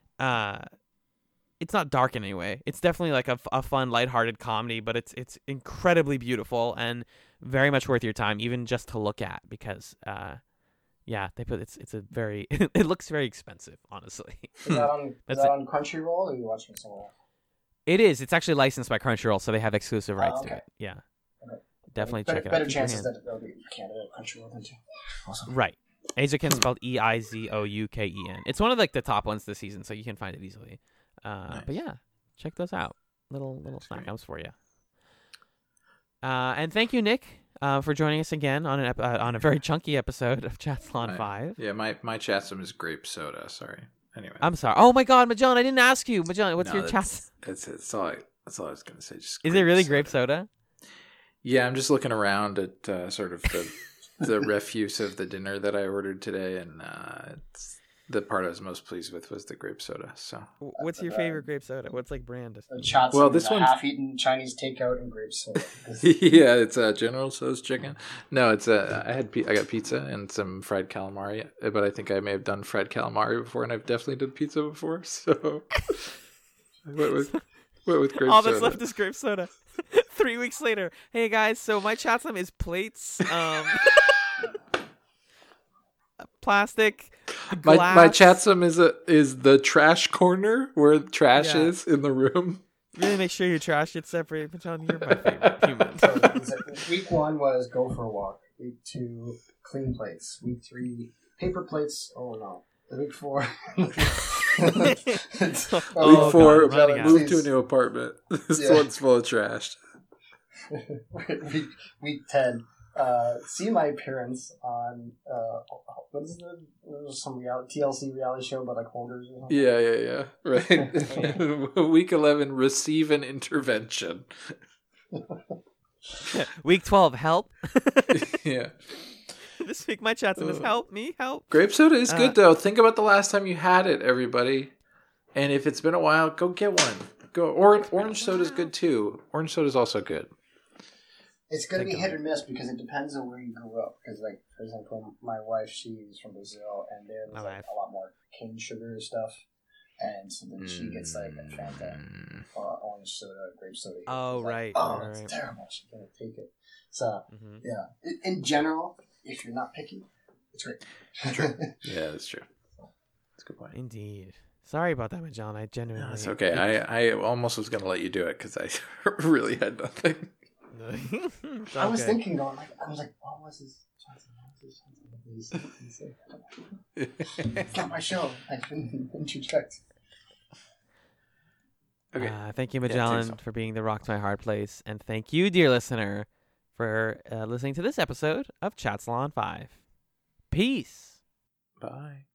C: it's not dark in any way. It's definitely like a fun, lighthearted comedy, but it's incredibly beautiful and very much worth your time, even just to look at, because they put it's a very it looks very expensive, honestly.
E: Is that on Crunchyroll, or are you watching it somewhere else?
C: It is. It's actually licensed by Crunchyroll, so they have exclusive rights to
E: okay.
C: it. Yeah.
E: Okay.
C: Definitely check it out.
E: Better
C: Keep your
E: chances
C: hand-
E: that it'll be Canada Crunchyroll than too. Awesome.
C: Right. Eizoken spelled Eizouken. It's one of like the top ones this season, so you can find it easily. But yeah, check those out. Little snack items for you. And thank you, Nick, for joining us again on on a very chunky episode of Chatsalon 5.
D: Yeah, my chatsum is grape soda. Sorry. Anyway,
C: I'm sorry. Oh my God, Magellan, I didn't ask you. Magellan, what's your chat?
D: That's all I was gonna say. Just
C: Is it really grape soda?
D: Yeah, I'm just looking around at sort of the refuse of the dinner that I ordered today, and the part I was most pleased with was the grape soda. So,
C: What's your favorite grape soda? What's like brand?
E: Well,
D: this one's
E: half-eaten Chinese takeout and grape soda.
D: yeah, it's General Tso's chicken. No, it's I got pizza and some fried calamari, but I think I may have done fried calamari before, and I've definitely done pizza before. So, what with grape
C: All
D: soda?
C: that's left is grape soda. 3 weeks later, hey guys, so my chatsum is plates, plastic, glass.
D: My chatsum is the trash corner where trash is in the room.
C: Really make sure your trash gets separated. Magellan, you're my favorite human.
E: Week 1 was go for a walk. Week 2, clean plates. Week 3, paper plates. Oh no. Week 4.
D: Week 4, move to a new apartment. This one's full of trash.
E: Week 10. See my appearance on what is some TLC reality show about like holders or something?
D: Yeah. Right. Week 11, receive an intervention.
C: Week 12, help.
D: Yeah.
C: This week my chatsum is help me, help.
D: Grape soda is good though. Think about the last time you had it, everybody. And if it's been a while, go get one. Orange soda is good too. Orange soda is also good.
E: It's going to be hit or miss because it depends on where you grew up. Because, like, for example, my wife, she's from Brazil, and there's a lot more cane sugar stuff. And so then she gets, like, a Fanta, orange soda, grape soda.
C: Oh,
E: it's
C: right.
E: Like,
C: right.
E: It's terrible. She can't take it. So, yeah. In general, if you're not picky, it's great.
D: Yeah, that's true. That's a good point.
C: Indeed. Sorry about that, Magellan. I genuinely...
D: No, it's okay. I almost was going to let you do it because I really had nothing.
E: I was thinking, what was his It's not my show. I shouldn't interject.
D: Okay.
C: Thank you, Magellan, for being the rock to my hard place, and thank you, dear listener, for listening to this episode of Chatsalon 5. Peace.
D: Bye.